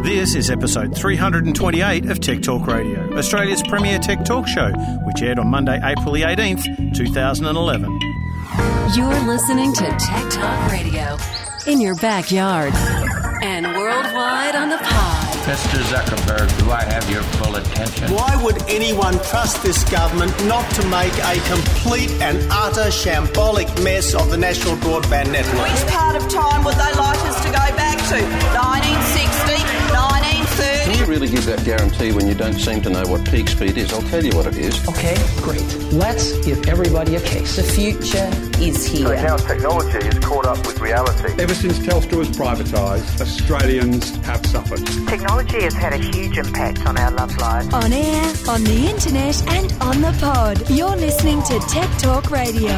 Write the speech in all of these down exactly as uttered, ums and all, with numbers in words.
This is episode three hundred twenty-eight of Tech Talk Radio, Australia's premier tech talk show, which aired on Monday, April the eighteenth, two thousand eleven. You're listening to Tech Talk Radio in your backyard and worldwide on the pod. Mister Zuckerberg, do I have your full attention? Why would anyone trust this government not to make a complete and utter shambolic mess of the national broadband network? Which part of time would they like us to go back to? nineteen sixty, nineteen thirty? Can you really give that guarantee when you don't seem to know what peak speed is? I'll tell you what it is. Okay, great. Let's give everybody a case. The future is here. So now technology is caught up with reality. Ever since Telstra was privatised, Australians have suffered. Technology has had a huge impact on our love lives. On air, on the internet and on the pod. You're listening to Tech Talk Radio.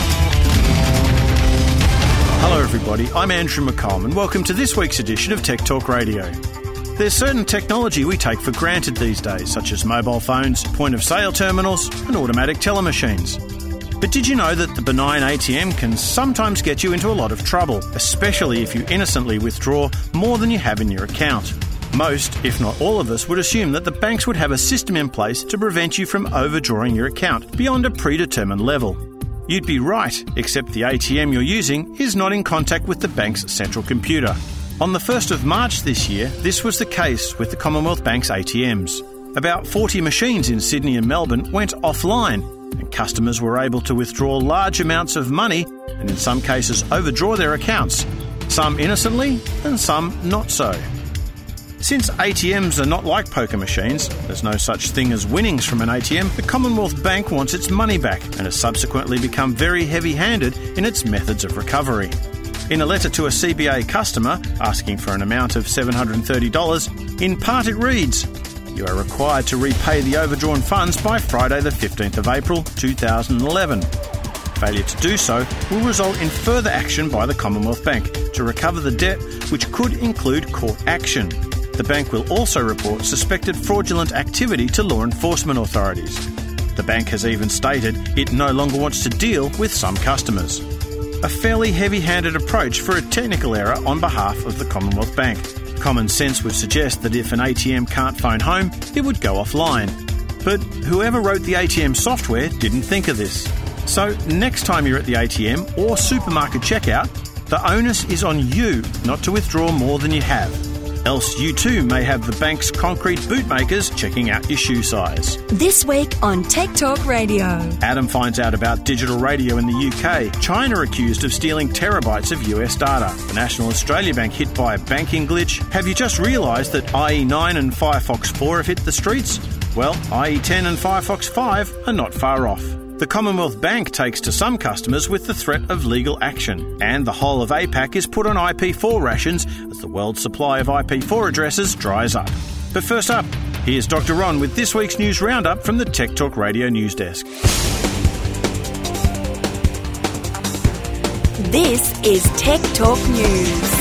Hello everybody, I'm Andrew McComb and welcome to this week's edition of Tech Talk Radio. There's certain technology we take for granted these days, such as mobile phones, point-of-sale terminals and automatic teller machines. But did you know that the benign A T M can sometimes get you into a lot of trouble, especially if you innocently withdraw more than you have in your account? Most, if not all of us, would assume that the banks would have a system in place to prevent you from overdrawing your account beyond a predetermined level. You'd be right, except the A T M you're using is not in contact with the bank's central computer. On the first of March this year, this was the case with the Commonwealth Bank's A T Ms. About forty machines in Sydney and Melbourne went offline, and customers were able to withdraw large amounts of money and in some cases overdraw their accounts, some innocently and some not so. Since A T Ms are not like poker machines, there's no such thing as winnings from an A T M, the Commonwealth Bank wants its money back and has subsequently become very heavy-handed in its methods of recovery. In a letter to a C B A customer asking for an amount of seven hundred thirty dollars, in part it reads, "You are required to repay the overdrawn funds by Friday the fifteenth of April two thousand eleven. Failure to do so will result in further action by the Commonwealth Bank to recover the debt, which could include court action. The bank will also report suspected fraudulent activity to law enforcement authorities." The bank has even stated it no longer wants to deal with some customers. A fairly heavy-handed approach for a technical error on behalf of the Commonwealth Bank. Common sense would suggest that if an A T M can't phone home, it would go offline. But whoever wrote the A T M software didn't think of this. So next time you're at the A T M or supermarket checkout, the onus is on you not to withdraw more than you have. Else you too may have the bank's concrete bootmakers checking out your shoe size. This week on Tech Talk Radio. Adam finds out about digital radio in the U K. China accused of stealing terabytes of U S data. The National Australia Bank hit by a banking glitch. Have you just realised that I E nine and Firefox four have hit the streets? Well, I E ten and Firefox five are not far off. The Commonwealth Bank takes to some customers with the threat of legal action, and the whole of APAC is put on I P four rations as the world's supply of I P four addresses dries up. But first up, here's Doctor Ron with this week's news roundup from the Tech Talk Radio News Desk. This is Tech Talk News.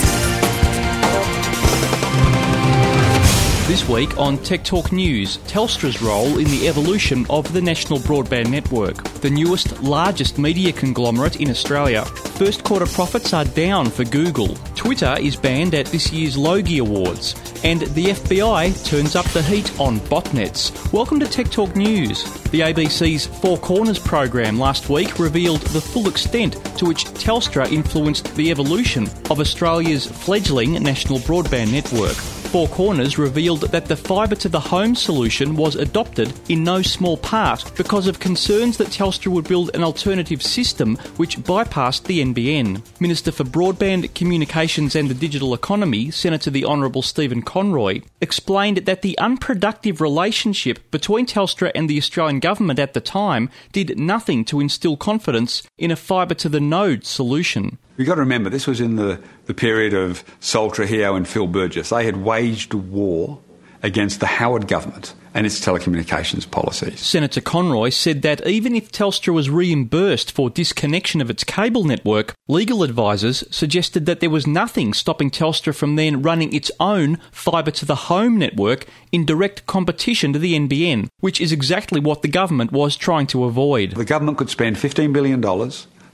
This week on Tech Talk News, Telstra's role in the evolution of the National Broadband Network, the newest, largest media conglomerate in Australia. First quarter profits are down for Google. Twitter is banned at this year's Logie Awards. And the F B I turns up the heat on botnets. Welcome to Tech Talk News. The A B C's Four Corners program last week revealed the full extent to which Telstra influenced the evolution of Australia's fledgling national broadband network. Four Corners revealed that the fibre-to-the-home solution was adopted in no small part because of concerns that Telstra would build an alternative system which bypassed the N B N. Minister for Broadband, Communications and the Digital Economy, Senator the Honourable Stephen Conroy, explained that the unproductive relationship between Telstra and the Australian government at the time did nothing to instil confidence in a fibre-to-the-node solution. You've got to remember, this was in the, the period of Sol Trujillo and Phil Burgess. They had waged a war against the Howard government and its telecommunications policies. Senator Conroy said that even if Telstra was reimbursed for disconnection of its cable network, legal advisors suggested that there was nothing stopping Telstra from then running its own fibre-to-the-home network in direct competition to the N B N, which is exactly what the government was trying to avoid. The government could spend fifteen billion dollars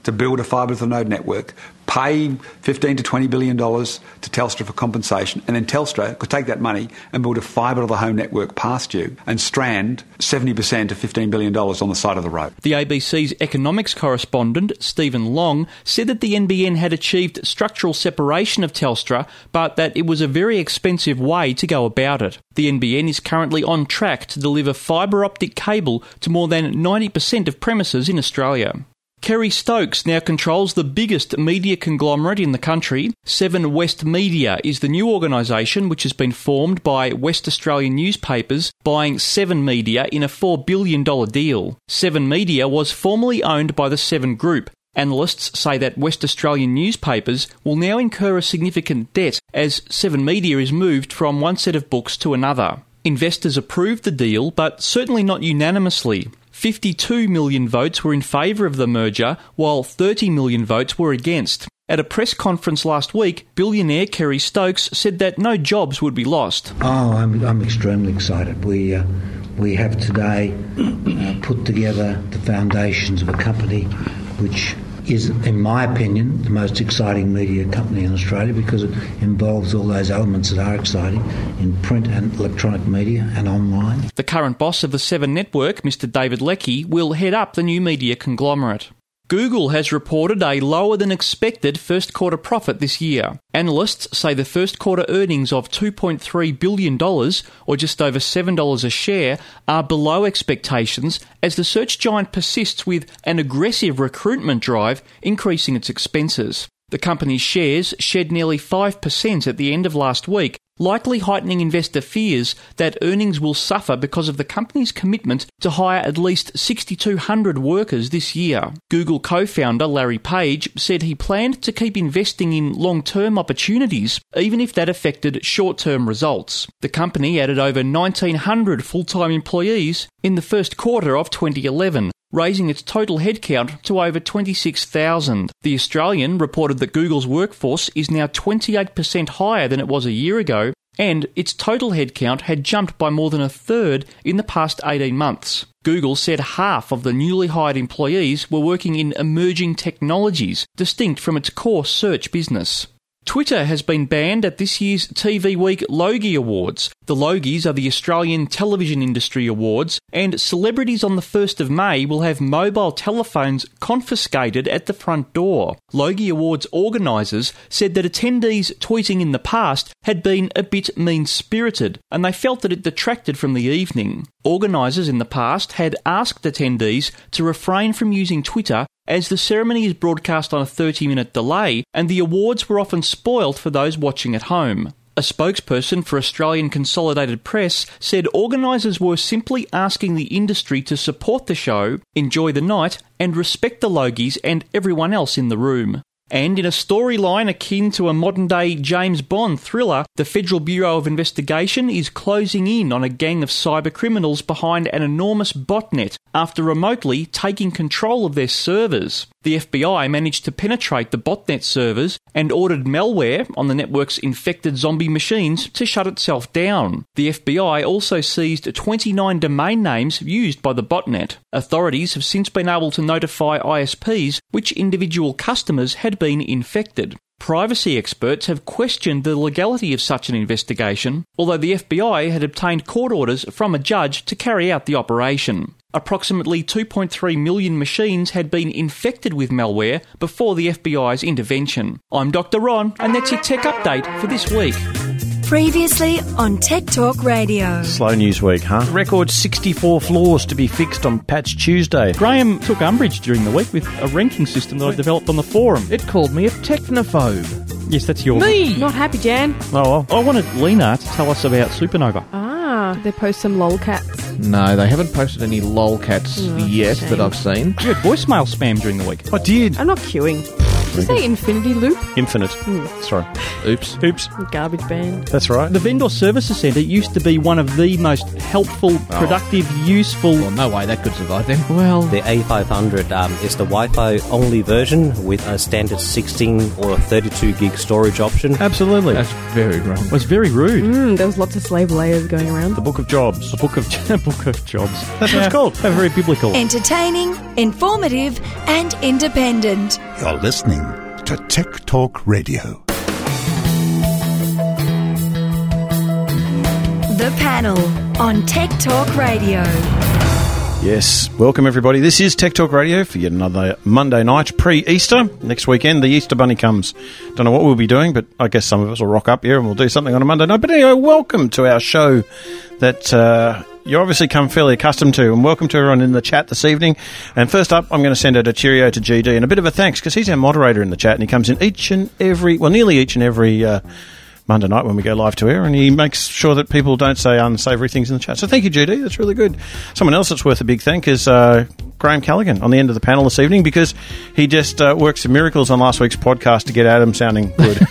to build a fibre to the node network, pay fifteen to twenty billion dollars to Telstra for compensation, and then Telstra could take that money and build a fibre to the home network past you and strand seventy percent of fifteen billion dollars on the side of the road. The A B C's economics correspondent, Stephen Long, said that the N B N had achieved structural separation of Telstra, but that it was a very expensive way to go about it. The N B N is currently on track to deliver fibre optic cable to more than ninety percent of premises in Australia. Kerry Stokes now controls the biggest media conglomerate in the country. Seven West Media is the new organisation which has been formed by West Australian newspapers buying Seven Media in a four billion dollars deal. Seven Media was formerly owned by the Seven Group. Analysts say that West Australian newspapers will now incur a significant debt as Seven Media is moved from one set of books to another. Investors approved the deal, but certainly not unanimously. fifty-two million votes were in favour of the merger, while thirty million votes were against. At a press conference last week, billionaire Kerry Stokes said that no jobs would be lost. Oh, I'm, I'm extremely excited. We uh, we have today uh, put together the foundations of a company which is, in my opinion, the most exciting media company in Australia because it involves all those elements that are exciting in print and electronic media and online. The current boss of the Seven Network, Mister David Leckie, will head up the new media conglomerate. Google has reported a lower than expected first quarter profit this year. Analysts say the first quarter earnings of two point three billion dollars, or just over seven dollars a share, are below expectations as the search giant persists with an aggressive recruitment drive, increasing its expenses. The company's shares shed nearly five percent at the end of last week, likely heightening investor fears that earnings will suffer because of the company's commitment to hire at least six thousand two hundred workers this year. Google co-founder Larry Page said he planned to keep investing in long-term opportunities, even if that affected short-term results. The company added over nineteen hundred full-time employees in the first quarter of twenty eleven, raising its total headcount to over twenty-six thousand. The Australian reported that Google's workforce is now twenty-eight percent higher than it was a year ago, and its total headcount had jumped by more than a third in the past eighteen months. Google said half of the newly hired employees were working in emerging technologies, distinct from its core search business. Twitter has been banned at this year's T V Week Logie Awards. The Logies are the Australian Television Industry Awards, and celebrities on the first of May will have mobile telephones confiscated at the front door. Logie Awards organisers said that attendees tweeting in the past had been a bit mean-spirited, and they felt that it detracted from the evening. Organisers in the past had asked attendees to refrain from using Twitter as the ceremony is broadcast on a thirty-minute delay and the awards were often spoilt for those watching at home. A spokesperson for Australian Consolidated Press said organisers were simply asking the industry to support the show, enjoy the night and respect the Logies and everyone else in the room. And in a storyline akin to a modern-day James Bond thriller, the Federal Bureau of Investigation is closing in on a gang of cybercriminals behind an enormous botnet after remotely taking control of their servers. The F B I managed to penetrate the botnet servers and ordered malware on the network's infected zombie machines to shut itself down. The F B I also seized twenty-nine domain names used by the botnet. Authorities have since been able to notify I S Ps which individual customers had been infected. Privacy experts have questioned the legality of such an investigation, although the F B I had obtained court orders from a judge to carry out the operation. Approximately two point three million machines had been infected with malware before the F B I's intervention. I'm Doctor Ron, and that's your tech update for this week. Previously on Tech Talk Radio. Slow news week, huh? Record sixty-four floors to be fixed on Patch Tuesday. Graham took umbrage during the week with a ranking system that I developed on the forum. It called me a technophobe. Yes, that's your... Me! Not happy, Jan. Oh, well, I wanted Lena to tell us about Supernova. Ah, they post some lolcats. No, they haven't posted any lolcats oh, yet that I've seen. You had voicemail spam during the week. I did. I'm not queuing. Did you say Infinity Loop? Infinite. Mm. Sorry. Oops. Oops. Garbage band. That's right. The Vendor Services Centre used to be one of the most helpful, productive, useful... Well, no way that could survive then. Well... The A five hundred um, is the Wi-Fi only version with a standard sixteen or thirty-two gig storage option. Absolutely. That's very wrong. It was very rude. Mm, there was lots of slave layers going around. The Book of Jobs. The Book of Book of Jobs. That's what it's called. They're very biblical. Entertaining, informative, and independent. You're listening to Tech Talk Radio. The Panel on Tech Talk Radio. Yes, welcome everybody. This is Tech Talk Radio for yet another Monday night pre-Easter. Next weekend, the Easter Bunny comes. Don't know what we'll be doing, but I guess some of us will rock up here and we'll do something on a Monday night. But anyway, welcome to our show that uh, you obviously come fairly accustomed to, and welcome to everyone in the chat this evening. And first up, I'm going to send out a cheerio to G D and a bit of a thanks because he's our moderator in the chat and he comes in each and every, well, nearly each and every uh, Monday night when we go live to air, and he makes sure that people don't say unsavoury things in the chat. So thank you, G D. That's really good. Someone else that's worth a big thank is uh, Graham Callaghan on the end of the panel this evening because he just uh, worked some miracles on last week's podcast to get Adam sounding good.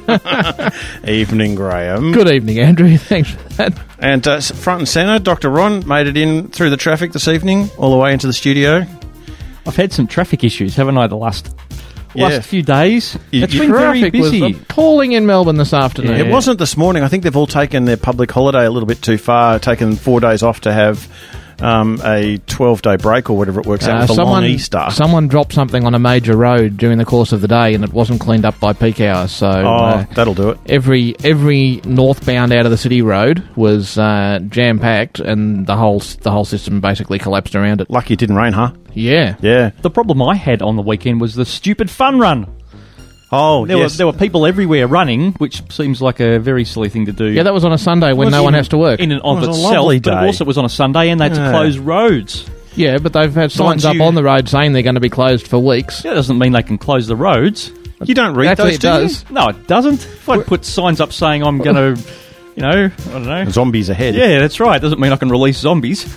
Evening, Graham. Good evening, Andrew. Thanks for that. And uh, front and centre, Doctor Ron made it in through the traffic this evening, all the way into the studio. I've had some traffic issues, haven't I, the last... Last Yeah. few days. You- It's you- been very Traffic was busy. appalling in Melbourne this afternoon. It wasn't this morning. I think they've all taken their public holiday a little bit too far, taken four days off to have um, a twelve-day break or whatever it works out Uh, with a someone, long Easter. someone dropped something on a major road during the course of the day and it wasn't cleaned up by peak hours. So oh, uh, that'll do it. every every northbound out of the city road was uh, jam packed, and the whole the whole system basically collapsed around it. Lucky it didn't rain, huh? Yeah, Yeah. The problem I had on the weekend was the stupid fun run. Oh, There, yes. were, there were people everywhere running, which seems like a very silly thing to do. yeah. That was on a Sunday when Was no one in- has to work. In and of It was a itself, lovely but day. also it was on a Sunday, and they had Yeah. to close roads. Yeah, but they've had The ones signs up you- on the road saying they're going to be closed for weeks. That doesn't mean they can close the roads. You don't read Actually, those, it do does. you? No, it doesn't. If I put signs up saying I'm going to, you know, I don't know. Zombies ahead. Yeah, that's right. Doesn't mean I can release zombies.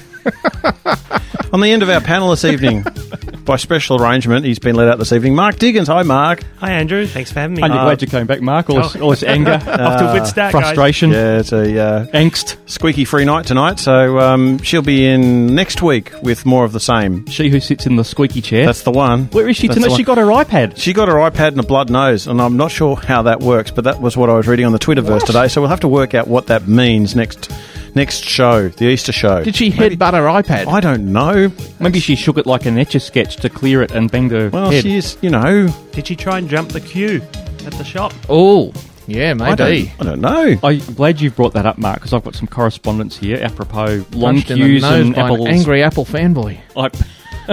On the end of our panel this evening, by special arrangement, he's been let out this evening. Mark Diggins. Hi, Mark. Hi, Andrew. Thanks for having me. Aren't you Uh, glad you came back, Mark? All this, oh. all this anger, Off to a good start, guys. frustration, Yeah, it's a uh, angst. squeaky free night tonight, so um, she'll be in next week with more of the same. She who sits in the squeaky chair. That's the one. Where is she That's tonight? the She got her iPad. She got her iPad and a blood nose, and I'm not sure how that works, but that was what I was reading on the Twitterverse today, so we'll have to work out what that means next next show, the Easter show. Did she Maybe- headbutt her iPad? I don't know. Maybe she shook it like an Etch-a-Sketch to clear it and banged her Well, head. she is, you know... Did she try and jump the queue at the shop? Oh, yeah, I maybe. don't, I don't know. I'm glad you've brought that up, Mark, because I've got some correspondence here apropos long Punched in the queues nose and by an apples. angry Apple fanboy. I-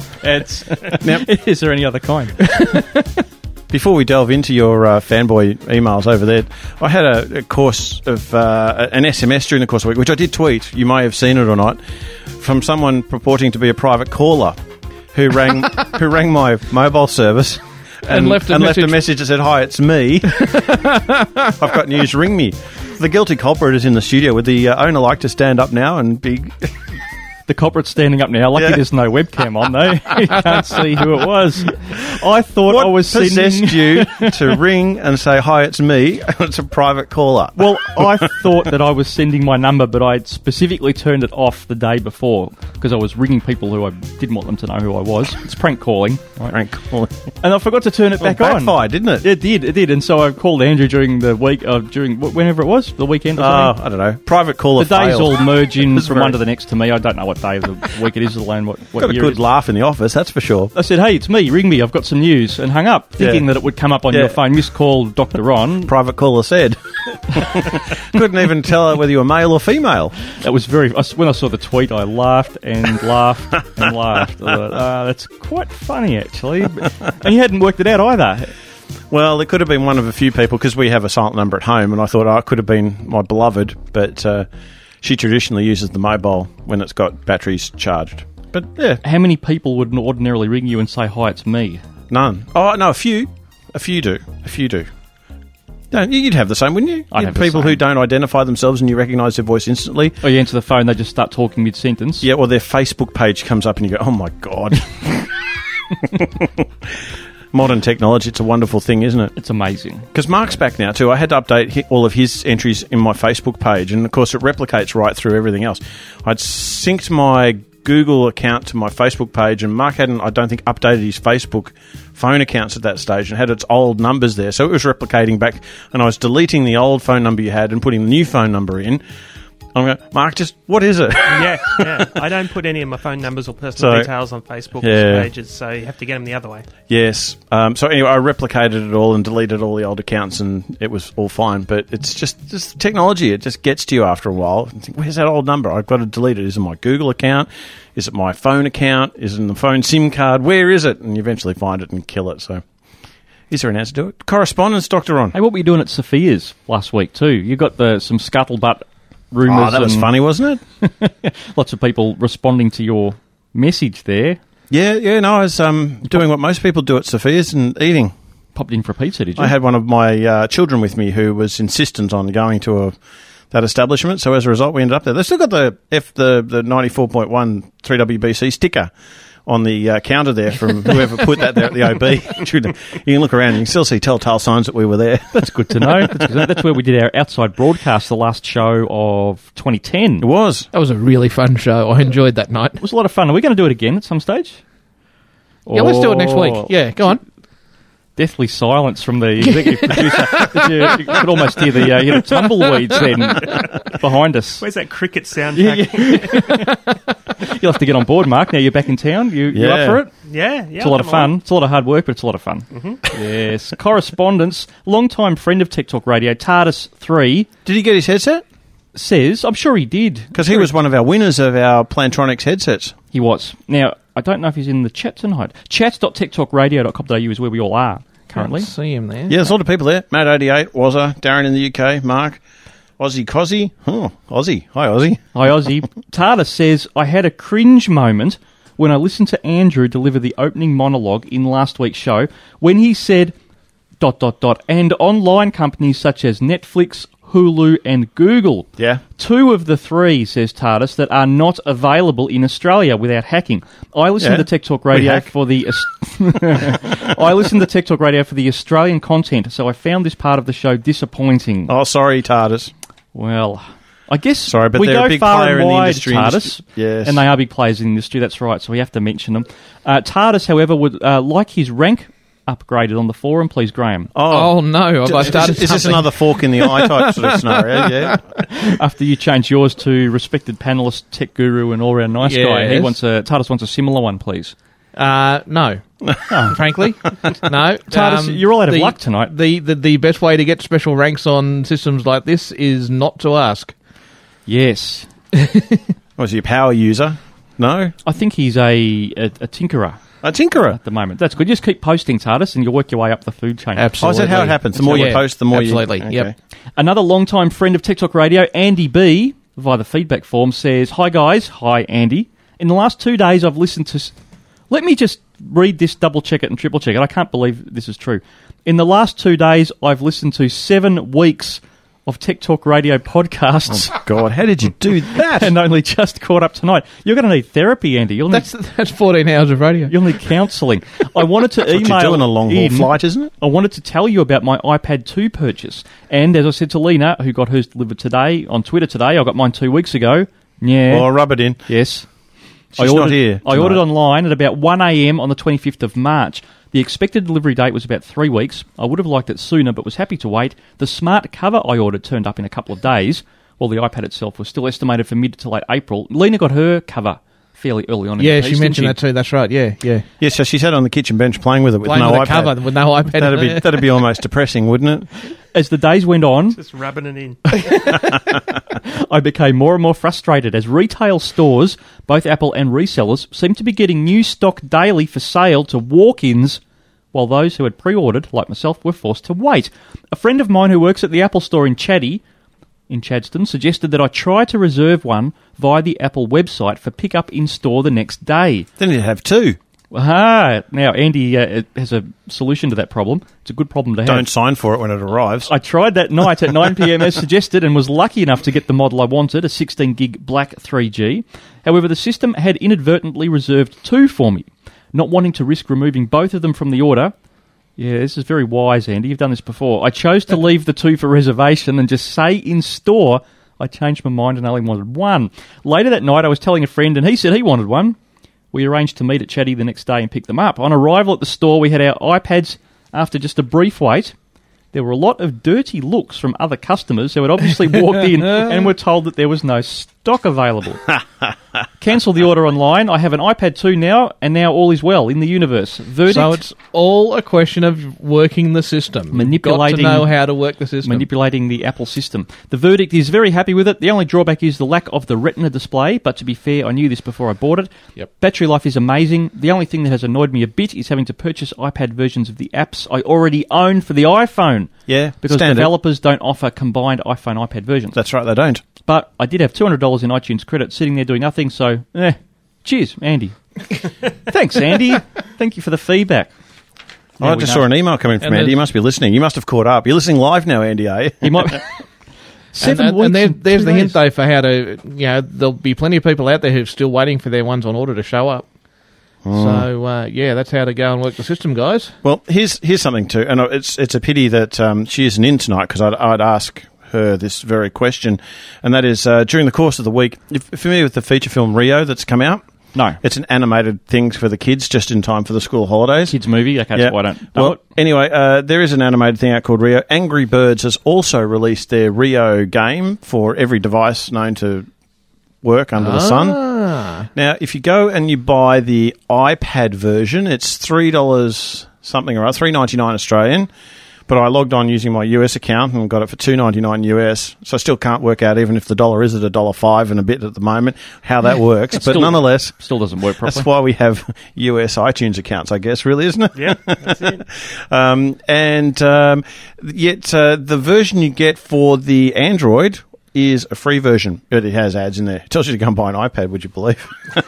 iPads. Now- Is there any other kind? Before we delve into your uh, fanboy emails over there, I had a, a course of uh, an S M S during the course of the week, which I did tweet. You may have seen it or not, from someone purporting to be a private caller who rang who rang my mobile service and, And left a and left a message. message that said, "Hi, it's me. I've got news. Ring me." The guilty culprit is in the studio. Would the uh, owner like to stand up now and be? The culprit's standing up now. Lucky Yeah. there's no webcam on, though. You can't see who it was. I thought What I was possessed sending... you to ring and say, "Hi, it's me"? It's a private caller. Well, I thought that I was sending my number, but I specifically turned it off the day before because I was ringing people who I didn't want them to know who I was. It's prank calling. Right? Prank calling. And I forgot to turn it Well, back on. backfired, didn't it? It did, it did. And so I called Andrew during the week, uh, during wh- whenever it was, the weekend or Oh, something. I don't know. Private caller The days failed. all merge in It's from very- one to the next to me. I don't know what day of the week it is, alone what, what Got a year it good is. laugh in the office, that's for sure. I said, hey, it's me, ring me, I've got some news, and hung up, thinking Yeah. that it would come up on Yeah. your phone. Missed call, Doctor Ron. Private caller said. Couldn't even tell whether you were male or female. That was very... I s- When I saw the tweet, I laughed and laughed and laughed. I thought, ah, that's quite funny, actually. And you hadn't worked it out either. Well, it could have been one of a few people, because we have a silent number at home, and I thought, oh, it could have been my beloved, but uh, she traditionally uses the mobile when it's got batteries charged. But, yeah. How many people would ordinarily ring you and say, hi, it's me? None. Oh, no, a few. A few do. A few do. No, you'd have the same, wouldn't you? I'd You'd have the people who same. don't identify themselves and you recognise their voice instantly. Or you answer the phone, they just start talking mid-sentence. Yeah, or their Facebook page comes up and you go, oh, my God. Modern technology, it's a wonderful thing, isn't it? It's amazing. Because Mark's back now too. I had to update hi- all of his entries in my Facebook page, and of course it replicates right through everything else. I'd synced my Google account to my Facebook page, and Mark hadn't, I don't think, updated his Facebook phone accounts at that stage and had its old numbers there. So it was replicating back, and I was deleting the old phone number you had and putting the new phone number in. I'm going, Mark, just, what is it? yeah, yeah. I don't put any of my phone numbers or personal So, details on Facebook yeah. pages, so you have to get them the other way. Yes. Um, so anyway, I replicated it all and deleted all the old accounts, and it was all fine. But it's just, just technology. It just gets to you after a while. You think, where's that old number? I've got to delete it. Is it my Google account? Is it my phone account? Is it in the phone SIM card? Where is it? And you eventually find it and kill it. So is there an answer to it? Correspondence, Doctor Ron. Hey, what were you doing at Sophia's last week too? You got the some scuttlebutt rumours. Oh, that was funny, wasn't it? Lots of people responding to your message there. Yeah, yeah, no, I was um, doing what most people do at Sophia's and eating. Popped in for a pizza, did you? I had one of my uh, children with me who was insistent on going to a, that establishment, so as a result we ended up there. They've still got the F the, the ninety-four point one three W B C sticker on the uh, counter there from whoever put that there at the O B. You can look around and you can still see telltale signs that we were there. That's good to know. That's, good to know. That's where we did our outside broadcast, the last show of twenty ten. It was. That was a really fun show. I enjoyed that night. It was a lot of fun. Are we going to do it again at some stage? Yeah, let's do it next week. Yeah, go on. Deathly silence from the executive producer. you, you could almost hear the, uh, hear the tumbleweeds then behind us. Where's that cricket soundtrack? Yeah. You'll have to get on board, Mark. Now you're back in town. You, yeah. you up for it? Yeah, yeah. It's a lot of fun. On. It's a lot of hard work, but it's a lot of fun. Mm-hmm. Yes. Correspondence. Long-time friend of Tech Talk Radio, TARDIS three. Did he get his headset? Says, I'm sure he did. Because he was one of our winners of our Plantronics headsets. He was. Now, I don't know if he's in the chat tonight. chats dot tech talk radio dot com dot a u is where we all are currently. I see him there. Yeah, there's a lot of people there. Matt eighty-eight, Wazza, Darren in the U K, Mark, Aussie Cozzy. Oh, Aussie. Hi, Aussie. Hi, Aussie. TARDIS says, I had a cringe moment when I listened to Andrew deliver the opening monologue in last week's show when he said, dot, dot, dot, and online companies such as Netflix, Hulu and Google. Yeah. Two of the three, says TARDIS, that are not available in Australia without hacking. I listen yeah. to Tech Talk Radio for the... I listen to Tech Talk Radio for the Australian content, so I found this part of the show disappointing. Oh, sorry, TARDIS. Well, I guess sorry, but we they're go a big far player and in wide, the industry. TARDIS, yes. And they are big players in the industry, that's right, so we have to mention them. Uh, TARDIS, however, would uh, like his rank upgraded on the forum, please, Graham. Oh, oh no, have I started Is, is this another fork in the eye type sort of scenario? Yeah. After you change yours to respected panellist, tech guru and all-round nice yes. guy, he wants a, TARDIS wants a similar one, please. Uh, no. Frankly, no. TARDIS, um, you're all out of the, luck tonight. The, the, the best way to get special ranks on systems like this is not to ask. Yes. Was he a power user? No? I think he's a, a, a tinkerer. A tinkerer? At the moment. That's good. Just keep posting, TARDIS, and you'll work your way up the food chain. Absolutely. Oh, is that how it happens? The more you yeah, post, the more absolutely. you... Absolutely, okay. yep. Another long-time friend of Tech Talk Radio, Andy B, via the feedback form, says, Hi, guys. Hi, Andy. In the last two days, I've listened to... S- Let me just read this, double-check it and triple-check it. I can't believe this is true. In the last two days, I've listened to seven weeks of Tech Talk Radio podcasts. Oh, God, how did you do that? And only just caught up tonight. You're going to need therapy, Andy. You'll need, that's that's fourteen hours of radio. You'll need counselling. I wanted to that's email what you're doing a long haul flight, isn't it? I wanted to tell you about my iPad two purchase. And as I said to Lena, who got hers delivered today, on Twitter today, I got mine two weeks ago. Yeah. Oh, rub it in. Yes. She's I ordered, not here I ordered online at about one a.m. on the twenty-fifth of March. The expected delivery date was about three weeks. I would have liked it sooner, but was happy to wait. The smart cover I ordered turned up in a couple of days, while the iPad itself was still estimated for mid to late April. Lena got her cover fairly early on in yeah, the piece. Yeah, she mentioned she? that too. That's right. Yeah, yeah. Yeah, so she sat on the kitchen bench playing with it with playing no with iPad. Cover, with no iPad. That'd be that'd be almost depressing, wouldn't it? As the days went on, just rubbing it in. I became more and more frustrated as retail stores, both Apple and resellers, seemed to be getting new stock daily for sale to walk-ins, while those who had pre-ordered, like myself, were forced to wait. A friend of mine who works at the Apple store in Chaddy, in Chadston, suggested that I try to reserve one via the Apple website for pickup in store the next day. Then you'd have two. Ah, now Andy uh, has a solution to that problem. It's a good problem to have. Don't sign for it when it arrives. I tried that night at nine p.m. as suggested and was lucky enough to get the model I wanted, a sixteen gig black three G. However, the system had inadvertently reserved two for me. Not wanting to risk removing both of them from the order, Yeah, this is very wise, Andy. You've done this before. I chose to leave the two for reservation and just say in store I changed my mind and only wanted one. Later that night, I was telling a friend and he said he wanted one. We arranged to meet at Chatty the next day and pick them up. On arrival at the store, we had our iPads after just a brief wait. There were a lot of dirty looks from other customers who had obviously walked in and were told that there was no stock available. Cancel the order online. I have an iPad two now, and now all is well in the universe. Verdict. So it's all a question of working the system. Manipulating, You've got to know how to work the system. Manipulating the Apple system. The verdict is very happy with it. The only drawback is the lack of the Retina display, but to be fair, I knew this before I bought it. Yep. Battery life is amazing. The only thing that has annoyed me a bit is having to purchase iPad versions of the apps I already own for the iPhone. Yeah, because standard. developers don't offer combined iPhone iPad versions. That's right, they don't. But I did have two hundred dollars in iTunes credit sitting there doing nothing, so, eh. Cheers, Andy. Thanks, Andy. Thank you for the feedback. Now I just know. saw an email coming from and Andy. You must be listening. You must have caught up. You're listening live now, Andy, are you? You might... Seven and, weeks and there, and there's the days. hint, though, for how to, you know, there'll be plenty of people out there who are still waiting for their ones on order to show up. Mm. So, uh, yeah, that's how to go and work the system, guys. Well, here's here's something, too. And it's it's a pity that um, she isn't in tonight, because I'd, I'd ask her this very question. And that is, uh, during the course of the week, if you're familiar with the feature film Rio that's come out? No. It's an animated thing for the kids just in time for the school holidays. Kids movie? Okay, yeah. so I don't know Well, it. Anyway, uh, there is an animated thing out called Rio. Angry Birds has also released their Rio game for every device known to work under ah. the sun. Now, if you go and you buy the iPad version, it's three dollars something or other, three dollars ninety-nine Australian. But I logged on using my U S account and got it for two dollars ninety-nine U S. So I still can't work out, even if the dollar is at a dollar five and a bit at the moment, how that works. But still, nonetheless, still doesn't work properly. That's why we have U S iTunes accounts, I guess, really, isn't it? Yeah, that's it. um, and um, yet uh, the version you get for the Android is a free version. It has ads in there. It tells you to go and buy an iPad, would you believe?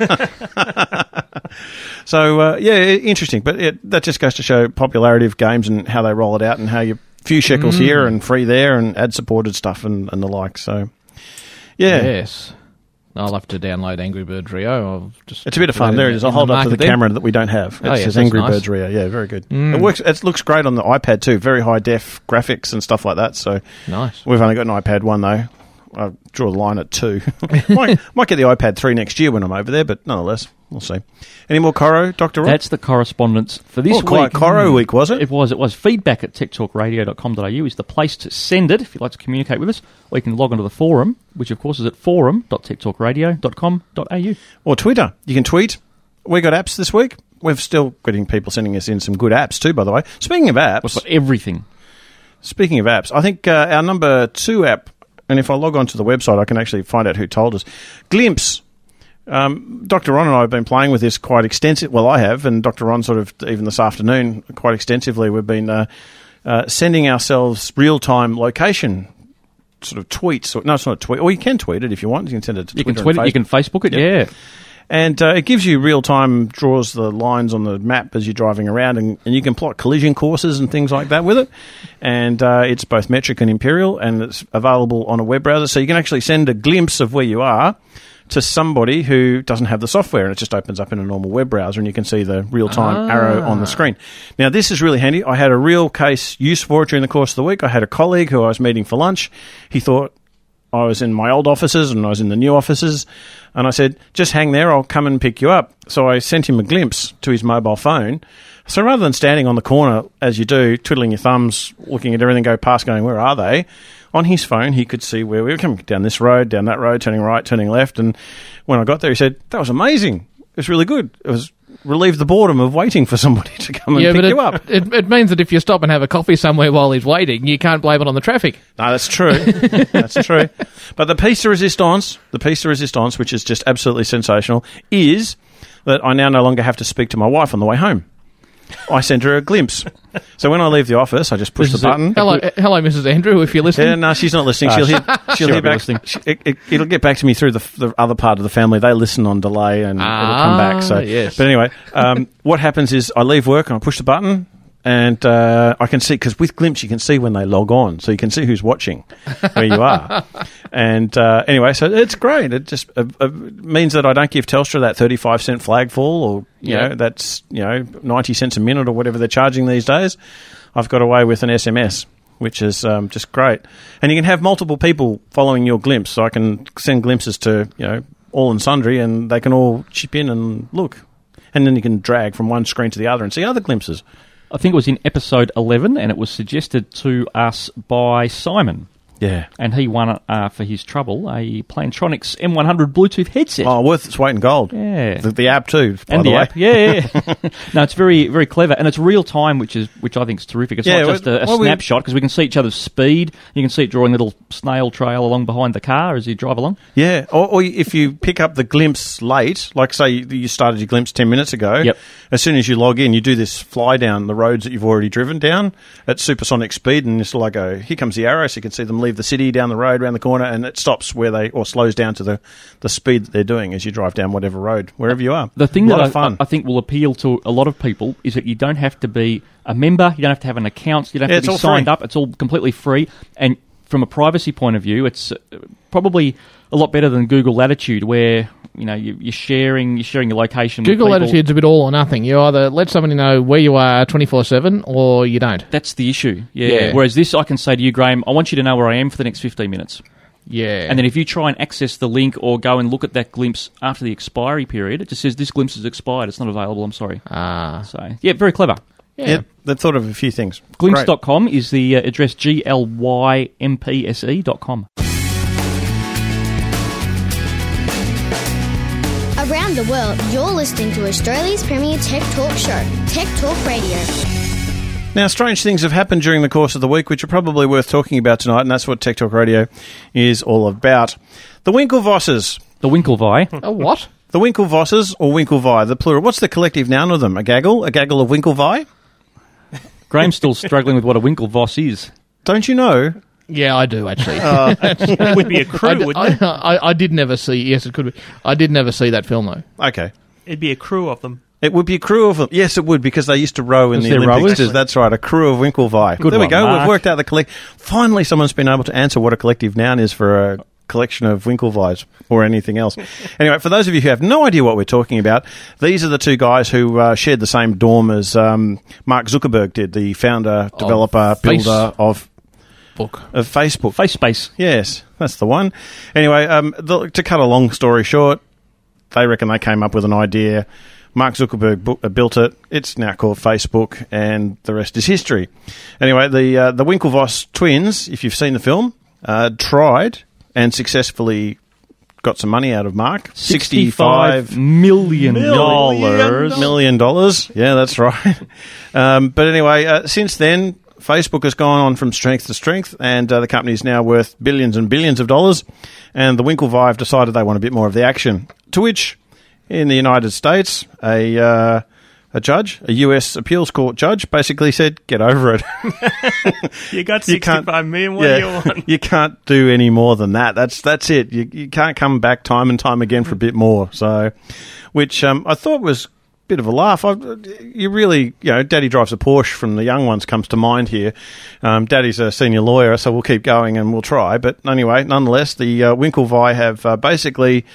So, uh, yeah, interesting. But it, that just goes to show popularity of games and how they roll it out and how you few shekels mm. here and free there and ad-supported stuff and, and the like. So, yeah. Yes. I'll have to download Angry Birds Rio. I'll just it's a bit of fun. There it is. I'll hold up to the camera that we don't have. It oh, yes, says Angry nice. Birds Rio. Yeah, very good. Mm. It works. It looks great on the iPad too. Very high def graphics and stuff like that. So nice. We've only got an iPad one though. I'll draw the line at two. might, might get the iPad three next year when I'm over there, but nonetheless, we'll see. Any more Coro, Doctor Rob? That's the correspondence for this oh, week. Quite Coro week, was it? It was. It was. Feedback at tech talk radio dot com dot a u is the place to send it if you'd like to communicate with us. Or you can log onto the forum, which of course is at forum dot tech talk radio dot com dot a u. Or Twitter. You can tweet. We got apps this week. We're still getting people sending us in some good apps too, by the way. Speaking of apps. What's everything? Speaking of apps, I think uh, our number two app, and if I log on to the website, I can actually find out who told us. Glimpse. Um, Doctor Ron and I have been playing with this quite extensive. Well, I have, and Doctor Ron sort of, even this afternoon, quite extensively, we've been uh, uh, sending ourselves real-time location sort of tweets. Or, no, it's not a tweet. Or you can tweet it if you want. You can send it to you Twitter can tweet it. Facebook. You can Facebook it, yeah. yeah. And uh, it gives you real-time, draws the lines on the map as you're driving around, and, and you can plot collision courses and things like that with it. And uh, it's both metric and imperial, and it's available on a web browser. So you can actually send a glimpse of where you are to somebody who doesn't have the software, and it just opens up in a normal web browser, and you can see the real-time ah. arrow on the screen. Now, this is really handy. I had a real case use for it during the course of the week. I had a colleague who I was meeting for lunch. He thought I was in my old offices and I was in the new offices, and I said, just hang there, I'll come and pick you up. So I sent him a glimpse to his mobile phone. So rather than standing on the corner, as you do, twiddling your thumbs, looking at everything go past, going, where are they? On his phone, he could see where we were coming down this road, down that road, turning right, turning left. And when I got there, he said, that was amazing. It was really good. It was relieved the boredom of waiting for somebody to come and yeah, pick but it, you up. It, it means that if you stop and have a coffee somewhere while he's waiting, you can't blame it on the traffic. No, that's true. That's true. But the piece de resistance, the piece de resistance, which is just absolutely sensational, is that I now no longer have to speak to my wife on the way home. I send her a glimpse. So when I leave the office, I just push This the is button. it. Hello, hello, Missus Andrew, if you're listening. Yeah, no, she's not listening. She'll hear, she'll She'll hear be back. listening. She, it, it, it'll get back to me through the, the other part of the family. They listen on delay and Ah, it'll come back. So, yes. But anyway, um, what happens is I leave work and I push the button And uh, I can see, because with Glimpse you can see when they log on, so you can see who's watching where you are. And uh, anyway, so it's great. It just uh, uh, means that I don't give Telstra that thirty-five cent flag fall, or you Yeah. know, that's you know ninety cents a minute or whatever they're charging these days. I've got away with an S M S, which is um, just great. And you can have multiple people following your Glimpse, so I can send glimpses to you know all and sundry, and they can all chip in and look. And then you can drag from one screen to the other and see other glimpses. I think it was in episode eleven, and it was suggested to us by Simon. Yeah. And he won, uh, for his trouble, a Plantronics M one hundred Bluetooth headset. Oh, worth its weight in gold. Yeah. The, the app too, by and the, the, way. app, yeah, yeah. No, it's very, very clever, and it's real time, which is which I think is terrific. It's Yeah, not just a, a well, we- snapshot, because we can see each other's speed. You can see it drawing a little snail trail along behind the car as you drive along. Yeah, or, or if you pick up the glimpse late, like say you, you started your glimpse ten minutes ago, Yep. as soon as you log in, you do this fly down the roads that you've already driven down at supersonic speed, and it's like, a, here comes the arrow, so you can see them leave the city, down the road, around the corner, and it stops where they, or slows down to the, the speed that they're doing as you drive down whatever road, wherever you are. The thing a lot that of fun. I, I think will appeal to a lot of people is that you don't have to be a member, you don't have to have an account, you don't Yeah, have it's to be all signed free. up. It's all completely free, and from a privacy point of view, it's uh, probably a lot better than Google Latitude, where you know you, you're sharing you're sharing your location. Google with people. Latitude's a bit all or nothing. You either let somebody know where you are twenty-four seven or you don't. That's the issue. Yeah. Yeah. Whereas this, I can say to you, Graham, I want you to know where I am for the next fifteen minutes. Yeah. And then if you try and access the link or go and look at that glimpse after the expiry period, it just says this glimpse is expired. It's not available. I'm sorry. Ah. So yeah, very clever. Yeah. Yeah, they thought of a few things. Glimpse Great. dot com is the uh, address, G L Y M P S E dot com. Around the world, you're listening to Australia's premier tech talk show, Tech Talk Radio. Now, strange things have happened during the course of the week, which are probably worth talking about tonight, and that's what Tech Talk Radio is all about. The Winklevosses. The Winklevi. A what? The Winklevosses, or Winklevi, the plural. What's the collective noun of them? A gaggle? A gaggle of Winklevi? Graham's still struggling with what a Winklevoss is. Don't you know? Yeah, I do, actually. Uh, It would be a crew, I, d- wouldn't it? I, I, I did never see... Yes, it could be. I did never see that film, though. Okay. It'd be a crew of them. It would be a crew of them. Yes, it would, because they used to row in Was the there Olympics. rowers? That's right, a crew of Winklevi. Good there we one, go. Mark. We've worked out the collect. Finally, someone's been able to answer what a collective noun is for a collection of Winklevis or anything else. Anyway, for those of you who have no idea what we're talking about, these are the two guys who uh, shared the same dorm as um, Mark Zuckerberg did, the founder, developer, Face- builder of Book. of Facebook. FaceSpace. Yes, that's the one. Anyway, um, the, to cut a long story short, they reckon they came up with an idea. Mark Zuckerberg bu- uh, built it. It's now called Facebook, and the rest is history. Anyway, the uh, the Winklevoss twins, if you've seen the film, uh, tried and successfully got some money out of Mark. sixty-five million dollars. Million dollars. Yeah, that's right. Um, but anyway, uh, since then, Facebook has gone on from strength to strength, and uh, the company is now worth billions and billions of dollars. And the Winklevi have decided they want a bit more of the action. To which, in the United States, a uh, a judge, a U S appeals court judge, basically said, "Get over it." You got You can't- sixty-five million. What yeah, do you want? you can't do any more than that. That's that's it. You you can't come back time and time again for a bit more. So, which um, I thought was a bit of a laugh. I, you really, you know, Daddy drives a Porsche from the young ones comes to mind here. Um, Daddy's a senior lawyer, so we'll keep going and we'll try. But anyway, nonetheless, the uh, Winklevi have uh, basically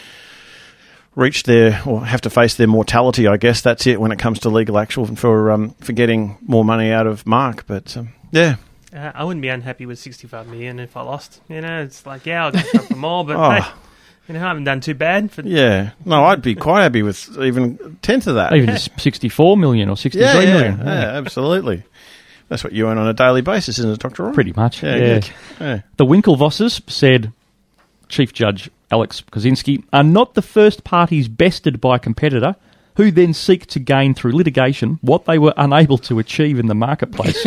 reach their, or have to face their mortality, I guess. That's it when it comes to legal action for um, for getting more money out of Mark. But, um, yeah. Uh, I wouldn't be unhappy with sixty-five million if I lost. You know, it's like, yeah, I'll get stuff for more, but Oh. hey, you know, I haven't done too bad. For Yeah. No, I'd be quite happy with even a tenth of that. Even just sixty-four million or sixty-three yeah, yeah, million. yeah, absolutely. That's what you earn on a daily basis, isn't it, Doctor Ron? Pretty much, Yeah. yeah. good. Yeah. The Winklevosses, said Chief Judge Alex Kozinski, are not the first parties bested by a competitor who then seek to gain through litigation what they were unable to achieve in the marketplace.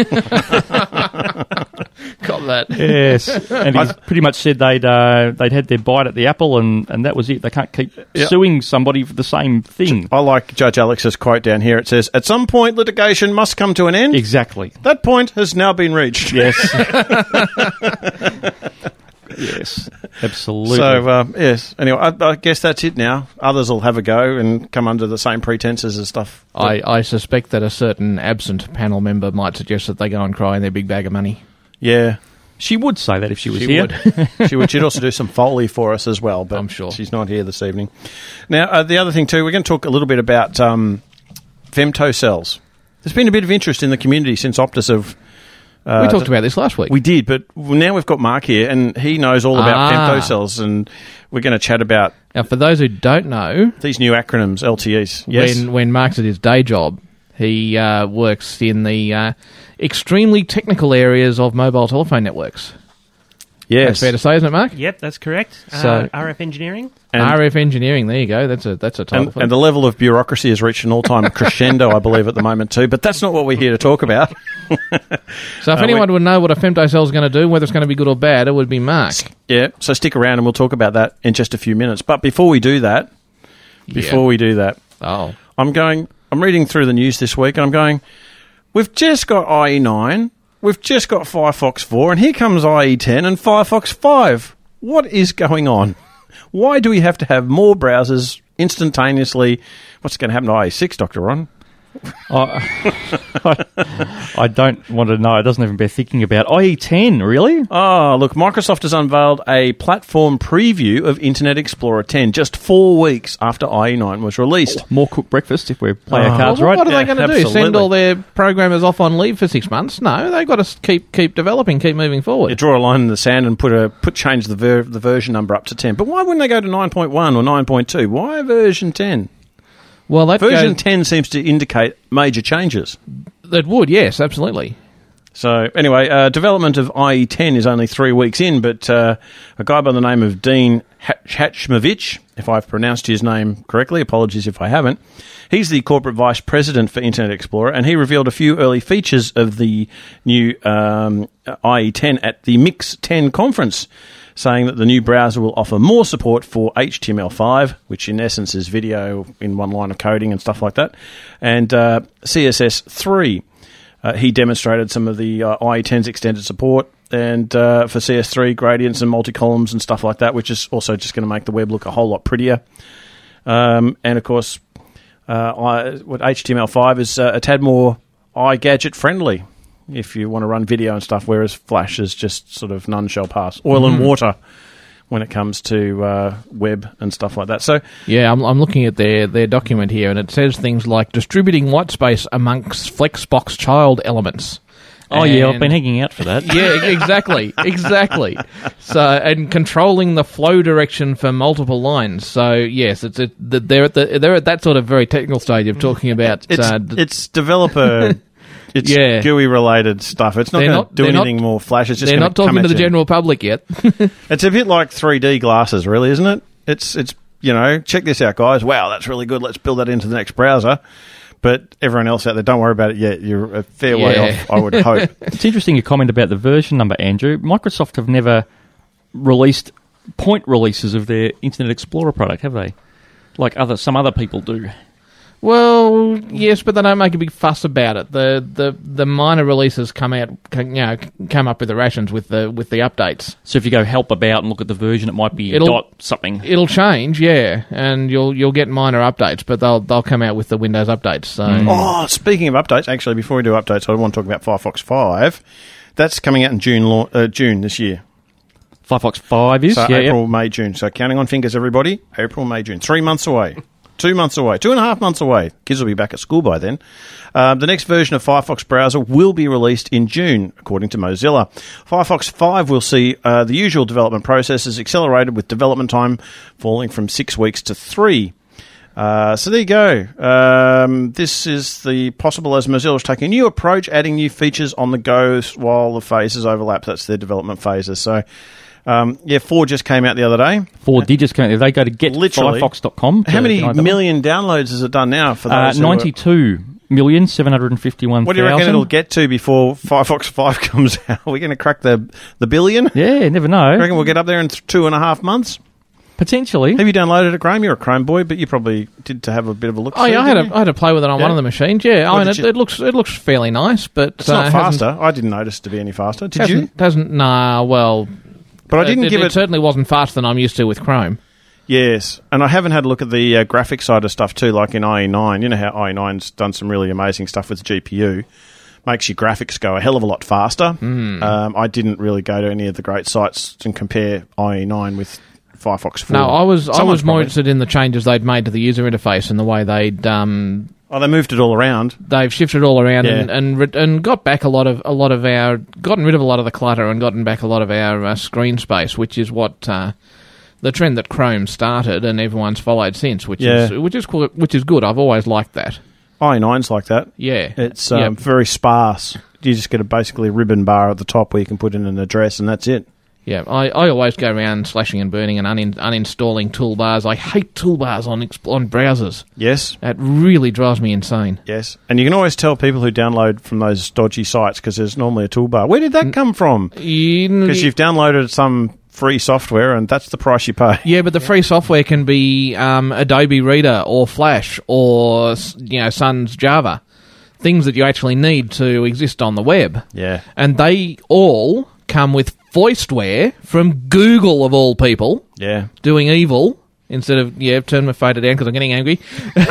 Got that. Yes. And he's pretty much said they'd uh, they'd had their bite at the apple and, and that was it. They can't keep Yep. suing somebody for the same thing. I like Judge Alex's quote down here. It says, "At some point, litigation must come to an end." Exactly. That point has now been reached. Yes. Yes, absolutely. So, uh, yes. Anyway, I, I guess that's it now. Others will have a go and come under the same pretenses and stuff. I, I suspect that a certain absent panel member might suggest that they go and cry in their big bag of money. Yeah. She would say that if she was She here. would. she would. She'd also do some Foley for us as well, but I'm sure. she's not here this evening. Now, uh, the other thing too, we're going to talk a little bit about um, femtocells. There's been a bit of interest in the community since Optus have... Uh, we talked about this last week. We did, but now we've got Mark here, and he knows all about Ah. femtocells, and we're going to chat about... Now, for those who don't know... These new acronyms, L T Es. Yes. When, when Mark's at his day job, he uh, works in the uh, extremely technical areas of mobile telephone networks. Yes. That's fair to say, isn't it, Mark? Yep, that's correct. So- uh, R F engineering. And- R F engineering, there you go. That's a that's a title. And, for and the level of bureaucracy has reached an all-time crescendo, I believe, at the moment too. But that's not what we're here to talk about. So if Uh, anyone would know what a femtocell is going to do, whether it's going to be good or bad, it would be Mark. Yeah, so stick around and we'll talk about that in just a few minutes. But before we do that, before Yeah. we do that, Oh. I'm going. I'm reading through the news this week, and I'm going. We've just got I E nine. We've just got Firefox four, and here comes I E ten and Firefox five. What is going on? Why do we have to have more browsers instantaneously? What's going to happen to I E six, Doctor Ron? I, I don't want to know. It doesn't even bear thinking about. I E ten, really? Oh, look, Microsoft has unveiled a platform preview of Internet Explorer ten just four weeks after I E nine was released. More cooked breakfast if we play Oh. our cards Well, right. what are Yeah, they going to do? absolutely. Send all their programmers off on leave for six months? No, they've got to keep keep developing, keep moving forward. You draw a line in the sand and put a put change the ver- the version number up to ten. But why wouldn't they go to nine point one or nine point two? Why version ten? Well, that Version goes, ten seems to indicate major changes. that would, yes, absolutely. So anyway, uh, development of I E ten is only three weeks in, but uh, a guy by the name of Dean Hachmovich, if I've pronounced his name correctly, apologies if I haven't, he's the corporate vice president for Internet Explorer, and he revealed a few early features of the new um, I E ten at the Mix ten conference, saying that the new browser will offer more support for H T M L five, which in essence is video in one line of coding and stuff like that, and uh, C S S three. Uh, he demonstrated some of the uh, I E ten's extended support and uh, for C S three gradients and multi-columns and stuff like that, which is also just going to make the web look a whole lot prettier. Um, and of course, uh, I, what H T M L five is uh, a tad more iGadget friendly if you want to run video and stuff, whereas Flash is just sort of none shall pass. Oil Mhm. and water when it comes to uh, web and stuff like that. So Yeah, I'm, I'm looking at their, their document here, and it says things like distributing whitespace amongst Flexbox child elements. Oh, yeah, I've And- been hanging out for that. Yeah, exactly, exactly. So, and controlling the flow direction for multiple lines. So, yes, it's it, they're at the they're at that sort of very technical stage of talking about. it's, uh, d- it's developer... It's Yeah. G U I-related stuff. It's not They're going not- to do they're not- anything more Flash. It's just they're gonna not talking come to at the you. general public yet. It's a bit like three D glasses, really, isn't it? It's, it's you know, check this out, guys. Wow, that's really good. Let's build that into the next browser. But everyone else out there, don't worry about it yet. You're a fair way Yeah. off, I would hope. It's interesting you comment about the version number, Andrew. Microsoft have never released point releases of their Internet Explorer product, have they? Like other some other people do. Well, yes, but they don't make a big fuss about it. The the, the minor releases come out, can, you know, come up with the rations with the with the updates. So if you go help about and look at the version, it might be It'll- dot something. It'll change, yeah, and you'll you'll get minor updates, but they'll they'll come out with the Windows updates. So Oh, speaking of updates, actually, before we do updates, I want to talk about Firefox five. That's coming out in June, lau- uh, June this year. Firefox five is? So yeah, April, yeah. May, June. So counting on fingers, everybody. April, May, June. Three months away. Two months away. Two and a half months away. Kids will be back at school by then. Um, the next version of Firefox browser will be released in June, according to Mozilla. Firefox five will see uh, the usual development processes accelerated, with development time falling from six weeks to three. Uh, so there you go. Um, this is the possible as Mozilla is taking a new approach, adding new features on the go while the phases overlap. That's their development phases. So, um, yeah, four just came out the other day. Four did just come out. They go to get firefox dot com. How many million downloads has it done now? For Uh, those who are- ninety-two million seven hundred fifty-one thousand. What do you reckon it'll get to before Firefox five comes out? Are we going to crack the the billion? Yeah, never know. I reckon we'll get up there in th- two and a half months. Potentially. Have you downloaded a Chrome? You're a Chrome boy, but you probably did to have a bit of a look. Oh yeah, I had a, I had to play with it on Yeah. one of the machines. Yeah, What I mean, did it, you- it looks it looks fairly nice, but It's not uh, hasn't- faster. I didn't notice to be any faster. Did hasn't, you? Doesn't nah. Well, But I didn't it, give it... it... It certainly wasn't faster than I'm used to with Chrome. Yes, and I haven't had a look at the uh, graphic side of stuff too, like in I E nine. You know how I E nine's done some really amazing stuff with the G P U. Makes your graphics go a hell of a lot faster. Mm. Um, I didn't really go to any of the great sites and compare I E nine with Firefox four. No, I was I Someone's was more probably- interested in the changes they'd made to the user interface and the way they'd... Um, oh, they moved it all around. They've shifted it all around Yeah. and and, ri- and got back a lot of a lot of our... gotten rid of a lot of the clutter and gotten back a lot of our uh, screen space, which is what... Uh, the trend that Chrome started and everyone's followed since, which Yeah. is which is cool, which is good. I've always liked that. I E nine's like that. Yeah. It's um, Yep. very sparse. You just get a basically ribbon bar at the top where you can put in an address and that's it. Yeah, I, I always go around slashing and burning and unin, uninstalling toolbars. I hate toolbars on exp- on browsers. Yes. That really drives me insane. Yes. And you can always tell people who download from those dodgy sites because there's normally a toolbar. Where did that come from? Because you've downloaded some free software and that's the price you pay. Yeah, but the free software can be um, Adobe Reader or Flash or you know Sun's Java, things that you actually need to exist on the web. Yeah. And they all come with voiceware from Google, of all people. Yeah. Doing evil instead of, yeah, turn my fader down because I'm getting angry.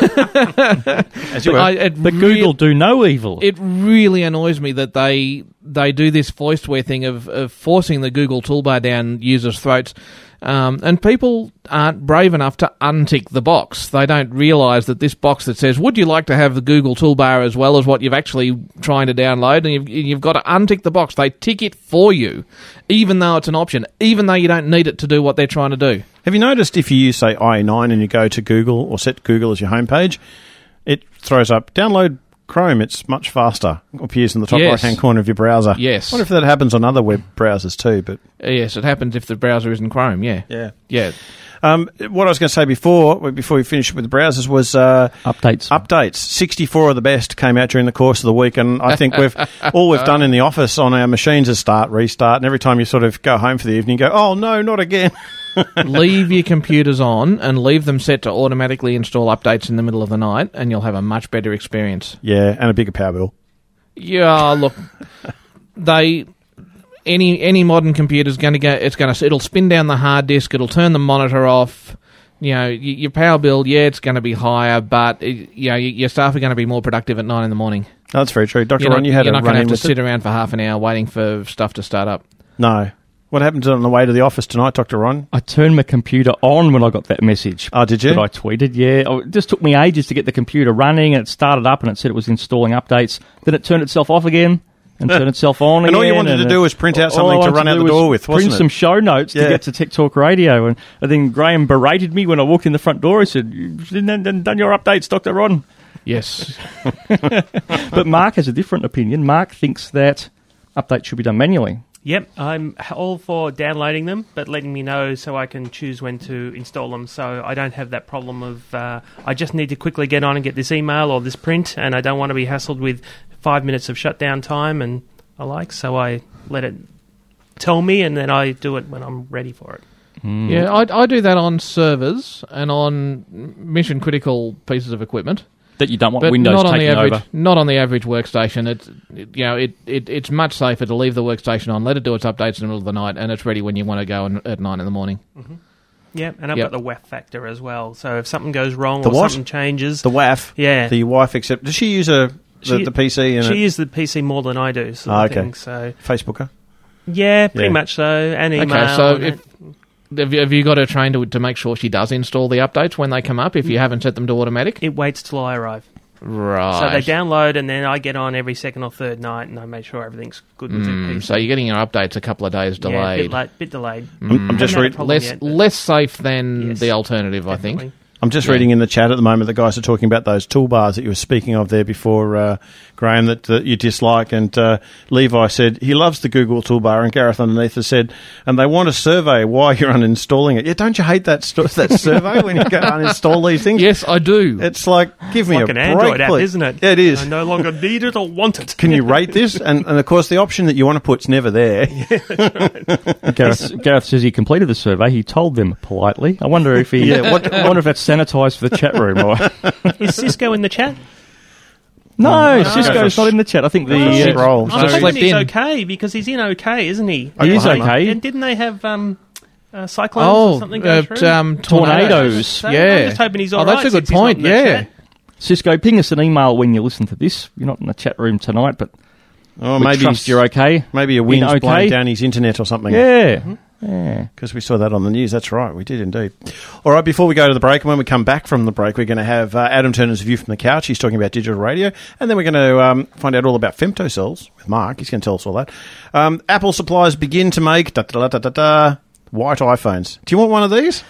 As you But were. I- it But rea- Google do no evil. It really annoys me that they they do this voiceware thing of, of forcing the Google toolbar down users' throats, um, and people aren't brave enough to untick the box. They don't realise that this box that says, would you like to have the Google toolbar as well as what you've actually trying to download, and you've, you've got to untick the box. They tick it for you, even though it's an option, even though you don't need it to do what they're trying to do. Have you noticed if you use, say, I E nine and you go to Google or set Google as your homepage, it throws up, download Chrome, it's much faster. It appears in the top Yes. right-hand corner of your browser. Yes. I wonder if that happens on other web browsers too, but... Yes, it happens if the browser isn't Chrome, yeah. Yeah. Yeah. Um, what I was going to say before, before we finish with the browsers, was uh, updates. Updates. Sixty-four of the best came out during the course of the week, and I think we've all we've done in the office on our machines is start, restart, and every time you sort of go home for the evening, you go, oh no, not again. Leave your computers on and leave them set to automatically install updates in the middle of the night, and you'll have a much better experience. Yeah, and a bigger power bill. Yeah, look, they any any modern computer's going to go. It's going to it'll spin down the hard disk. It'll turn the monitor off. You know, y- your power bill, yeah, it's going to be higher, but it, you know, y- your staff are going to be more productive at nine in the morning. No, that's very true, Doctor You're Ron. not, You had you're a not going run to in have to with sit it. around for half an hour waiting for stuff to start up. No. What happened on the way to the office tonight, Doctor Ron? I turned my computer on when I got that message. Oh, did you? That I tweeted, yeah. Oh, it just took me ages to get the computer running, and it started up, and it said it was installing updates. Then it turned itself off again, and turned itself on And again. all you wanted to and do it- was print out all I something to wanted run out do the was door with, wasn't print it? some show notes Yeah. to get to Tech Talk Radio. And, and then Graham berated me when I walked in the front door. He said, you didn't done done your updates, Doctor Ron. Yes. But Mark has a different opinion. Mark thinks that updates should be done manually. Yep, I'm all for downloading them, but letting me know so I can choose when to install them, so I don't have that problem of uh, I just need to quickly get on and get this email or this print, and I don't want to be hassled with five minutes of shutdown time and I like, so I let it tell me, and then I do it when I'm ready for it. Mm. Yeah, I, I do that on servers and on mission critical pieces of equipment. That you don't want But Windows not on the taking average, over. Not on the average workstation. It's it, you know it, it it's much safer to leave the workstation on, let it do its updates in the middle of the night, and it's ready when you want to go in, at nine in the morning. Mm-hmm. Yeah, and I've Yep. got the W A F factor as well. So if something goes wrong The or what? something changes, The W A F? Yeah, The wife accept. Does she use a the, She- the P C? And she it? uses the P C more than I do. Sort Ah, of okay. thing, so Facebooker? yeah, pretty Yeah. much so. And email. Okay, so and if have you, have you got her trained to, to make sure she does install the updates when they come up? If you haven't set them to automatic, it waits till I arrive. Right. So they download, and then I get on every second or third night, and I make sure everything's good with Mm, the P C. so you're getting your updates a couple of days Yeah, delayed. bit late, bit delayed. I'm, I'm just Haven't had a reading. problem less yet, but- less safe than Yes, the alternative, I think. definitely. I'm just Yeah. reading in the chat at the moment. The guys are talking about those toolbars that you were speaking of there before, uh, Graham, that, that you dislike. And uh, Levi said he loves the Google toolbar, and Gareth underneath has said, and they want a survey why you're uninstalling it. Yeah, don't you hate that st- that survey when you go uninstall these things? Yes, I do. It's like, give me like a an break, Android app, please. isn't it? Yeah, it is. I no longer need it or want it. Can you rate this? And, and of course, the option that you want to put's never there. Gareth, Gareth says he completed the survey. He told them politely. I wonder if he. Yeah, what- I wonder if that's sanitised for the chat room. Or Is Cisco in the chat? No, Cisco's not in the chat. I think the uh, roll. I'm So hoping he's in. okay because he's in okay, isn't he? He is okay. And didn't they have um, uh, cyclones Oh, or something go uh, through? um, Tornadoes. tornadoes. So Yeah. I'm just hoping he's all oh, that's right a good since he's not point. in the Yeah. chat. Cisco, ping us an email when you listen to this. You're not in the chat room tonight, but Oh, we maybe trust you're okay. Maybe a In wind's okay? blowing down his internet or something. Yeah. Mm-hmm. Yeah. Because we saw that on the news. That's right, we did indeed. All right, before we go to the break, and when we come back from the break, we're going to have uh, Adam Turner's View from the Couch. He's talking about digital radio. And then we're going to um, find out all about femtocells with Mark. He's going to tell us all that. Um, Apple suppliers begin to make da, da, da, da, da, white iPhones. Do you want one of these?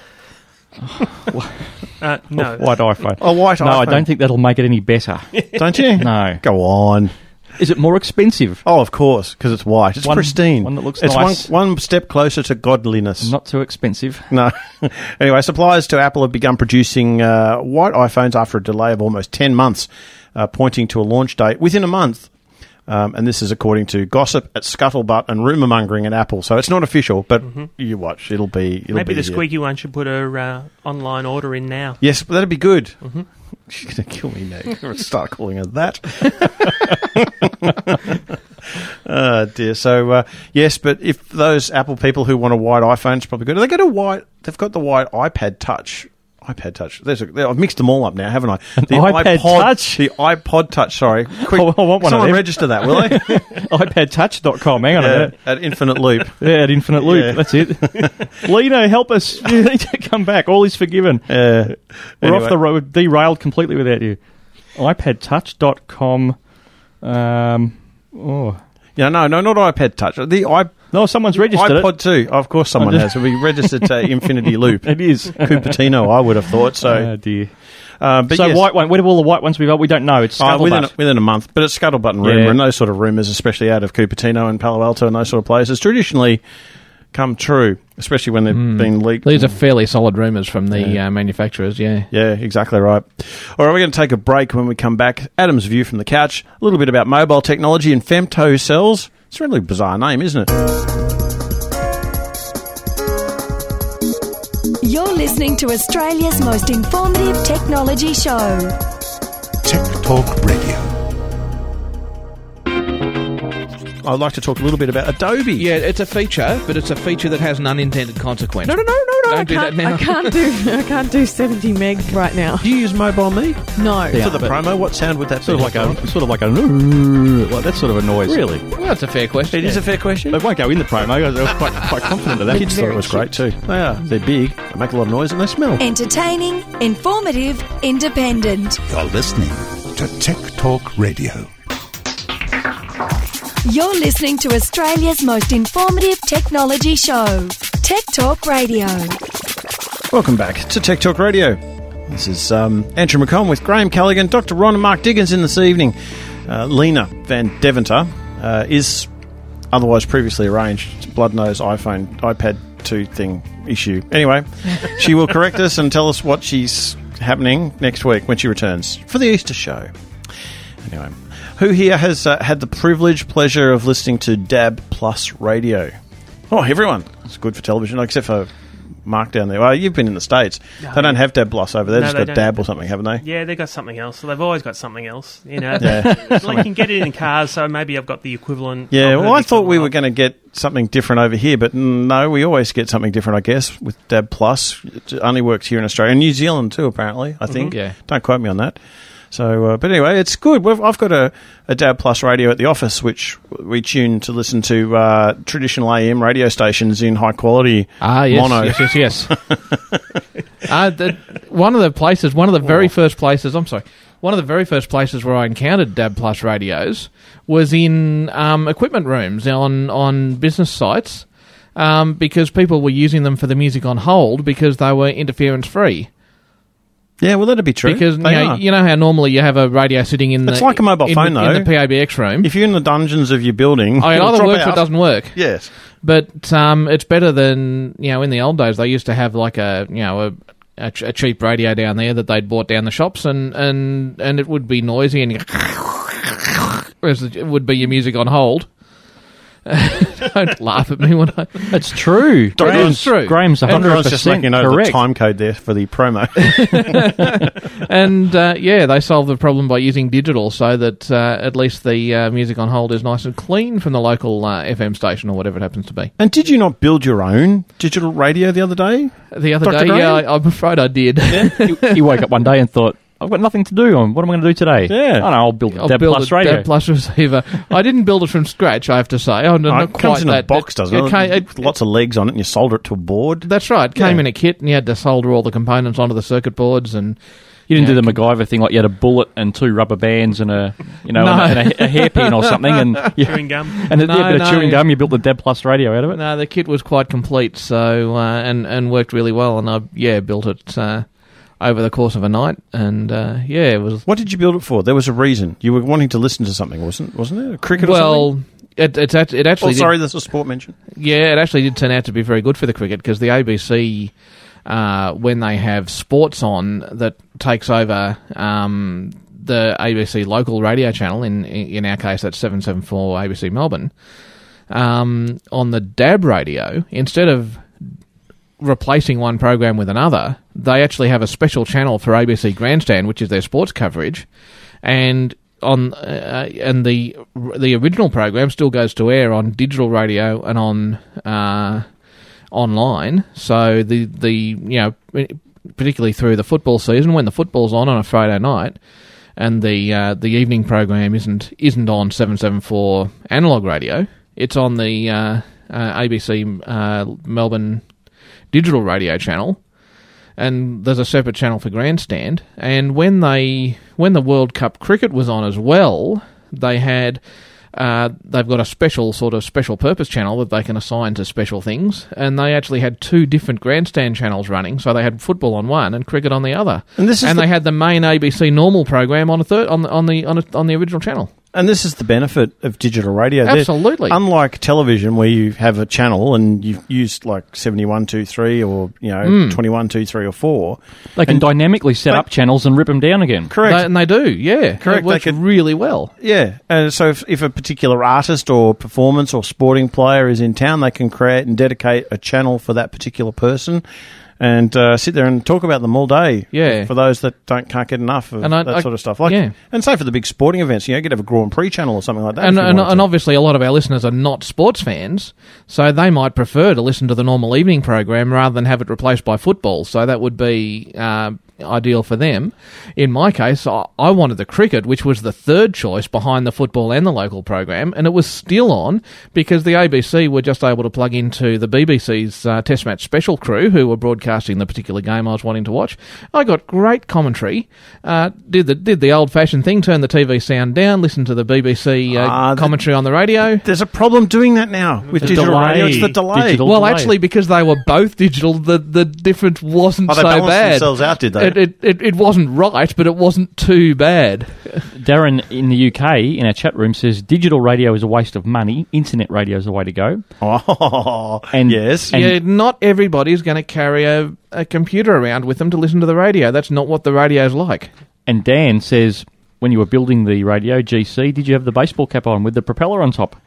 Uh, no. White iPhone. A white no, iPhone. I don't think that'll make it any better. Don't you? No. Go on. Is it more expensive? Oh, of course, because it's white. It's One- pristine. one that looks it's nice. one, one step closer to godliness. Not too expensive. No. Anyway, suppliers to Apple have begun producing uh, white iPhones after a delay of almost ten months, uh, pointing to a launch date within a month. Um, and this is according to gossip at Scuttlebutt and rumour mongering at Apple. So it's not official, but Mm-hmm. you watch. It'll be. It'll Maybe be the here. squeaky one should put her uh, online order in now. Yes, but that'd be good. Mm-hmm. She's going to kill me now. I'm going to start calling her that. Oh, dear. So, uh, yes, but if those Apple people who want a white iPhone, it's probably good. They got a white, they've got the white iPad Touch. iPad Touch. There's a, I've mixed them all up now, haven't I? The iPad iPod, Touch? The iPod Touch, sorry. Quick, I want one of someone them. register that, will they? iPad touch dot com. Hang on a Yeah, minute. at Infinite Loop. Yeah, at Infinite Loop. Yeah. That's it. Lino, help us. You need to come back. All is forgiven. Uh, We're anyway. off the road, derailed completely without you. iPad touch dot com. Um, oh. Yeah, no, no, not iPad Touch. The i No, someone's registered iPod it. too. Of course someone I just- has. We registered to Infinity Loop. It is. Cupertino, I would have thought. So, Oh, dear. uh, but so yes. white one. Where do all the white ones we got? We don't know. It's Uh, within, a, Scuttlebutt. within a month. But it's Scuttlebutt and rumour, Yeah. and those sort of rumours, especially out of Cupertino and Palo Alto and those sort of places, traditionally come true, especially when they've been leaked. These are fairly solid rumours from the uh, manufacturers, yeah. Yeah, exactly right. All right, we're going to take a break. When we come back, Adam's View from the Couch, a little bit about mobile technology and femtocells. It's a really bizarre name, isn't it? You're listening to Australia's most informative technology show. Tech Talk Radio. I'd like to talk a little bit about Adobe. Yeah, it's a feature, but it's a feature that has an unintended consequence. No, no, no, no, no. Don't I do can't, that now. I can't do. I can't do seventy meg right now. Do you use Mobile Me? No. Yeah. For the promo, what sound would that Sort be? of like a, sort of like a, like that sort of a noise. Really? Well, that's a fair question. It is a fair question. They won't go in the promo. I was quite, quite confident of that. Kids thought it was great too. They are. They're big. They make a lot of noise and they smell. Entertaining, informative, independent. You're listening to Tech Talk Radio. You're listening to Australia's most informative technology show. Tech Talk Radio. Welcome back to Tech Talk Radio. This is um, Andrew McComb with Graham Callaghan, Doctor Ron and Mark Diggins in this evening. Uh, Lena Van Deventer uh, is otherwise previously arranged. It's blood nose iPhone, iPad two thing issue. Anyway, she will correct us and tell us what she's happening next week when she returns for the Easter show. Anyway, who here has uh, had the privilege, pleasure of listening to D A B Plus Radio? Oh, everyone. It's good for television, except for Mark down there. Well, you've been in the States. No, they don't have D A B Plus over there. No, They've they just got don't. D A B or something, haven't they? Yeah, they've got something else. So they've always got something else. You know, Yeah. Well, you can get it in cars, so maybe I've got the equivalent. Yeah, of well, I the thought we equivalent were going to get something different over here, but no, we always get something different, I guess, with D A B Plus. It only works here in Australia. And New Zealand too, apparently, I think. Mhm. Yeah. Don't quote me on that. So, uh, but anyway, it's good. We've, I've got a, a D A B Plus radio at the office, which we tune to listen to uh, traditional A M radio stations in high quality Ah, yes, mono. yes, yes, yes. uh, the, one of the places, one of the very first places, I'm sorry, one of the very first places where I encountered D A B Plus radios was in um, equipment rooms on, on business sites um, because people were using them for the music on hold because they were interference-free. Yeah, well, that'd be true. Because you They know, are. you know how normally you have a radio sitting in the... It's like a mobile in, phone, in though. the P A B X room. If you're in the dungeons of your building, Oh, it it'll either drop works or out. it doesn't work. Yes. But um, it's better than, you know, in the old days, they used to have like a, you know, a, a, ch- a cheap radio down there that they'd bought down the shops and, and, and it would be noisy and whereas it would be your music on hold. Don't laugh at me when I... It's true. Graham's, it's true. Graham's one hundred percent just making a note of the time code there for the promo. And, uh, yeah, they solved the problem by using digital so that uh, at least the uh, music on hold is nice and clean from the local uh, F M station or whatever it happens to be. And did you not build your own digital radio the other day? The other Doctor day, Graham? yeah, I, I'm afraid I did. he, he woke up one day and thought, I've got nothing to do. What am I going to do today? Yeah. Oh, no, I'll build a I'll Dab build Plus a radio. Dab Plus receiver. I didn't build it from scratch, I have to say. Oh, no, Oh, not it quite comes in that. a box, doesn't it? it, came, it With lots of legs on it, and you solder it to a board. That's right. It came Yeah. in a kit, and you had to solder all the components onto the circuit boards. And You didn't Yeah, do the MacGyver thing like you had a bullet and two rubber bands and a you know No. and, a, and a, a hairpin or something and you, Chewing gum. and a, No, yeah, a bit of no. chewing gum. You built the Dab Plus radio out of it. No, the kit was quite complete, so uh, and and worked really well. And I yeah built it uh, over the course of a night, and uh, yeah, it was What did you build it for? There was a reason. You were wanting to listen to something, wasn't wasn't it? A cricket or well. something? It, it's act- it actually Oh, sorry, did, that's a sport mention. yeah, it actually did turn out to be very good for the cricket because the A B C, uh, when they have sports on that takes over um, the A B C local radio channel, in in our case that's seven seven four A B C Melbourne, um, on the D A B radio, instead of replacing one program with another, they actually have a special channel for A B C Grandstand, which is their sports coverage, and on uh, and the the original program still goes to air on digital radio and on uh, online. So the the you know particularly through the football season, when the football's on on a Friday night, and the uh, the evening program isn't isn't on seven seven four analog radio, it's on the uh, uh, A B C uh, Melbourne digital radio channel, and there's a separate channel for Grandstand. And when they when the World Cup cricket was on as well, they had uh, they've got a special sort of special purpose channel that they can assign to special things, and they actually had two different Grandstand channels running. So they had football on one and cricket on the other, And this is and the- they had the main A B C normal program on a third on the on the on, a, on the original channel. And this is the benefit of digital radio. They're- Absolutely. Unlike television, where you have a channel and you've used like seventy-one two three or you know Mm. twenty-one two three or four. They can And- dynamically set up channels and rip them down again. Correct. They, and they do, yeah, Correct, It works they could- really well. Yeah, and so if, if a particular artist or performance or sporting player is in town, they can create and dedicate a channel for that particular person, and uh, sit there and talk about them all day. Yeah. for those that don't can't get enough of And I- that I- sort of stuff. Like, yeah. and say for the big sporting events, you know, you could have a Grand Prix channel or something like that. And, if you and, wanted and to. obviously, a lot of our listeners are not sports fans, so they might prefer to listen to the normal evening program rather than have it replaced by football. So that would be uh, ideal for them. In my case, I, I wanted the cricket, which was the third choice behind the football and the local program, and it was still on because the A B C were just able to plug into the B B C's uh, Test Match Special crew, who were broadcasting the particular game I was wanting to watch. I got great commentary. Uh, did the did the old fashioned thing, turn the T V sound down, listen to the B B C uh, Ah, the- commentary on the radio. There's a problem doing that now with The digital delay. radio. It's the delay. Digital Well, delay. actually, because they were both digital, the the difference wasn't Oh, they so balanced bad. themselves out, did they? It, it, it, it wasn't right, but it wasn't too bad. Darren in the U K in our chat room says digital radio is a waste of money. Internet radio is the way to go. Oh, And yes. and yeah, not everybody's going to carry a, a computer around with them to listen to the radio. That's not what the radio's like. And Dan says, when you were building the radio G C, did you have the baseball cap on with the propeller on top?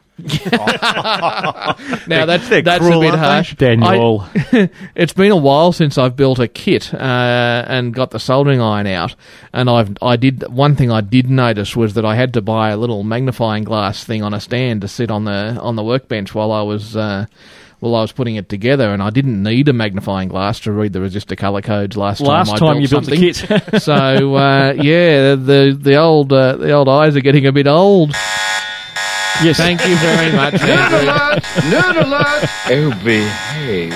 Now that's they're that's cruel, a bit aren't they? harsh. Daniel. I- it's been a while since I've built a kit uh, and got the soldering iron out. And I've I did one thing I did notice was that I had to buy a little magnifying glass thing on a stand to sit on the on the workbench while I was. Uh, Well, I was putting it together, and I didn't need a magnifying glass to read the resistor colour codes last time. Last I time built you built the something. kit. So uh, yeah, the the old uh, the old eyes are getting a bit old. Yes. Thank you very much, Andrew. Nerd alert! Oh, behave.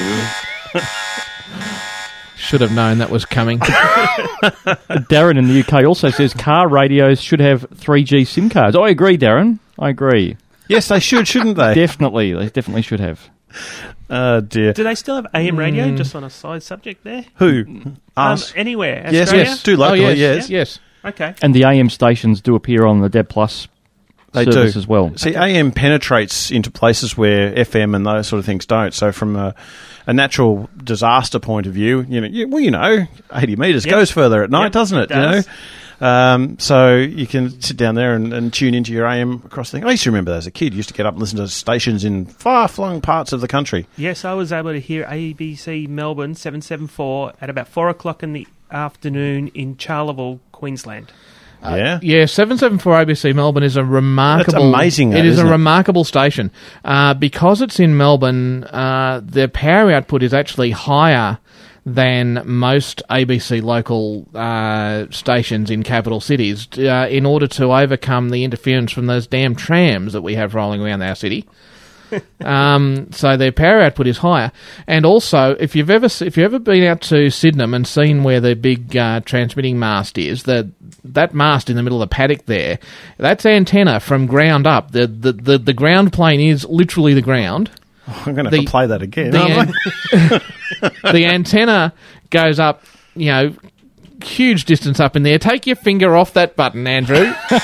Should have known that was coming. Darren in the U K also says car radios should have three G SIM cards. I agree, Darren. I agree. Yes, they should, shouldn't they? Definitely. They definitely should have. Oh, dear. Do they still have A M radio? Just on a side subject there. Who? Um, Us? anywhere. Yes, Australia? yes. Do locally, oh, yes. yes, yes. Okay. And the A M stations do appear on the Deb Plus They service do as well. See, A M penetrates into places where F M and those sort of things don't. So, from a, a natural disaster point of view, you know, you, well, you know, eighty metres Yep. goes further at night, Yep, doesn't it? it You does. know, Um, so you can sit down there and, and tune into your A M across the thing. I used to remember that as a kid. You used to get up and listen to stations in far-flung parts of the country. Yes, I was able to hear A B C Melbourne seven seventy-four at about four o'clock in the afternoon in Charleville, Queensland. Uh, yeah, yeah. Seven seven four A B C Melbourne is a remarkable. That's amazing. Though, it is a it? remarkable station uh, because it's in Melbourne. Uh, the power output is actually higher than most A B C local uh, stations in capital cities. Uh, in order to overcome the interference from those damn trams that we have rolling around our city. um, so their power output is higher, and also if you've ever if you've ever been out to Sydenham and seen where the big uh, transmitting mast is, the that mast in the middle of the paddock there, that's antenna from ground up. The the the, the ground plane is literally the ground. Oh, I'm going to have the, to play that again. The, an- the antenna goes up, you know. Huge distance up in there. Take your finger off that button, Andrew.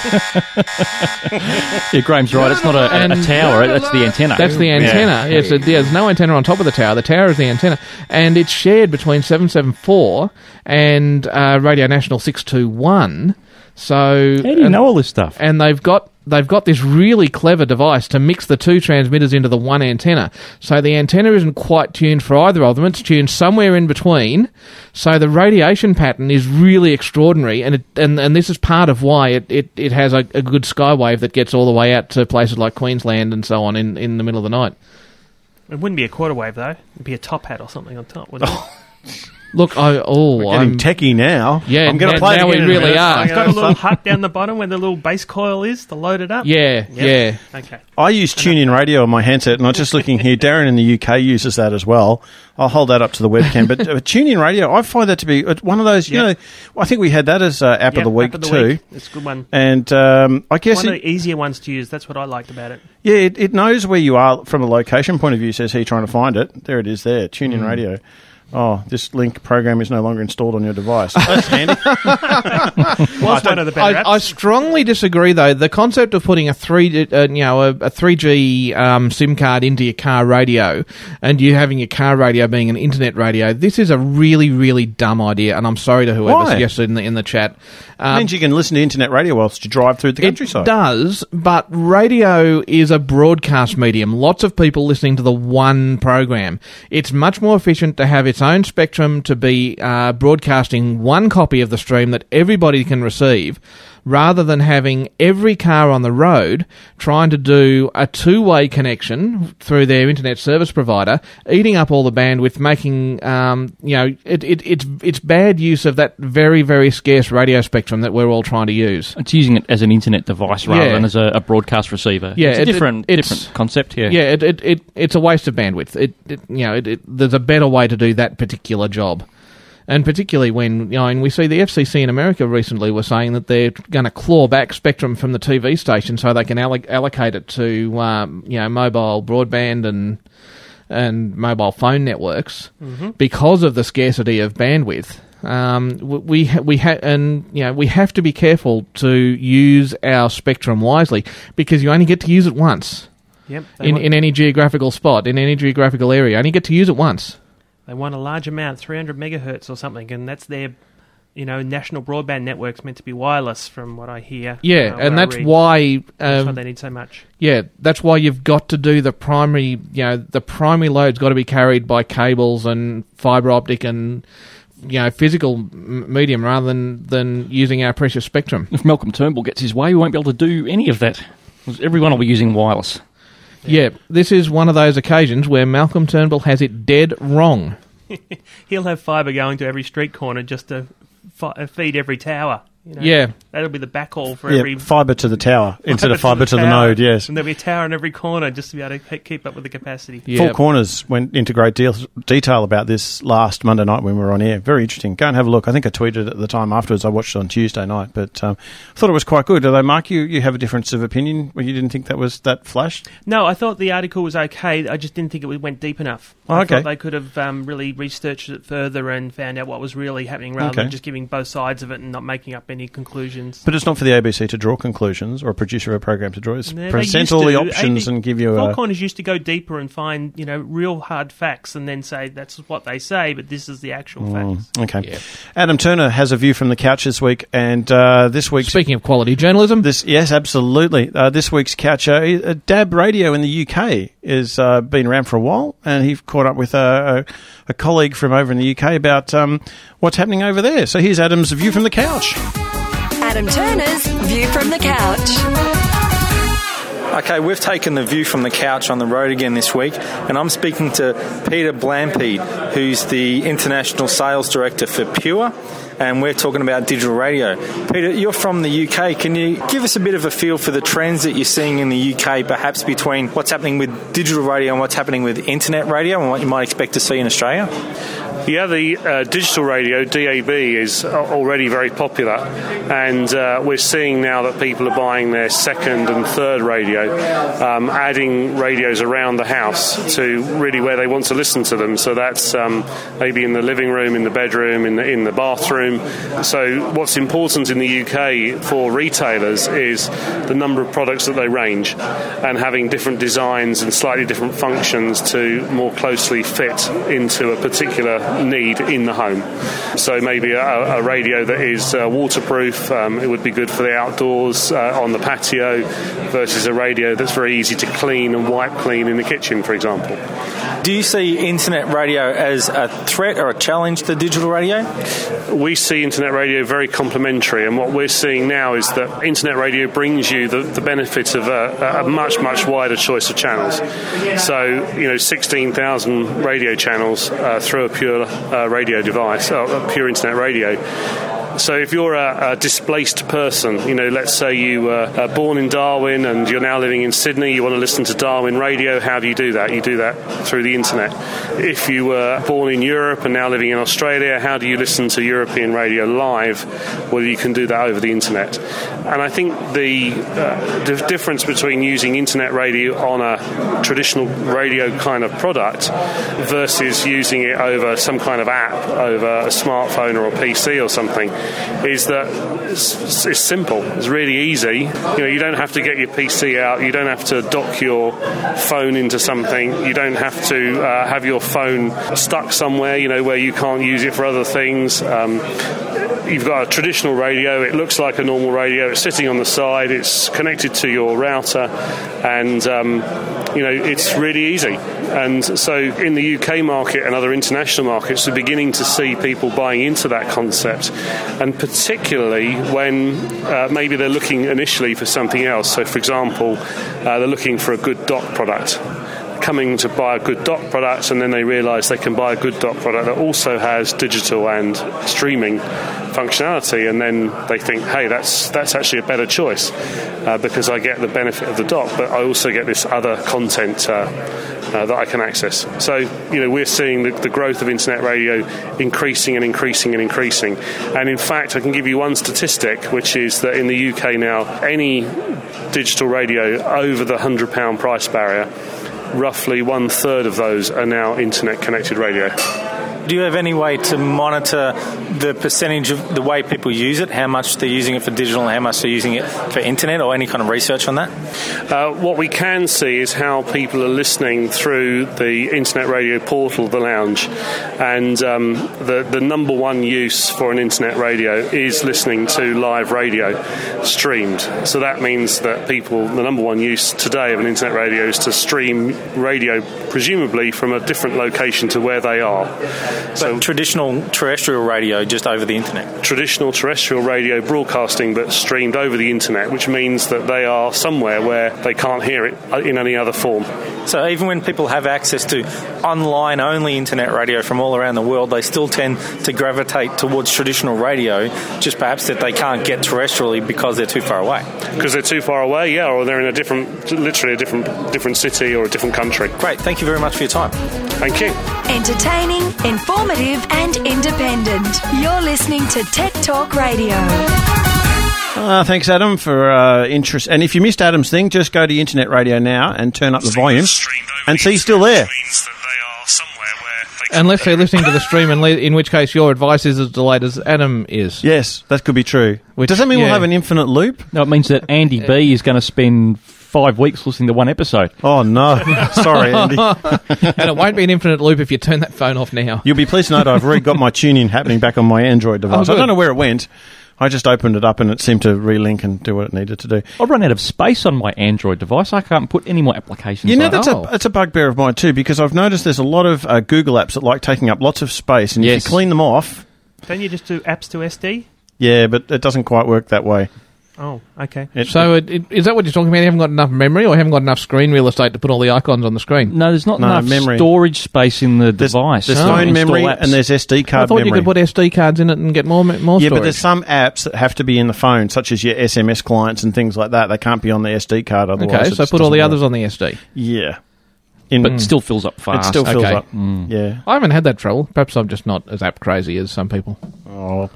Yeah, Graham's right. It's not a, a, a tower. That's the antenna. That's the antenna. Yeah. Yes, yeah, there's no antenna on top of the tower. The tower is the antenna, and it's shared between seven seven four and uh, Radio National six two one. So how do you and, know all this stuff? And they've got they've got this really clever device to mix the two transmitters into the one antenna. So the antenna isn't quite tuned for either of them. It's tuned somewhere in between. So the radiation pattern is really extraordinary, and it, and, and this is part of why it, it, it has a, a good skywave that gets all the way out to places like Queensland and so on in, in the middle of the night. It wouldn't be a quarter wave, though. It'd be a top hat or something on top, wouldn't it? Look, I oh, We're getting I'm techie now. Yeah, I'm going to now, play now it again we in a really minute. are. It's got a little hut down the bottom where the little base coil is to load it up. Yeah, Yep. yeah. Okay. I use TuneIn Radio on my handset, and I'm just looking here. Darren in the U K uses that as well. I'll hold that up to the webcam. But uh, TuneIn Radio, I find that to be one of those, you Yep. know, I think we had that as uh, app Yep, of the week app of the too. week. It's a good one. And um, I guess One of it, the easier ones to use. That's what I liked about it. yeah, it, it knows where you are from a location point of view, says he trying to find it. There it is there, TuneIn Mm. Radio. Oh, this link program is no longer installed on your device. That's handy. Was one of the better I, apps. I strongly disagree, though. The concept of putting a three, uh, you know, a, a three G um, SIM card into your car radio, and you having your car radio being an internet radio, this is a really, really dumb idea. And I'm sorry to whoever Why? suggested in the in the chat. Um, It means you can listen to internet radio whilst you drive through the countryside. It does, but radio is a broadcast medium. Lots of people listening to the one program. It's much more efficient to have its own spectrum to be uh, broadcasting one copy of the stream that everybody can receive, rather than having every car on the road trying to do a two-way connection through their internet service provider, eating up all the bandwidth, making, um, you know, it, it, it's it's bad use of that very, very scarce radio spectrum that we're all trying to use. It's using it as an internet device rather Yeah. than as a, a broadcast receiver. Yeah, it's a it- different, it- it's- different concept, yeah. Yeah, it, it, it, it's a waste of bandwidth. It, it you know, it, it, there's a better way to do that particular job. And particularly when, you know, and we see the F C C in America recently were saying that they're going to claw back spectrum from the T V station so they can alloc- allocate it to, um, you know, mobile broadband and and mobile phone networks Mhm. because of the scarcity of bandwidth. Um, we ha- we ha- and you know we have to be careful to use our spectrum wisely because you only get to use it once. Yep. They In want, in any geographical spot, in any geographical area, you only get to use it once. they want a large amount, three hundred megahertz or something, and that's their, you know, national broadband network's meant to be wireless, from what I hear. Yeah, uh, and what I that's read. why That's um, why they need so much. Yeah, that's why you've got to do the primary. You know, the primary load's got to be carried by cables and fibre optic and, you know, physical m- medium rather than, than using our precious spectrum. If Malcolm Turnbull gets his way, we won't be able to do any of that. 'Cause everyone will be using wireless. Yeah, this is one of those occasions where Malcolm Turnbull has it dead wrong. He'll have fibre going to every street corner just to fi- feed every tower. You know? Yeah. That'll be the backhaul for Yeah, every... fibre to the tower instead of fibre to the tower. node, yes. And there'll be a tower in every corner just to be able to ke- keep up with the capacity. Four Corners went into great deal, detail about this last Monday night when we were on air. Very interesting. Go and have a look. I think I tweeted at the time afterwards. I watched it on Tuesday night, but um, I thought it was quite good. Although, Mark, you, you have a difference of opinion where you didn't think that was that flash? No, I thought the article was okay. I just didn't think it went deep enough. Oh, I okay. thought they could have um, really researched it further and found out what was really happening rather Okay. than just giving both sides of it and not making up any conclusions. But it's not for the A B C to draw conclusions or a producer of a program to draw. It's No, they present used all to. the options A B and give you Four a... Corners used to go deeper and find, you know, real hard facts and then say that's what they say, but this is the actual Mm, facts. okay. Yeah. Adam Turner has a view from the couch this week, and uh, this week's... Speaking of quality journalism. This, yes, absolutely. Uh, this week's couch, uh, uh, D A B Radio in the U K has uh, been around for a while, and he caught up with a, a, a colleague from over in the U K about um, what's happening over there. So here's Adam's view from the couch. Adam Turner's View from the Couch. Okay, we've taken the view from the couch on the road again this week, and I'm speaking to Peter Blampede, who's the International Sales Director for Pure, and we're talking about digital radio. Peter, you're from the U K. Can you give us a bit of a feel for the trends that you're seeing in the U K, perhaps between what's happening with digital radio and what's happening with internet radio, and what you might expect to see in Australia? Yeah, the uh, digital radio, D A B, is already very popular, and uh, we're seeing now that people are buying their second and third radio, um, adding radios around the house to really where they want to listen to them. So that's um, maybe in the living room, in the bedroom, in the, in the bathroom. So what's important in the U K for retailers is the number of products that they range, and having different designs and slightly different functions to more closely fit into a particular need in the home. So maybe a, a radio that is uh, waterproof, um, it would be good for the outdoors uh, on the patio, versus a radio that's very easy to clean and wipe clean in the kitchen, for example. Do you see internet radio as a threat or a challenge to digital radio? We see internet radio very complementary, and what we're seeing now is that internet radio brings you the, the benefit of a, a much, much wider choice of channels. So, you know, sixteen thousand radio channels uh, through a pure uh, radio device, uh, a pure internet radio. So if you're a, a displaced person, you know, let's say you were uh, born in Darwin and you're now living in Sydney, you want to listen to Darwin radio, how do you do that? You do that through the internet. If you were born in Europe and now living in Australia, how do you listen to European radio live? Well, you can do that over the internet. And I think the uh, the difference between using internet radio on a traditional radio kind of product versus using it over some kind of app, over a smartphone or a P C or something, is that it's, it's simple. It's really easy. You know, you don't have to get your P C out. You don't have to dock your phone into something. You don't have to uh, have your phone stuck somewhere, you know, where you can't use it for other things. Um, you've got a traditional radio. It looks like a normal radio. It's sitting on the side. It's connected to your router, and um, you know, it's really easy. And so in the U K market and other international markets, we're beginning to see people buying into that concept, and particularly when uh, maybe they're looking initially for something else. So, for example, uh, they're looking for a good dock product, coming to buy a good dock product, and then they realise they can buy a good dock product that also has digital and streaming functionality, and then they think, hey, that's that's actually a better choice uh, because I get the benefit of the dock, but I also get this other content uh, uh, that I can access. So, you know, we're seeing the, the growth of internet radio increasing and increasing and increasing. And in fact, I can give you one statistic, which is that in the U K now, any digital radio over the one hundred pound price barrier, roughly one third of those are now internet connected radio. Do you have any way to monitor the percentage of the way people use it, how much they're using it for digital and how much they're using it for internet, or any kind of research on that? Uh, what we can see is how people are listening through the internet radio portal, the Lounge, and um, the, the number one use for an internet radio is listening to live radio streamed. So that means that people, the number one use today of an internet radio is to stream radio, presumably from a different location to where they are. So traditional terrestrial radio just over the internet? Traditional terrestrial radio broadcasting, but streamed over the internet, which means that they are somewhere where they can't hear it in any other form. So even when people have access to online-only internet radio from all around the world, they still tend to gravitate towards traditional radio, just perhaps that they can't get terrestrially because they're too far away. Because they're too far away, yeah, or they're in a different, literally a different different city or a different country. Great, thank you very much for your time. Thank you. Entertaining, informative and independent. You're listening to Tech Talk Radio. Uh, thanks, Adam, for uh, interest. And if you missed Adam's thing, just go to Internet Radio now and turn up the volume and see he's still there. Unless they're listening to the stream, and le- in which case your advice is as delayed as Adam is. Yes, that could be true. Which, Does that mean yeah. we'll have an infinite loop? No, it means that Andy B is going to spend five weeks listening to one episode. Oh, no. Sorry, Andy. And it won't be an infinite loop if you turn that phone off now. You'll be pleased to note I've already got my tune-in happening back on my Android device. Oh, I good. don't know where it went. I just opened it up and it seemed to relink and do what it needed to do. I've run out of space on my Android device. I can't put any more applications You know, on. that's, Oh. a, that's a bugbear of mine too, because I've noticed there's a lot of uh, Google apps that like taking up lots of space, and Yes. if you clean them off... Don't you just do apps to S D? Yeah, but it doesn't quite work that way. Oh, okay. It- So it, it, is that what you're talking about? You haven't got enough memory, or you haven't got enough screen real estate to put all the icons on the screen? No, there's not No, enough memory. storage space in the There's, device. there's to phone install memory apps. and there's S D I card thought memory. you could put S D cards in it and get more me- more yeah, storage. but there's some apps that have to be in the phone, such as your S M S clients and things like that. They can't be on the S D card otherwise. Okay, it so just put all the doesn't others work. on the S D. Yeah. In, But it still fills up fast. It still fills Okay. up. Mm. Yeah. I haven't had that trouble. Perhaps I'm just not as app crazy as some people. Oh.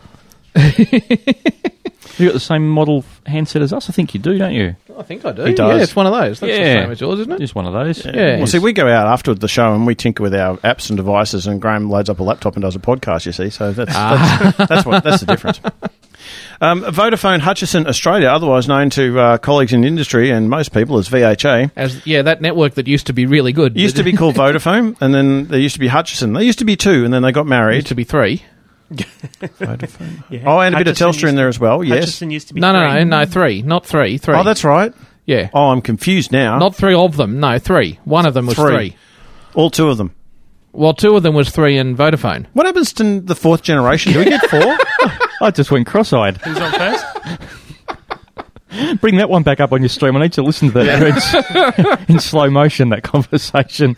You got the same model handset as us? I think you do, don't you? I think I do. He does. Yeah, it's one of those. That's Yeah. the same as yours, isn't it? Just one of those. Yeah. Well, see, we go out after the show and we tinker with our apps and devices, and Graham loads up a laptop and does a podcast, you see. So that's Ah. that's, that's, what, that's the difference. Um, Vodafone Hutchison Australia, otherwise known to uh, colleagues in the industry and most people as V H A. As yeah, that network that used to be really good. It used to be called Vodafone, and then there used to be Hutchison. There used to be two, and then they got married. used to be three. Vodafone. Yeah. Oh, and a bit of Hutchison Telstra in used- there as well, yes. Hutchison used to be No, no, three. no, no, three, not three, three. Oh, that's right. Yeah. Oh, I'm confused now. Not three of them, no, three. One of them was Three. three. All two of them. Well, two of them was three in Vodafone. What happens to the fourth generation? Do we get four? I just went cross-eyed. Who's on first? Bring that one back up on your stream. I need to listen to that in, in slow motion, that conversation.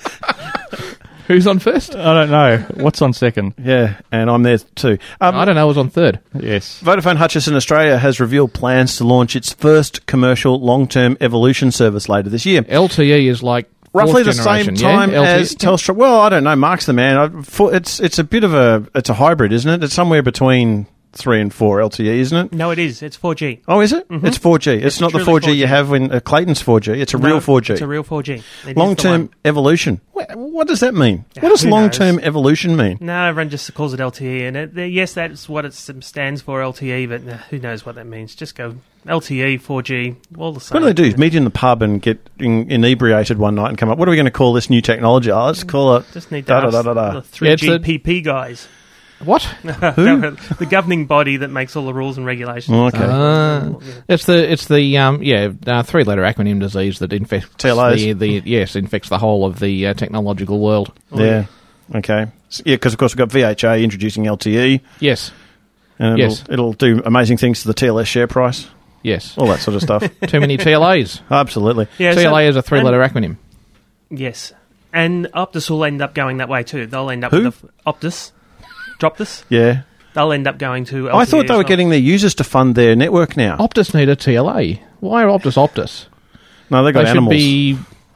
Who's on first? I don't know. What's on second? Yeah, and I'm there too. Um, I don't know, I was on third. Yes. Vodafone Hutchison Australia has revealed plans to launch its first commercial long-term evolution service later this year. L T E is like Roughly the fourth same generation, time yeah? L T E? as Telstra. Well, I don't know. Mark's the man. I, for, it's it's a bit of a it's a hybrid, isn't it? It's somewhere between three and four L T E, isn't it? No, it is. It's four G. Oh, is it? Mhm. It's four G. It's, It's not the truly four G, four G. you have when uh, Clayton's four G. It's a No, real four G. It's a real four G. It is the Long-term one. evolution. What, what does that mean? Yeah, what does who long-term knows? evolution mean? No, everyone just calls it L T E, and it, the- yes, that's what it s- stands for, L T E. But nah, who knows what that means? Just go L T E, four G, all the same. What do they do? Meet in the pub and get in, inebriated one night and come up. What are we going to call this new technology? Oh, let's call it. Just need to da, da, ask da, da, da. the three G P P guys. What? Who? The governing body that makes all the rules and regulations. Oh, okay. Uh, it's the it's the um yeah uh, three letter acronym disease that infects T L Os? the, the yes infects the whole of the uh, technological world. Yeah. Okay. S- Yeah, because of course we've got V H A introducing L T E. Yes. And Yes. it'll, it'll do amazing things to the T L S share price. Yes. All that sort of stuff. Too many T L As. Absolutely. Yeah, T L A so- is a three letter and- acronym. Yes, and Optus will end up going that way too. They'll end up Who? with the, Optus, Droptus. Yeah. They'll end up going to. L T E I thought they as were well. getting their users to fund their network now. Optus need a T L A. Why are Optus Optus? No, they got they animals. should be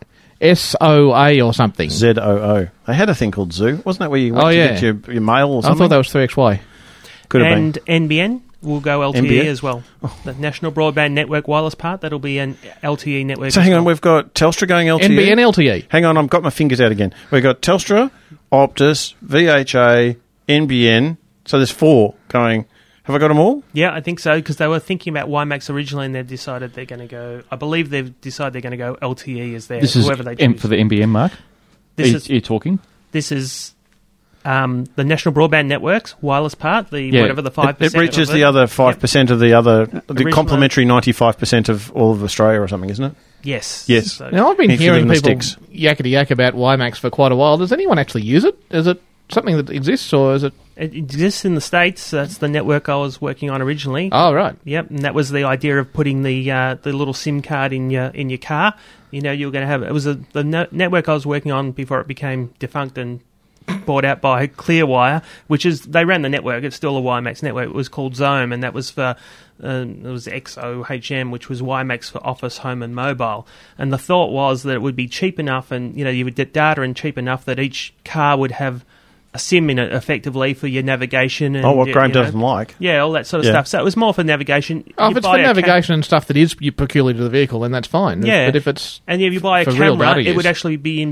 S O A or something. Z O O. They had a thing called Zoo. Wasn't that where you went Oh, to yeah. get your, your mail or I something? thought that was three X Y. Could have and been. N B N will go L T E N B N? as well. The National Broadband Network wireless part, that'll be an L T E network. So as hang on, well. we've got Telstra going L T E. N B N L T E. Hang on, I've got my fingers out again. We've got Telstra, Optus, V H A, N B N. So there's four going. Have I got them all? Yeah, I think so, because they were thinking about WiMAX originally, and they've decided they're going to go. I believe they've decided they're going to go L T E as their This is whoever they M choose. for the N B N, Mark. This are, you- is- are you talking? This is um, the National Broadband Networks wireless part. The Yeah. whatever the five It, it percent. reaches the other five percent of the other, the Original- complementary ninety-five percent of all of Australia or something, isn't it? Yes. Yes. So- Now, I've been If you hearing live in the people sticks. yakety yak about WiMAX for quite a while. Does anyone actually use it? Is it something that exists, or is it? It exists in the States. That's the network I was working on originally. Oh, right. Yep, and that was the idea of putting the uh, the little SIM card in your in your car. You know, you were going to have it was a, the no- network I was working on before it became defunct and bought out by Clearwire, which is they ran the network. It's still a WiMAX network. It was called Zome, and that was for uh, it was X O H M, which was WiMAX for office, home, and mobile. And the thought was that it would be cheap enough, and you know, you would get data and cheap enough that each car would have a SIM in it effectively for your navigation. And, Oh, what you- Graham you know, doesn't like. Yeah, all that sort of Yeah. stuff. So it was more for navigation. Oh, You if it's buy for a ca- navigation and stuff that is peculiar to the vehicle, then that's fine. yeah, But if it's and if you buy a for real camera, data it would use. actually be in,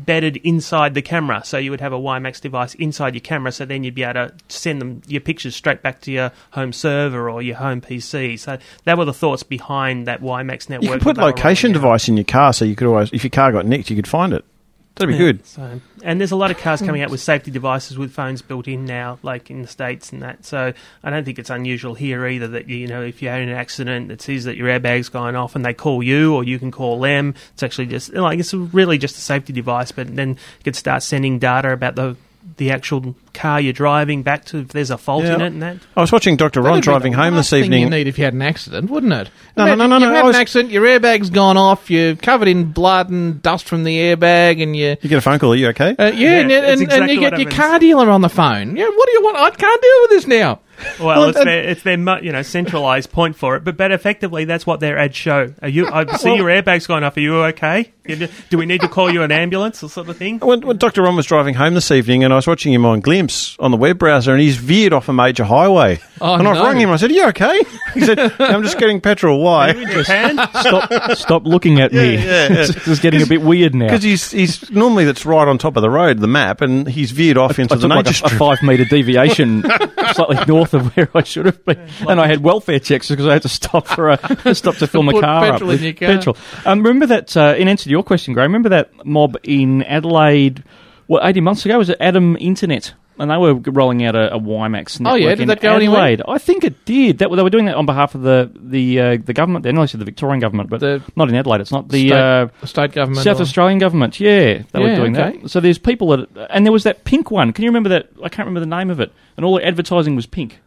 embedded inside the camera. So you would have a WiMAX device inside your camera, so then you'd be able to send them your pictures straight back to your home server or your home P C. So that were the thoughts behind that WiMAX network. You could put a location device in your car, so you could always, if your car got nicked, you could find it. That'd be Yeah, good. So, and there's a lot of cars coming out with safety devices with phones built in now, like in the States and that. So I don't think it's unusual here either that, you know, if you had an accident that sees that your airbag's going off and they call you or you can call them, it's actually just, like, it's really just a safety device, but then you could start sending data about the the actual car you're driving back to if there's a fault Yeah. in it and that. I was watching Doctor Ron driving home this Thing evening. you need if you had an accident, wouldn't it? No, no, Imagine no, no, You've no, had I was- an accident, your airbag's gone off, you're covered in blood and dust from the airbag, and you You get a phone call, are you okay? Uh, yeah, Yeah, and, that's and, exactly and you what get your happens. car dealer on the phone. Yeah, what do you want? I can't deal with this now. Well, Well, it's and- their it's their mu- you know centralised point for it, but but effectively that's what their ads show. Are you? I see Well- your airbag's gone off. Are you okay? You- Do we need to call you an ambulance or sort of thing? When, when Doctor Ron was driving home this evening, and I was watching him on Glimpse on the web browser, and he's veered off a major highway. Oh, and I no. rang him. I said, "Are you okay?" He said, "I'm just getting petrol." Why? Are you in Japan? Stop, stop looking at me. Yeah, yeah, yeah. It's just getting a bit weird now. Because he's he's normally that's right on top of the road, the map, and he's veered off into I the took like nature a, a strip. five metre deviation slightly north of where I should have been. And I had welfare checks because I had to stop for a stop to fill my Put car petrol up. in your car. Petrol. Um, remember that, uh, in answer to your question, Graham, remember that mob in Adelaide, what, eighteen months ago? Was it Adam Internet? And they were rolling out a, a WiMAX network Oh, yeah? Did in that go anywhere? Adelaide. I think it did. That, they were doing that on behalf of the the uh, the government. They're not the Victorian government, but The- not in Adelaide. It's not the State- uh, the state government South or- Australian government. Yeah, they were Yeah, doing okay. that. So there's people that, and there was that pink one. Can you remember that? I can't remember the name of it. And all the advertising was pink.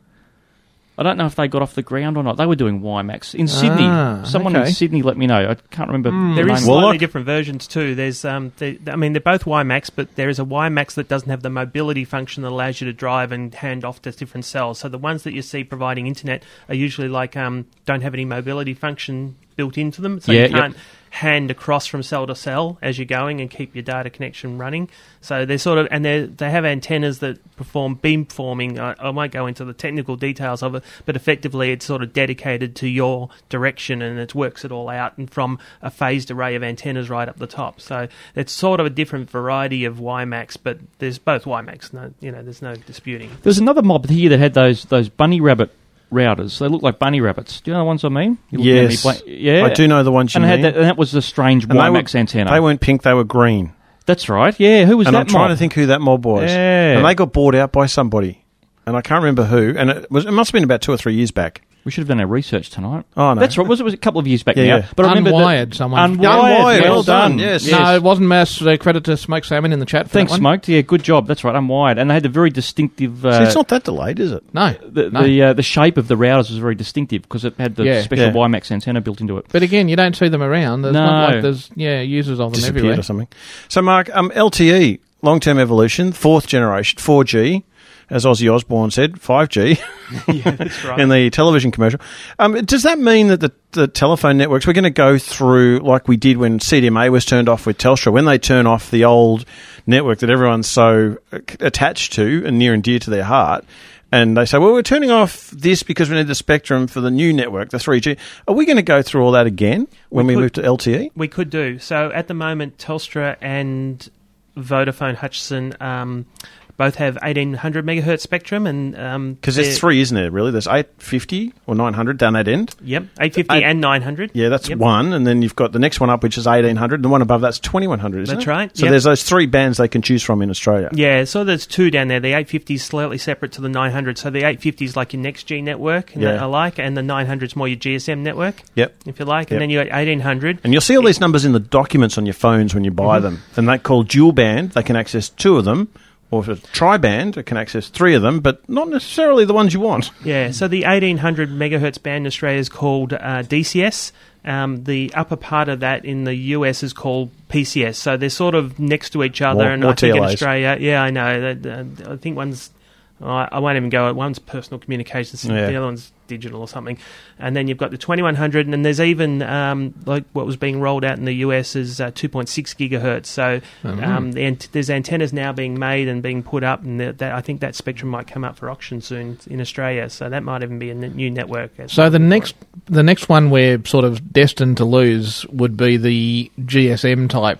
I don't know if they got off the ground or not. They were doing WiMAX in Sydney. Ah, Someone okay. in Sydney let me know. I can't remember. Mm. the There name is of it. slightly different versions too. There's, um, they, I mean, they're both WiMAX, but there is a WiMAX that doesn't have the mobility function that allows you to drive and hand off to different cells. So the ones that you see providing internet are usually like um, don't have any mobility function built into them, so Yeah, you yep. can't hand across from cell to cell as you're going and keep your data connection running. So they're sort of, and they they have antennas that perform beamforming. I, I won't go into the technical details of it, but effectively it's sort of dedicated to your direction and it works it all out and from a phased array of antennas right up the top. So it's sort of a different variety of WiMAX, but there's both WiMAX. No, you know, there's no disputing. There's another mob here that had those those bunny rabbit routers. They look like bunny rabbits. Do you know the ones I mean? You look at me Yes. blank- yeah, I do know the ones you and it had mean. that, and that was the strange And they WiMAX were- antenna. They weren't pink, they were green. That's right. Yeah, who was and that I'm trying mob? to think who that mob was. Yeah. And they got bought out by somebody. And I can't remember who. And it was it must have been about two or three years back. We should have done our research tonight. Oh, no. That's right. Was it was a couple of years back Yeah, now? yeah. But I remember Unwired, that, someone. Unwired. Unwired, Well, well done. done, yes. No, it wasn't mass. Uh, credit to Smoke Salmon in the chat for Thanks, that one. Smoked. Yeah, good job. That's right. Unwired, and they had a very distinctive. Uh, See, it's not that delayed, is it? No. the no. the, uh, the shape of the routers was very distinctive because it had the Yeah. special Yeah. WiMAX antenna built into it. But again, you don't see them around. There's No. not like there's yeah users of them Disappeared everywhere. or something. So, Mark, um, L T E, long-term evolution, fourth generation, four G, as Ozzy Osbourne said, five G. Yeah, that's right. in the television commercial. Um, does that mean that the, the telephone networks, we're going to go through like we did when C D M A was turned off with Telstra, when they turn off the old network that everyone's so attached to and near and dear to their heart, and they say, well, we're turning off this because we need the spectrum for the new network, the three G. Are we going to go through all that again when we, We could- move to L T E? We could do. So at the moment, Telstra and Vodafone Hutchison um, both have eighteen hundred megahertz spectrum, and um, Because they're- there's three, isn't there, really? There's eight fifty or nine hundred down that end. Yep, eight fifty Eight- and nine hundred. Yeah, that's Yep. one, and then you've got the next one up, which is eighteen hundred, and the one above that's twenty-one hundred, isn't That's it? right, So yep. there's those three bands they can choose from in Australia. Yeah, so there's two down there. The eight fifty is slightly separate to the nine hundred. So the eight fifty is like your next G network, and Yeah. that I like, and the nine hundred is more your G S M network, Yep. if you like. Yep. And then you got eighteen hundred. And you'll see all these numbers in the documents on your phones when you buy Mhm. them. Then they call dual band, they can access two of them, or if it's tri-band, it can access three of them, but not necessarily the ones you want. Yeah, so the eighteen hundred megahertz band in Australia is called uh, D C S. Um, the upper part of that in the U S is called P C S. So they're sort of next to each other. More- and more I think in T L As. Australia, yeah, I know. That, uh, I think one's, oh, I I won't even go. One's personal communications, Yeah. the other one's digital or something. And then you've got the twenty-one hundred, and then there's even um, like what was being rolled out in the U S is uh, two point six gigahertz. So Mhm. um, the ant- there's antennas now being made and being put up, and that, that, I think that spectrum might come up for auction soon in Australia. So that might even be a n- new network. as So well. the next the next one we're sort of destined to lose would be the G S M type.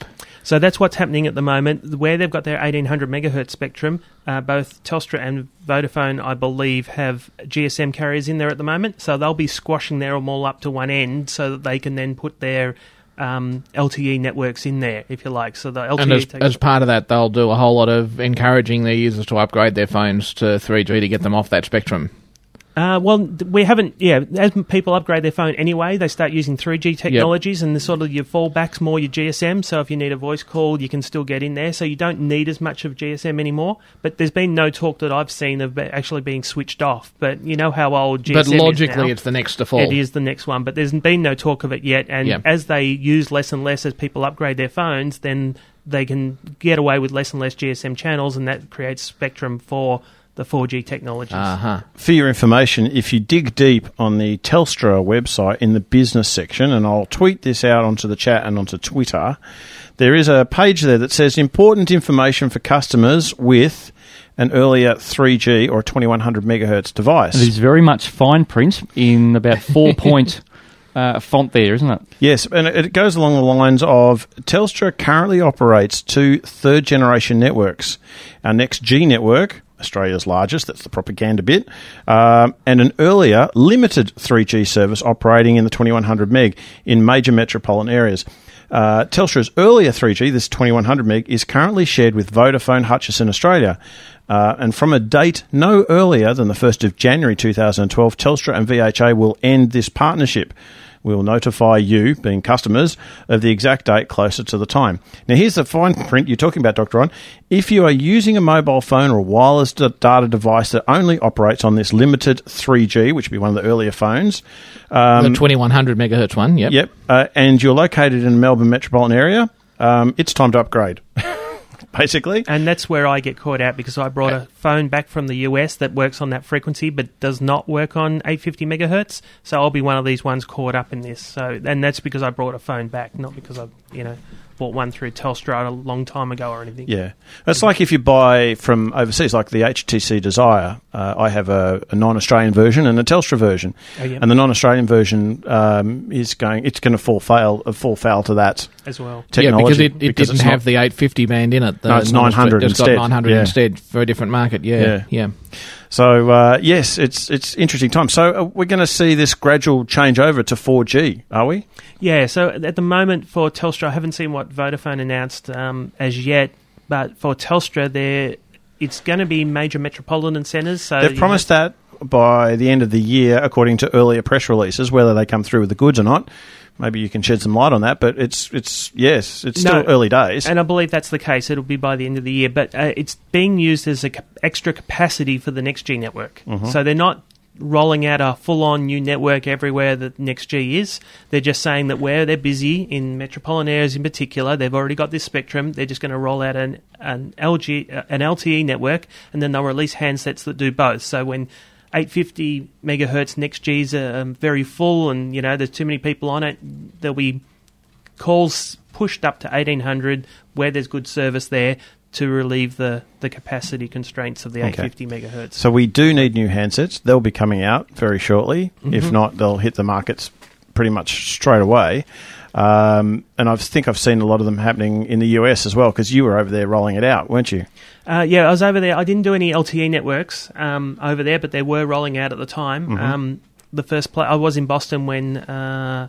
So that's what's happening at the moment. Where they've got their eighteen hundred megahertz spectrum, uh, both Telstra and Vodafone, I believe, have G S M carriers in there at the moment. So they'll be squashing them all up to one end so that they can then put their um, L T E networks in there, if you like. So the L T E and as, takes- as part of that, they'll do a whole lot of encouraging their users to upgrade their phones to three G to get them off that spectrum. Uh, well, we haven't, yeah, as people upgrade their phone anyway, they start using three G technologies, yep. and the sort of your fallback's more your G S M, so if you need a voice call, you can still get in there, so you don't need as much of G S M anymore, but there's been no talk that I've seen of actually being switched off, but you know how old G S M is now. But logically, it's the next to fall. It is the next one, but there's been no talk of it yet, and yep. as they use less and less as people upgrade their phones, then they can get away with less and less G S M channels, and that creates spectrum for the four G technologies. Uh-huh. For your information, if you dig deep on the Telstra website in the business section, and I'll tweet this out onto the chat and onto Twitter, there is a page there that says important information for customers with an earlier three G or twenty-one hundred megahertz device. It is very much fine print in about four-point uh, font there, isn't it? Yes, and it goes along the lines of Telstra currently operates two third-generation networks. Our Next G network, Australia's largest, that's the propaganda bit, um, and an earlier limited three G service operating in the twenty-one hundred meg in major metropolitan areas. Uh, Telstra's earlier three G, this twenty-one hundred meg, is currently shared with Vodafone Hutchison Australia. Uh, and from a date no earlier than the first of January two thousand twelve, Telstra and V H A will end this partnership. We will notify you, being customers, of the exact date closer to the time. Now, here's the fine print you're talking about, Doctor Ron. If you are using a mobile phone or a wireless d- data device that only operates on this limited three G, which would be one of the earlier phones. Um, the twenty-one hundred megahertz one, yep. Yep. Uh, and you're located in the Melbourne metropolitan area, um, it's time to upgrade. Basically. And that's where I get caught out because I brought a phone back from the U S that works on that frequency but does not work on eight fifty megahertz. So I'll be one of these ones caught up in this. So, and that's because I brought a phone back, not because I, you know, bought one through Telstra a long time ago or anything. Yeah. It's like if you buy from overseas, like the H T C Desire. Uh, I have a, a non-Australian version and a Telstra version. Oh, yeah. And the non-Australian version um, is going, it's going to fall foul, uh, fall foul to that as well. Technology. Yeah, because it, it because didn't have the eight fifty band in it. The no, it's nine hundred It's instead. got nine hundred yeah. instead for a different market. Yeah, yeah. yeah. So, uh, yes, it's it's interesting time. So uh, we're going to see this gradual change over to four G, are we? Yeah, so at the moment for Telstra, I haven't seen what Vodafone announced um, as yet, but for Telstra, they're, it's going to be major metropolitan centres. So They've promised that by the end of the year, according to earlier press releases, whether they come through with the goods or not. Maybe you can shed some light on that, but it's, it's yes, it's still no, early days. And I believe that's the case. It'll be by the end of the year, but uh, it's being used as an ca- extra capacity for the Next G network. Mm-hmm. So they're not rolling out a full-on new network everywhere that Next G is. They're just saying that where they're busy, in metropolitan areas in particular, they've already got this spectrum, they're just going to roll out an, an, L G, uh, an L T E network, and then they'll release handsets that do both. So when eight fifty megahertz Next G's are um, very full and, you know, there's too many people on it, there'll be calls pushed up to eighteen hundred where there's good service there to relieve the, the capacity constraints of the Okay. eight fifty megahertz. So we do need new handsets. They'll be coming out very shortly. Mm-hmm. If not, they'll hit the markets pretty much straight away. Um, and I think I've seen a lot of them happening in the U S as well, because you were over there rolling it out, weren't you? Uh, yeah, I was over there. I didn't do any L T E networks um, over there, but they were rolling out at the time. Mhm. Um, the first pla- I was in Boston when uh,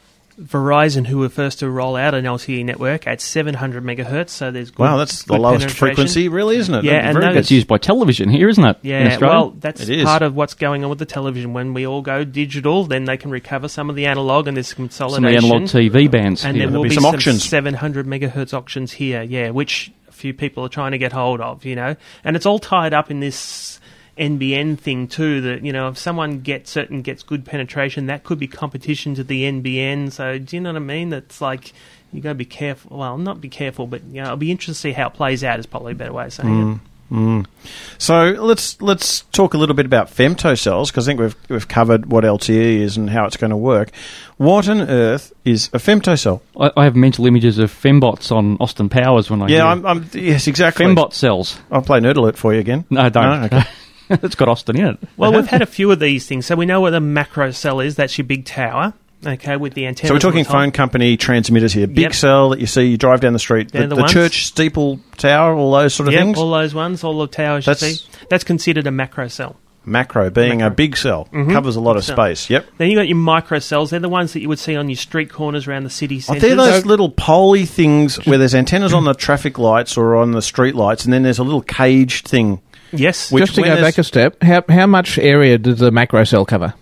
Verizon, who were first to roll out an L T E network at seven hundred megahertz, so there's good, Wow, that's the good lowest penetration. frequency, really, isn't it? Yeah, That'd be and very those- good. It's used by television here, isn't it? in Yeah, Australia? well, that's It is. part of what's going on with the television. When we all go digital, then they can recover some of the analog, and there's consolidation. Some of the analog T V bands. And yeah. there There'll will be be some some auctions. seven hundred megahertz auctions here, yeah, which a few people are trying to get hold of, you know. And it's all tied up in this N B N thing too, that, you know, if someone gets it and gets good penetration, that could be competition to the N B N. So do you know what I mean? That's like, you got to be careful. Well, not be careful, but, you know, it'll be interesting to see how it plays out is probably a better way of saying Mm. it. Mm. So let's let's talk a little bit about femtocells, because I think we've we've covered what L T E is and how it's going to work. What on earth is a femtocell? I, I have mental images of fembots on Austin Powers when I Yeah, hear I'm, I'm yes, exactly. fembot cells. I'll play Nerd Alert for you again. No, don't. No? Okay. It's got Austin in it. Well, we've had a few of these things. So we know what a macro cell is. That's your big tower. Okay, with the antennas. So we're talking on top. phone company transmitters here. Big Yep. cell that you see, you drive down the street. They're The, the the ones. church steeple tower, all those sort of Yep, things. all those ones, all the towers That's- you see. That's considered a macro cell. Macro being a big cell. Mhm. Covers a lot of So- space. Yep. Then you got your micro cells. They're the ones that you would see on your street corners around the city Oh, centres. they're those little poley things where there's antennas on the traffic lights or on the street lights, and then there's a little caged thing. Yes. Which Just to when go there's- back a step, how how much area does the macro cell cover?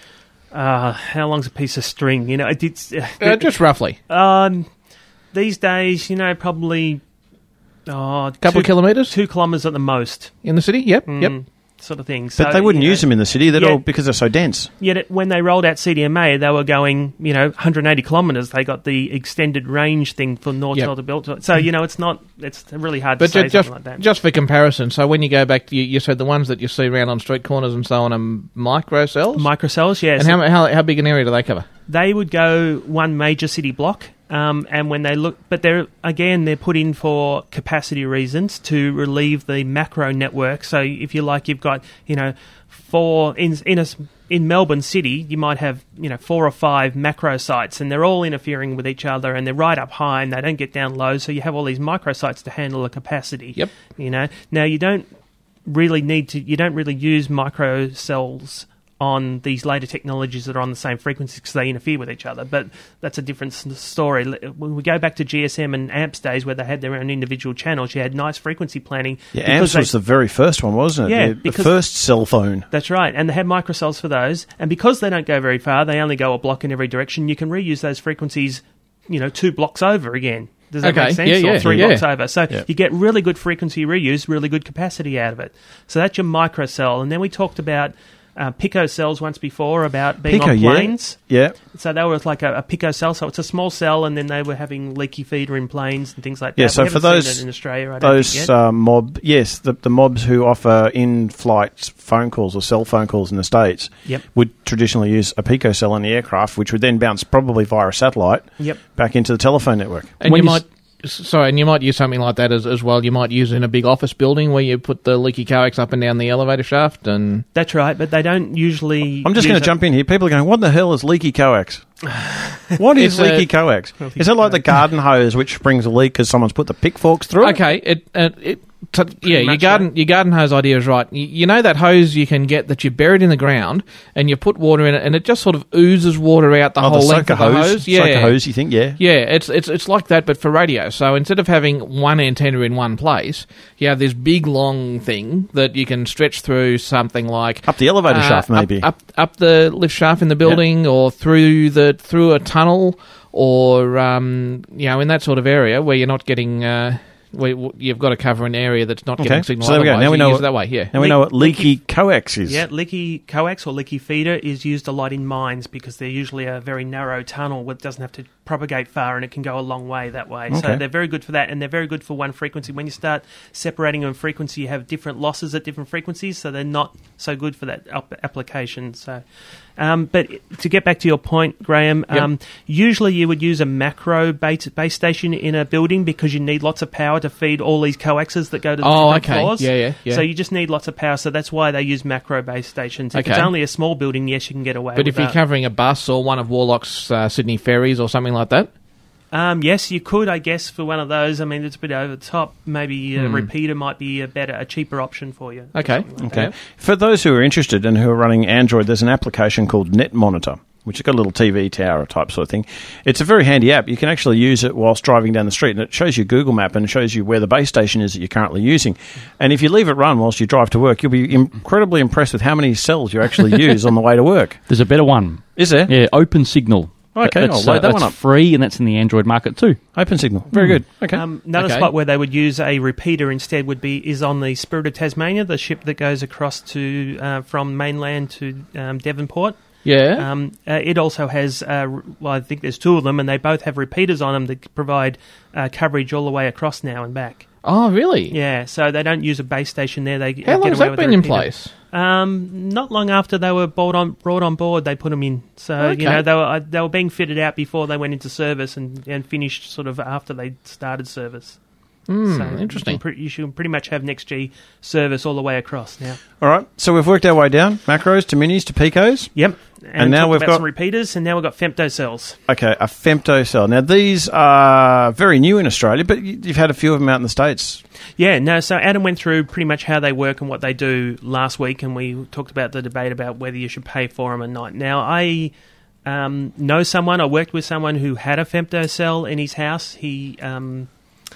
Uh, how long's a piece of string? You know, it did, uh, Uh, just roughly. Um, these days, you know, probably oh, Couple two, kilometres? two kilometres at the most. In the city? Yep, Mm, yep. Sort of thing. But So, they wouldn't you know, use them in the city. They'd yeah. all because they're so dense. Yet it, when they rolled out C D M A, they were going, you know, one hundred eighty kilometres. They got the extended range thing for Nortel Yep. to build. So, you know, it's not, it's really hard But to say ju- just, something like that. just for comparison, so when you go back to, you, you said the ones that you see around on street corners and so on are micro cells? Micro cells, yes. And how, how, how big an area do they cover? They would go one major city block, um, and when they look, but they're again they're put in for capacity reasons to relieve the macro network. So if you like, you've got you know four in in a, in Melbourne City, you might have you know four or five macro sites, and they're all interfering with each other, and they're right up high, and they don't get down low. So you have all these micro sites to handle the capacity. Yep. You know now you don't really need to. You don't really use micro cells on these later technologies that are on the same frequencies because they interfere with each other. But that's a different s- story. When we go back to G S M and A M P S days where they had their own individual channels, you had nice frequency planning. Yeah, because A M P S they- was the very first one, wasn't it? Yeah, the, the because- first cell phone. That's right, and they have microcells for those. And because they don't go very far, they only go a block in every direction, you can reuse those frequencies, you know, two blocks over again. Does that Okay, make sense? yeah, Or yeah, three yeah. blocks over. So Yeah. you get really good frequency reuse, really good capacity out of it. So that's your microcell. And then we talked about uh, picocells once before about being Pico, on yeah. planes. Yeah. So they were like a, a picocell. So it's a small cell, and then they were having leaky feeder in planes and things like that. Yeah, We so haven't for seen those it in Australia, I don't those think yet. uh, mob, yes, the, the mobs who offer in-flight phone calls or cell phone calls in the States Yep. would traditionally use a picocell in the aircraft, which would then bounce probably via a satellite Yep. back into the telephone network. And When you you might... s- Sorry, and you might use something like that as, as well. You might use it in a big office building where you put the leaky coax up and down the elevator shaft and... That's right, but they don't usually. I'm just use going it- to jump in here. People are going, what the hell is leaky coax? What is It's a- leaky coax? Is it like the garden hose which springs a leak because someone's put the pitchforks through it? Okay, it, uh, it t- yeah, your much garden your garden hose idea is right. You, you know that hose you can get that you bury it in the ground and you put water in it and it just sort of oozes water out the Oh, whole the length soaker of the hose? hose. Yeah, Soaker hose, you think? Yeah. Yeah, it's it's it's like that, but for radio. So instead of having one antenna in one place, you have this big long thing that you can stretch through something like Up the elevator uh, shaft, maybe. up, up up the lift shaft in the building, or through the through a tunnel, or um, you know, in that sort of area where you're not getting. Uh, where w- you've got to cover an area that's not Okay, getting signal. so there we go. otherwise. Now we You know use what- it that way. Yeah. Now we know what leaky coax is. Yeah, leaky coax or leaky feeder is used a lot in mines because they're usually a very narrow tunnel that doesn't have to propagate far and it can go a long way that way. Okay. So they're very good for that, and they're very good for one frequency. When you start separating them in frequency, you have different losses at different frequencies, so they're not so good for that up- application. So, um, but to get back to your point, Graham, Yep. um, usually you would use a macro base, base station in a building because you need lots of power to feed all these coaxes that go to the Oh, different okay. floors. Yeah, yeah, yeah. So you just need lots of power, so that's why they use macro base stations. If it's Okay. only a small building, yes, you can get away But with if you're that. covering a bus or one of Warlock's uh, Sydney ferries or something like that, Um, yes, you could, I guess, for one of those. I mean, it's a bit over the top. Maybe a Hmm. repeater might be a better, a cheaper option for you. okay, Okay. For those who are interested and who are running Android, there's an application called Net Monitor, which has got a little T V tower type sort of thing. It's a very handy app. You can actually use it whilst driving down the street, and it shows you Google Map and shows you where the base station is that you're currently using. And if you leave it run whilst you drive to work, you'll be incredibly impressed with how many cells you actually use on the way to work. There's a better one. Is there? Yeah, Open Signal. Okay, that's, I'll load that that's one up. free, and that's in the Android market too. Open Signal. Very good. Okay. Um, another Okay. spot where they would use a repeater instead would be is on the Spirit of Tasmania, the ship that goes across to uh, from mainland to um, Devonport. yeah. Um, uh, it also has, uh, r- well, I think there's two of them, and they both have repeaters on them that provide uh, coverage all the way across now and back. oh, really? Yeah, so they don't use a base station there. They How get long has away that with the been in repeater. place? Um, not long after they were brought on brought on board, they put them in. So Okay. you know they were uh, they were being fitted out before they went into service and, and finished sort of after they started service. Mm, so interesting. You, can pre- you should pretty much have NextG service all the way across now. All right, so we've worked our way down, macros to minis to picos. Yep. And, and now we've about got... some repeaters, and now we've got femtocells. Okay, a femtocell. Now, these are very new in Australia, but you- you've had a few of them out in the States. Yeah, no, so Adam went through pretty much how they work and what they do last week, and we talked about the debate about whether you should pay for them or not. Now, I um, know someone, I worked with someone who had a femtocell in his house. He, um,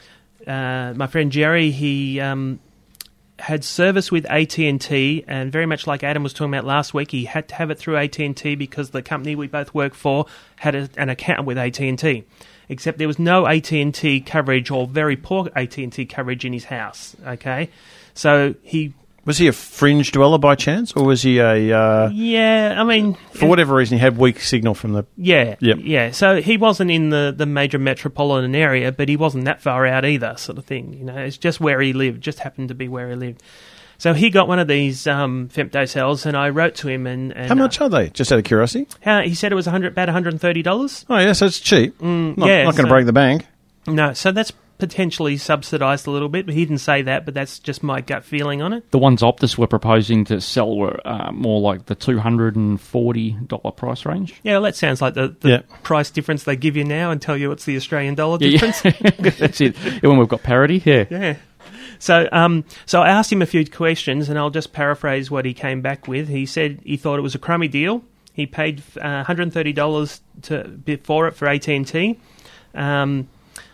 uh, my friend Jerry, he um, had service with A T and T, and very much like Adam was talking about last week, he had to have it through A T and T because the company we both work for had a, an account with A T and T. Except there was no A T and T coverage or very poor A T and T coverage in his house, okay? So he... Was he a fringe dweller by chance, or was he a... Uh, yeah, I mean... For whatever reason, he had weak signal from the... Yeah, Yep. yeah. So he wasn't in the, the major metropolitan area, but he wasn't that far out either, sort of thing. You know, it's just where he lived, just happened to be where he lived. So he got one of these um, femtocells, and I wrote to him and... and How much are they, just out of curiosity? How, he said it was one hundred, about one hundred thirty dollars. Oh, yeah, so it's cheap. Mm, not yeah, not going to so- break the bank. No, so that's potentially subsidised a little bit, but he didn't say that, but that's just my gut feeling on it. The ones Optus were proposing to sell were uh, more like the two hundred forty dollars price range. Yeah, well, that sounds like the, the Yeah. price difference they give you now and tell you it's the Australian dollar Yeah, difference. yeah. That's it. Yeah, when we've got parity, yeah. Yeah. So, um, so I asked him a few questions, and I'll just paraphrase what he came back with. He said he thought it was a crummy deal. He paid uh, one hundred thirty dollars to for it for A T and T. Um,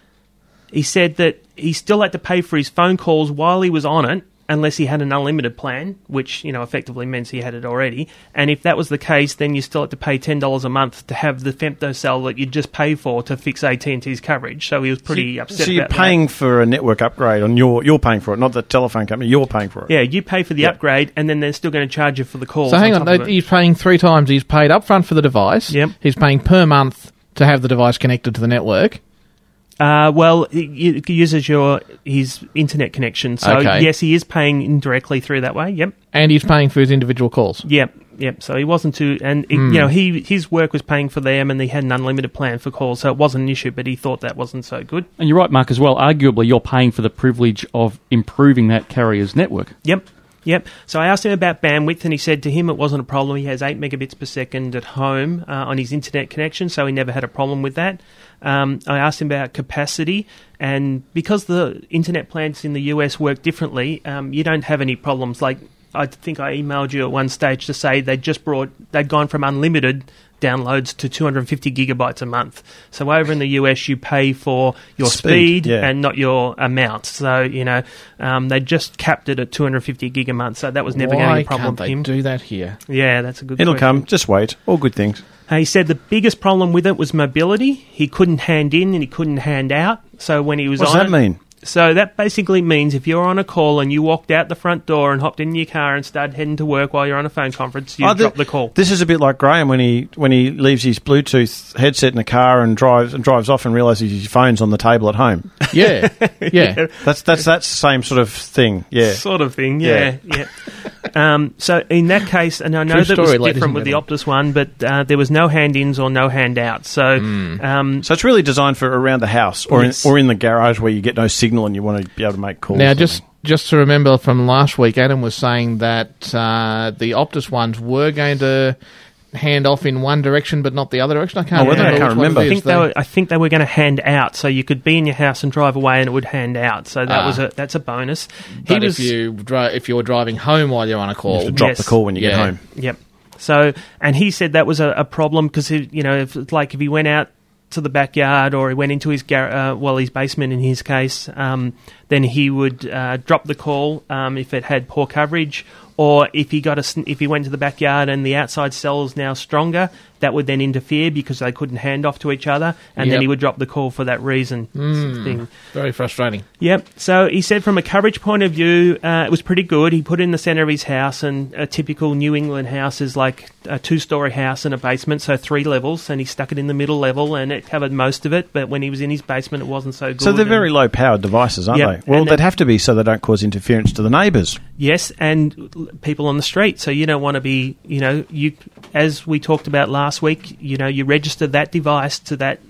he said that he still had to pay for his phone calls while he was on it, unless he had an unlimited plan, which, you know, effectively means he had it already. And if that was the case, then you still had to pay ten dollars a month to have the femtocell that you just pay for to fix A T and T's coverage. So he was pretty so, upset So you're about paying that. for a network upgrade on your... You're paying for it, not the telephone company. You're paying for it. Yeah, you pay for the Yep. upgrade, and then they're still going to charge you for the calls. So hang on, top of it. he's paying three times. He's paid upfront for the device. Yep. He's paying per month to have the device connected to the network. Uh, well, he, he uses your his internet connection. So, Okay. yes, he is paying indirectly through that way. Yep. And he's paying for his individual calls. Yep, yep. So he wasn't too... And, it- Hmm. you know, he his work was paying for them, and he had an unlimited plan for calls, so it wasn't an issue, but he thought that wasn't so good. And you're right, Mark, as well. Arguably, you're paying for the privilege of improving that carrier's network. Yep. Yep. So I asked him about bandwidth, and he said to him it wasn't a problem. He has eight megabits per second at home uh, on his internet connection, so he never had a problem with that. Um, I asked him about capacity, and because the internet plans in the U S work differently, um, you don't have any problems. Like, I think I emailed you at one stage to say they just brought, they'd gone from unlimited downloads to two hundred fifty gigabytes a month. So over in the U S, you pay for your Speed, speed, yeah. and not your amount. So, you know, um, they just capped it at two hundred fifty gig a month. So that was never going to Why be a problem can't for they him. do that here? Yeah, that's a good It'll question. come. Just wait. All good things. Uh, He said the biggest problem with it was mobility. He couldn't hand in and he couldn't hand out. So when he was What does on that it- mean? So that basically means if you're on a call and you walked out the front door and hopped in your car and started heading to work while you're on a phone conference, you Oh, would drop the call. This is a bit like Graham when he when he leaves his Bluetooth headset in the car and drives and drives off and realises his phone's on the table at home. Yeah, yeah. That's that's that's the same sort of thing. Yeah, Sort of thing, yeah, yeah. um, so in that case, and I know True that story, was ladies different and with the gentlemen. Optus one, but uh, there was no hand-ins or no handouts. So, um, So it's really designed for around the house or Yes. in, or in the garage where you get no signal and you want to be able to make calls. Now, or just just to remember from last week, Adam was saying that uh, the Optus ones were going to hand off in one direction, but not the other direction. I can't Oh, were they? remember. I can't which one remember. it I is. think they were. I think they were going to hand out, so you could be in your house and drive away, and it would hand out. So that Ah. was a that's a bonus. But he was, if you dri- if you're driving home while you're on a call, You have to drop Yes. the call when you get Yeah. home. Yep. So, and he said that was a, a problem because, you know, if it's like if he went out to the backyard or he went into his gar- uh, well, his basement in his case, um, then he would uh, drop the call um, if it had poor coverage, or if he got a sn- if he went to the backyard and the outside cell is now stronger, that would then interfere because they couldn't hand off to each other, and then Yep. he would drop the call for that reason. Mm, Thing. very frustrating. Yep. So he said from a coverage point of view, uh, it was pretty good. He put it in the centre of his house, and a typical New England house is like a two-storey house and a basement, so three levels, and he stuck it in the middle level, and it covered most of it, but when he was in his basement, it wasn't so good. So they're and- very low-powered devices, aren't Yep. they? Well, And they'd then- have to be so they don't cause interference to the neighbours. Yes, and l- people on the street. So you don't want to be, you know, you as we talked about last week, you know, you register that device to that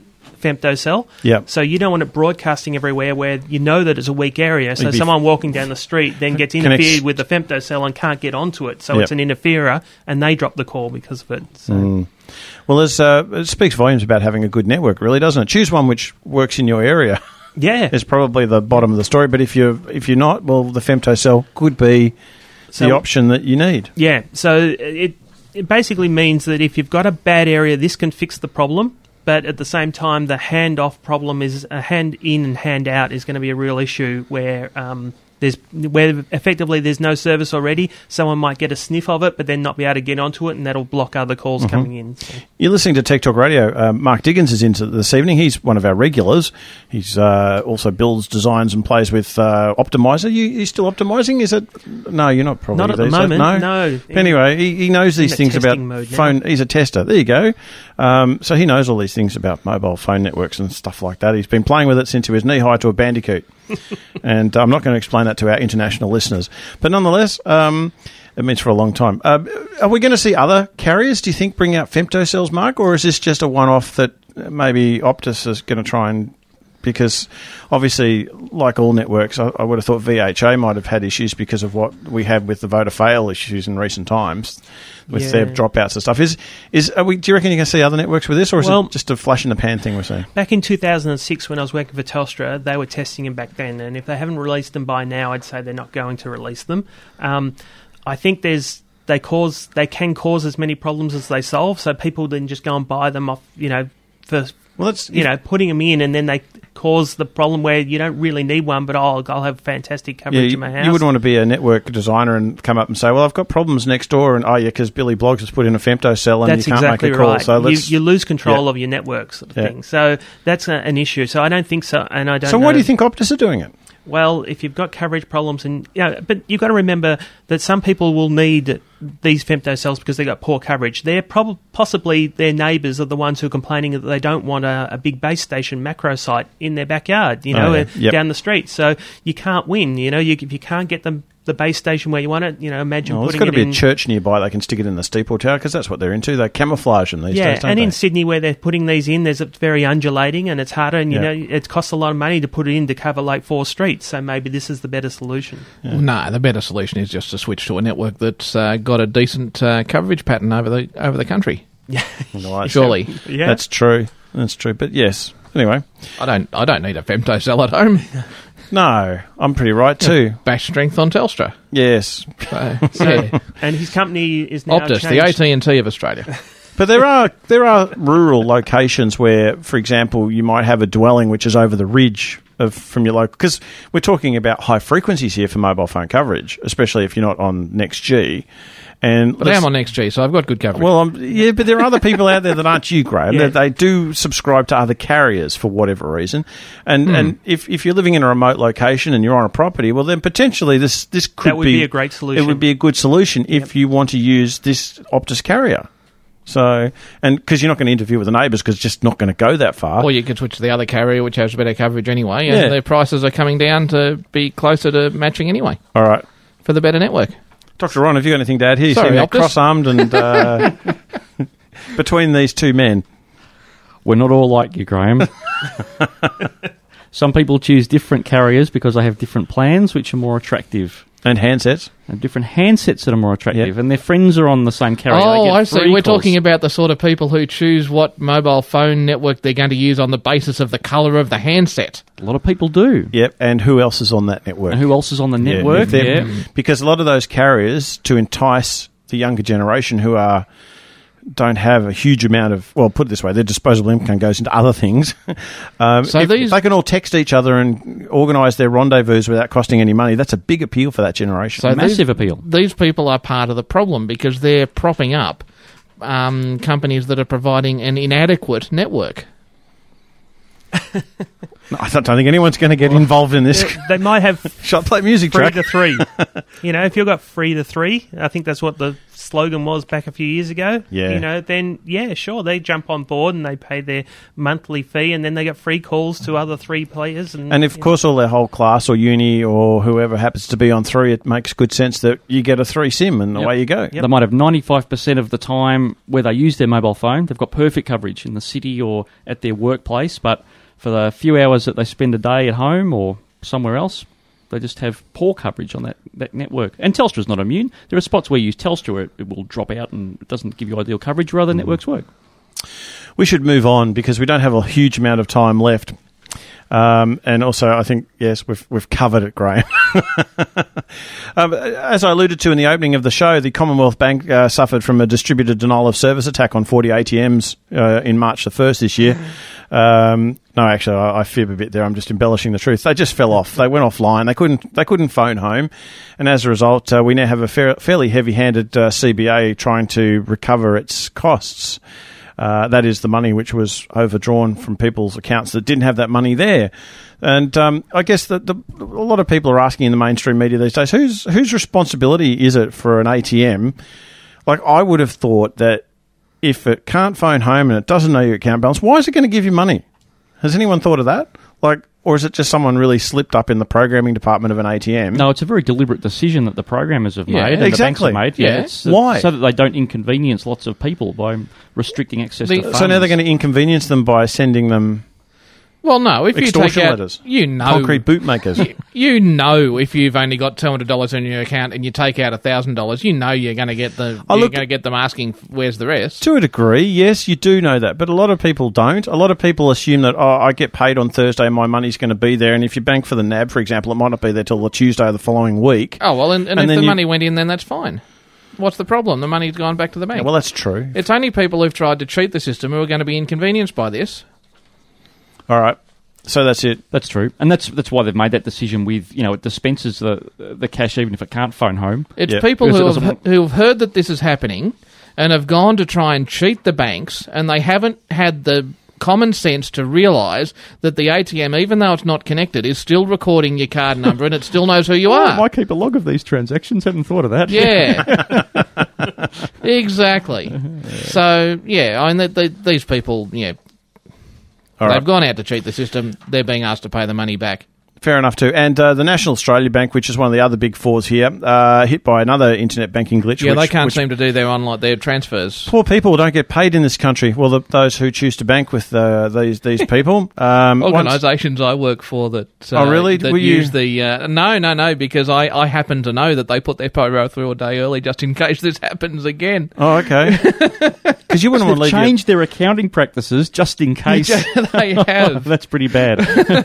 femtocell. Yep. So you don't want it broadcasting everywhere where you know that it's a weak area. So It'd be someone walking down the street then gets Connects- interfered with the femtocell and can't get onto it. So Yep. it's an interferer, and they drop the call because of it. So. Mm. Well, there's, uh, it speaks volumes about having a good network, really, doesn't it? Choose one which works in your area. Yeah. Is probably the bottom of the story. But if you're, if you're not, well, the femtocell could be So- the option that you need. Yeah, so it it basically means that if you've got a bad area, this can fix the problem, but at the same time, the handoff problem is a hand in and hand out is going to be a real issue where um, there's where effectively there's no service already. Someone might get a sniff of it, but then not be able to get onto it, and that'll block other calls Mhm. coming in. So. You're listening to Tech Talk Radio. Uh, Mark Diggins is in this evening. He's one of our regulars. He's uh, also builds, designs, and plays with uh, Optimizer. You, you still optimizing? Is it? No, you're not probably. Not at the these moment, days. no. No. Anyway, he, he knows In these a things about testing mode now. phone. He's a tester. There you go. Um, so he knows all these things about mobile phone networks and stuff like that. He's been playing with it since he was knee high to a bandicoot. And I'm not going to explain that to our international listeners, but nonetheless. Um, It means for a long time. Uh, are we going to see other carriers, do you think, bring out femtocells, Mark, or is this just a one-off that maybe Optus is going to try and... Because obviously, like all networks, I, I would have thought V H A might have had issues because of what we had with the voter fail issues in recent times with Yeah. their dropouts and stuff. Is is are we? Do you reckon you're going to see other networks with this, or is Well- it just a flash in the pan thing we're seeing? Back in two thousand six, when I was working for Telstra, they were testing them back then, and if they haven't released them by now, I'd say they're not going to release them. Um, I think there's they cause they can cause as many problems as they solve, so people then just go and buy them off, you know, for well, that's, you know, putting them in, and then they cause the problem where you don't really need one, but oh, I'll have fantastic coverage Yeah, you, in my house. you wouldn't want to be a network designer and come up and say, "Well, I've got problems next door," and oh yeah, because Billy Bloggs has put in a femtocell and That's you can't exactly make a call. right. So you, let's, you lose control yeah. of your network, sort of Yeah. thing. So that's a, an issue. So I don't think so, and I don't. So know. why do you think Optus are doing it? Well, if you've got coverage problems, and you know, but you've got to remember that some people will need these femtocells because they've got poor coverage. They're prob- possibly their neighbours are the ones who are complaining that they don't want a, a big base station macro site in their backyard, you know, Oh, yeah. uh, Yep. down the street. So you can't win. You know, you, if you can't get them the base station where you want it, you know, imagine Well, there's putting got to it be in. a church nearby. They can stick it in the steeple tower because that's what they're into. They camouflage them these Yeah, days, don't and they? in Sydney where they're putting these in, there's it's very undulating and it's harder, and you Yeah. know it costs a lot of money to put it in to cover like four streets. So maybe this is the better solution. Well, no, the better solution is just to switch to a network that's uh, got a decent uh, coverage pattern over the over the country. Yeah, Right. Surely. Yeah. That's true. That's true. But yes, anyway. I don't. I don't need a femtocell at home. No, I'm pretty right too. Bash strength on Telstra. Yes. So, So, yeah. and his company is now Optus, the changed. A T and T of Australia. But there are there are rural locations where, for example, you might have a dwelling which is over the ridge of from your local. Because we're talking about high frequencies here for mobile phone coverage, especially if you're not on NextG. And But I'm on NextG, so I've got good coverage. Well, um, yeah, but there are other people out there that aren't you, Graham. Yeah. That they do subscribe to other carriers for whatever reason. And Hmm. and if, if you're living in a remote location and you're on a property, well, then potentially this, this could That would be a great solution. It would be a good solution if you want to use this Optus carrier. So, and because you're not going to interfere with the neighbours because it's just not going to go that far. Or you can switch to the other carrier, which has better coverage anyway, and Yeah. their prices are coming down to be closer to matching anyway. All right. For the better network. Doctor Ron, have you got anything to add here? You Sorry, seem Optus. cross-armed and uh, between these two men. We're not all like you, Graham. Some people choose different carriers because they have different plans, which are more attractive. And handsets. And different handsets that are more attractive. And their friends are on the same carrier. They Oh, get I see. free We're calls. talking about the sort of people who choose what mobile phone network they're going to use on the basis of the colour of the handset. A lot of people do. Yep, and who else is on that network? And who else is on the Yeah, network? if they're- Yeah. Because a lot of those carriers, to entice the younger generation who are don't have a huge amount of, well, put it this way, their disposable income goes into other things. um, So if, these- if they can all text each other and organise their rendezvous without costing any money, that's a big appeal for that generation. So Massive these, appeal. These people are part of the problem because they're propping up um, companies that are providing an inadequate network. No, I don't think anyone's going to get involved in this. Yeah, they might have Shall I play music free track? to three. You know, if you've got free to three, I think that's what the slogan was back a few years ago, Yeah. you know, then, yeah, sure, they jump on board and they pay their monthly fee and then they get free calls to other three players. And, And if, of course, all their whole class or uni or whoever happens to be on three, it makes good sense that you get a three SIM and Yep. away you go. They might have ninety-five percent of the time where they use their mobile phone, they've got perfect coverage in the city or at their workplace, but for the few hours that they spend a day at home or somewhere else, they just have poor coverage on that, that network. And Telstra's not immune. There are spots where you use Telstra where it, it will drop out and it doesn't give you ideal coverage where other mm. networks work. We should move on because we don't have a huge amount of time left. Um, and also, I think, yes, we've we've covered it, Graham. um, as I alluded to in the opening of the show, the Commonwealth Bank uh, suffered from a distributed denial of service attack on forty A T Ms uh, in March the first this year. Um, no, actually, I, I fib a bit there. I'm just embellishing the truth. They just fell off. They went offline. They couldn't. They couldn't phone home, and as a result, uh, we now have a fair, fairly heavy-handed uh, C B A trying to recover its costs. Uh, that is the money which was overdrawn from people's accounts that didn't have that money there. And um, I guess that the, a lot of people are asking in the mainstream media these days, whose whose responsibility is it for an A T M? Like, I would have thought that if it can't phone home and it doesn't know your account balance, why is it going to give you money? Has anyone thought of that? Like, or is it just someone really slipped up in the programming department of an A T M? No, it's a very deliberate decision that the programmers have Yeah, made and exactly. the banks have made. Yeah. It's, Why? So that they don't inconvenience lots of people by restricting access The- to funds. so now they're going to inconvenience them by sending them Well, no, if you take extortion out, letters, you know, concrete bootmakers. you, you know, if you've only got two hundred dollars in your account and you take out a thousand dollars, you know you're going to get the Oh, you're look- going to get them asking, "Where's the rest?" To a degree, yes, you do know that, but a lot of people don't. A lot of people assume that, oh, I get paid on Thursday and my money's going to be there, and if you bank for the N A B, for example, it might not be there till the Tuesday of the following week. Oh well, and, and, And if then the you- money went in, then that's fine. What's the problem? The money's gone back to the bank. Yeah, well, that's true. It's only people who've tried to cheat the system who are going to be inconvenienced by this. All right. So that's it. That's true, and that's that's why they've made that decision. With you know, it dispenses the the cash even if it can't phone home. It's Yeah. people Because it who doesn't have, want- who have heard that this is happening and have gone to try and cheat the banks, and they haven't had the common sense to realise that the A T M, even though it's not connected, is still recording your card number and it still knows who you Oh, are. I keep a log of these transactions. Haven't thought of that. Yeah, exactly. So yeah, I mean, they, they, these people, yeah, All they've right. gone out to cheat the system. They're being asked to pay the money back. Fair enough too. And uh, the National Australia Bank, which is one of the other big fours here, uh, hit by another internet banking glitch. Yeah, which, they can't which seem to do their online their transfers. Poor people don't get paid in this country. Well, the, those who choose to bank with uh, these these people. Um, once- Organisations I work for that uh, Oh, really? that Were you- use the uh, no no no because I, I happen to know that they put their payroll through a day early just in case this happens again. Oh, okay. Because you wouldn't want to They've leave your- changed their accounting practices just in case. They have. That's pretty bad.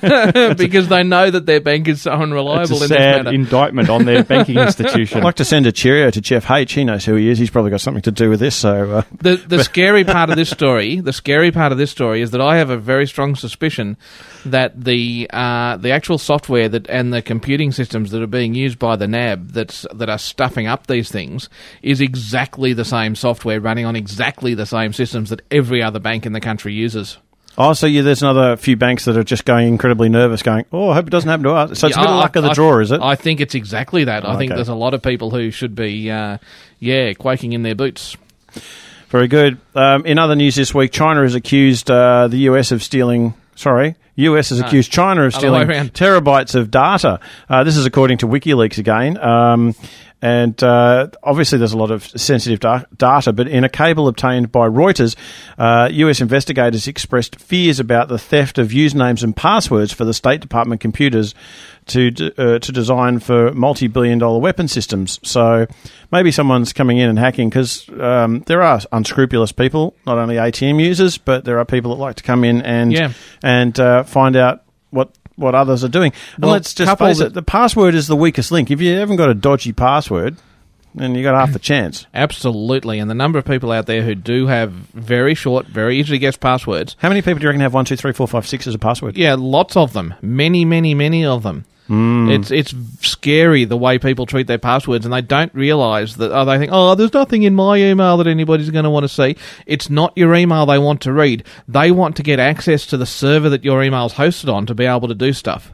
Because they know that their bank is so unreliable It's a in this sad matter. indictment on their banking institution. I'd like to send a cheerio to Jeff H. He knows who he is. He's probably got something to do with this. So uh, The the scary part of this story, the scary part of this story is that I have a very strong suspicion that the uh, the actual software that and the computing systems that are being used by the N A B that's that are stuffing up these things is exactly the same software running on exactly the same systems that every other bank in the country uses. Oh, so yeah, there's another few banks that are just going incredibly nervous, going, oh, I hope it doesn't happen to us. So it's a bit Yeah, of I- luck of the I- draw, is it? I think it's exactly that. I think Okay. there's a lot of people who should be, uh, yeah, quaking in their boots. Very good. Um, in other news this week, China has accused uh, the U S of stealing... Sorry, U S has No, accused China of other way stealing around. terabytes of data. Uh, this is according to WikiLeaks again. Um, and uh, obviously there's a lot of sensitive da- data, but in a cable obtained by Reuters, uh, U S investigators expressed fears about the theft of usernames and passwords for the State Department computers to d- uh, to design for multi-billion dollar weapon systems. So maybe someone's coming in and hacking, because um, there are unscrupulous people, not only A T M users, but there are people that like to come in and Yeah. and uh, find out what what others are doing. And Well, let's just couple face that- it, the password is the weakest link. If you haven't got a dodgy password, then you got half the chance. Absolutely, and the number of people out there who do have very short, very easy to guess passwords. How many people do you reckon have one, two, three, four, five, six as a password? Yeah, lots of them. Many, many, many of them. Mm. It's it's scary the way people treat their passwords, and they don't realise that. Oh, they think, oh, there's nothing in my email that anybody's going to want to see. It's not your email they want to read. They want to get access to the server that your email's hosted on to be able to do stuff.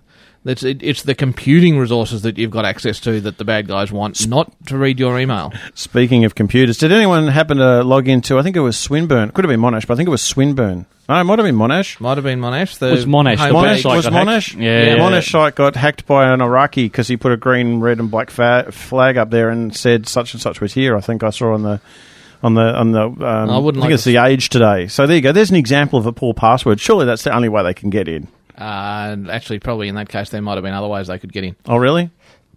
It's, it, it's the computing resources that you've got access to that the bad guys want, not to read your email. Speaking of computers, did anyone happen to log into, I think it was Swinburne, could have been Monash, but I think it was Swinburne. No, it might have been Monash. Might have been Monash. The it was Monash. The Monash site was got Monash? hacked. Yeah. The Monash site got hacked by an Iraqi because he put a green, red and black fa- flag up there and said such and such was here. I think I saw on the... On the, on the, um, I, wouldn't I think like it's the Age today. So there you go. There's an example of a poor password. Surely that's the only way they can get in. Uh, actually, probably in that case, there might have been other ways they could get in. Oh, really?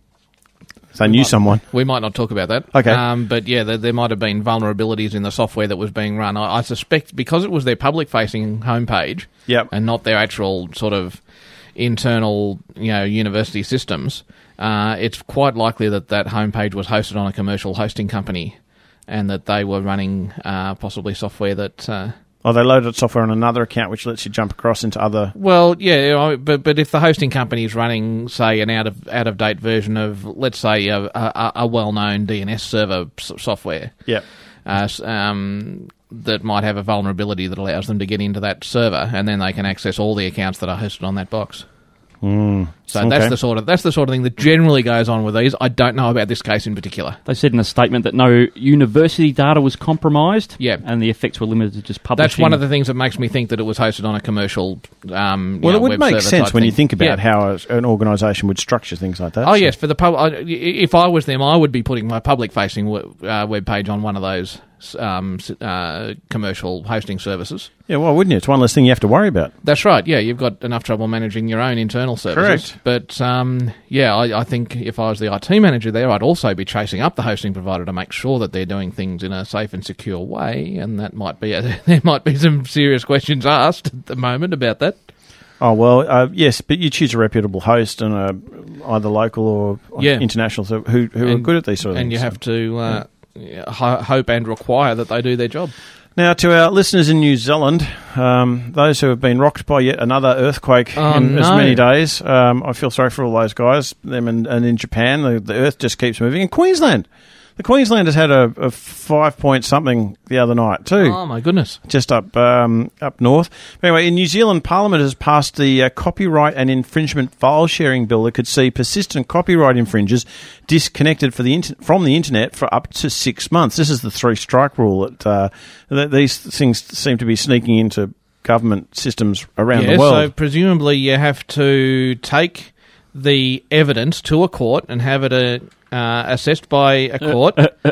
So they knew might, someone. We might not talk about that. Okay. Um, but yeah, there, there might have been vulnerabilities in the software that was being run. I, I suspect because it was their public-facing homepage, yep. and not their actual sort of internal, you know, university systems. Uh, it's quite likely that that homepage was hosted on a commercial hosting company, and that they were running uh, possibly software that. Uh, Oh, they loaded software on another account, which lets you jump across into other... Well, yeah, you know, but but if the hosting company is running, say, an out of out of date version of, let's say, a, a, a well-known D N S server software, yeah, uh, um, that might have a vulnerability that allows them to get into that server, and then they can access all the accounts that are hosted on that box. Mm. So Okay. that's the sort of that's the sort of thing that generally goes on with these. I don't know about this case in particular. They said in a statement that no university data was compromised. Yeah. And the effects were limited to just publishing. That's one of the things that makes me think that it was hosted on a commercial. Um, you Well, know, it would web make server sense type when thing. you think about Yeah. how a, an organisation would structure things like that. Oh So- yes, for the pub. I- If I was them, I would be putting my public-facing uh, web page on one of those um, s- uh, commercial hosting services. Yeah, why wouldn't you? It's one less thing you have to worry about. That's right. Yeah, you've got enough trouble managing your own internal services. Correct. But um, yeah, I, I think if I was the I T manager there, I'd also be chasing up the hosting provider to make sure that they're doing things in a safe and secure way. And that might be a, there might be some serious questions asked at the moment about that. Oh, well, uh, yes, but you choose a reputable host and a, either local or, or Yeah. international so who, who are And- good at these sort of and things. you have to uh, ho- hope and require that they do their job. Now, to our listeners in New Zealand, um, those who have been rocked by yet another earthquake Oh, in as no. many days, um, I feel sorry for all those guys. Them and, and in Japan, the, the earth just keeps moving. In Queensland, the Queenslanders had a, a five point something the other night too. Oh my goodness! Just up um, up north. But anyway, in New Zealand, Parliament has passed the uh, Copyright and Infringement File Sharing Bill that could see persistent copyright infringers disconnected for the inter- from the internet for up to six months. This is the three-strike rule that, uh, that these things seem to be sneaking into government systems around yeah, the world. so presumably you have to take the evidence to a court and have it uh, uh, assessed by a court,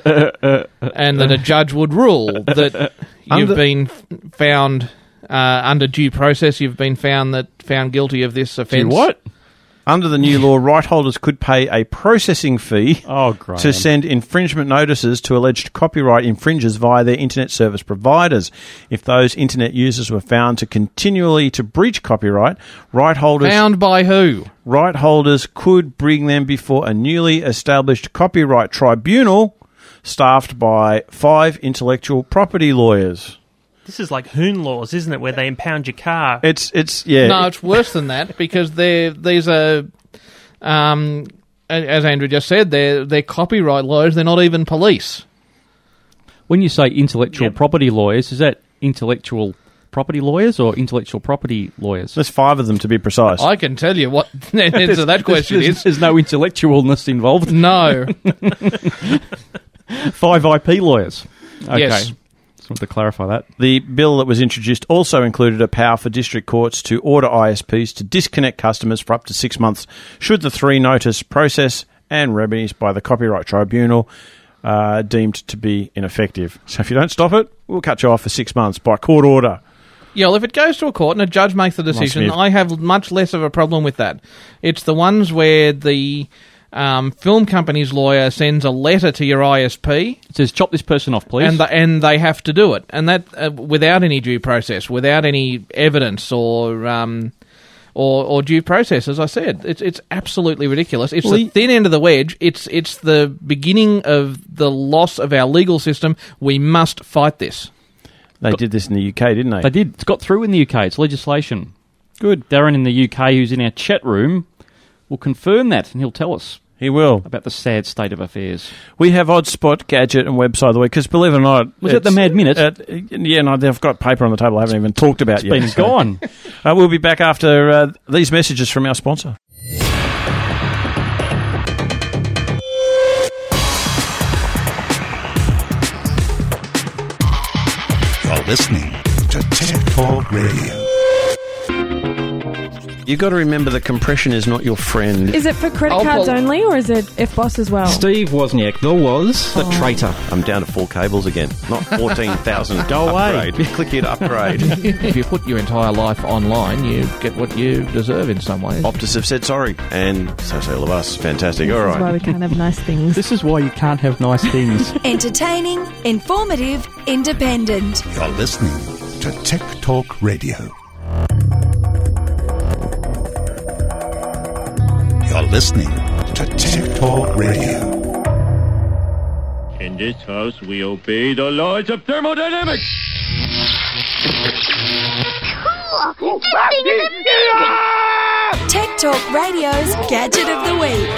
and then a judge would rule that you've Under- been f- found uh, under due process. You've been found that found guilty of this offence. what? Under the new law, right holders could pay a processing fee Oh, Graham. to send infringement notices to alleged copyright infringers via their internet service providers. If those internet users were found to continually to breach copyright, right holders Found by who? right holders could bring them before a newly established copyright tribunal staffed by five intellectual property lawyers. This is like Hoon laws, isn't it, where they impound your car? It's it's yeah. No, it's worse than that because they're these are, um, a- as Andrew just said, they're they're copyright lawyers. They're not even police. When you say intellectual property lawyers, is that intellectual property lawyers or intellectual property lawyers? There's five of them to be precise. I can tell you what the answer to that question there's, is. There's no intellectualness involved. No. Five I P lawyers. Okay. Yes. Just wanted to clarify that. The bill that was introduced also included a power for district courts to order I S Ps to disconnect customers for up to six months should the three notice process and remedies by the Copyright Tribunal uh, deemed to be ineffective. So if you don't stop it, we'll cut you off for six months by court order. Yeah, well, if it goes to a court and a judge makes the decision, Smith. I have much less of a problem with that. It's the ones where the um, film company's lawyer sends a letter to your I S P. It says, chop this person off, please. And, the, and they have to do it. And that uh, without any due process, without any evidence or... Um, Or, or due process, as I said. It's it's absolutely ridiculous. It's Well, the he- thin end of the wedge. It's it's the beginning of the loss of our legal system. We must fight this. They did this in the U K, didn't they? They did. It's got through in the U K. It's legislation. Good. Darren in the U K, who's in our chat room, will confirm that, and he'll tell us. He will. About the sad state of affairs. We have Odd Spot, Gadget and Website of the Week, because believe it or not... Was it the it's- Mad Minute? uh, yeah, no, they've got paper on the table I haven't even talked about It's yet. been gone. uh, we'll be back after uh, these messages from our sponsor. You're listening to Tech Talk Radio. You've got to remember that compression is not your friend. Is it for credit I'll cards pull- only, or is it F B O S as well? Steve Wozniak, the was, the Oh. traitor. I'm down to four cables again. Not fourteen thousand. Go away. Upgrade. Click here to upgrade. If you put your entire life online, you get what you deserve in some ways. Optus have said sorry, and so say all of us. Fantastic. This All is why right. we can't have nice things. This is why you can't have nice things. Entertaining, informative, independent. You're listening to Tech Talk Radio. You're listening to Tech Talk Radio. In this house, we obey the laws of thermodynamics. Cool! Everything is amazing! Tech Talk Radio's Gadget of the Week.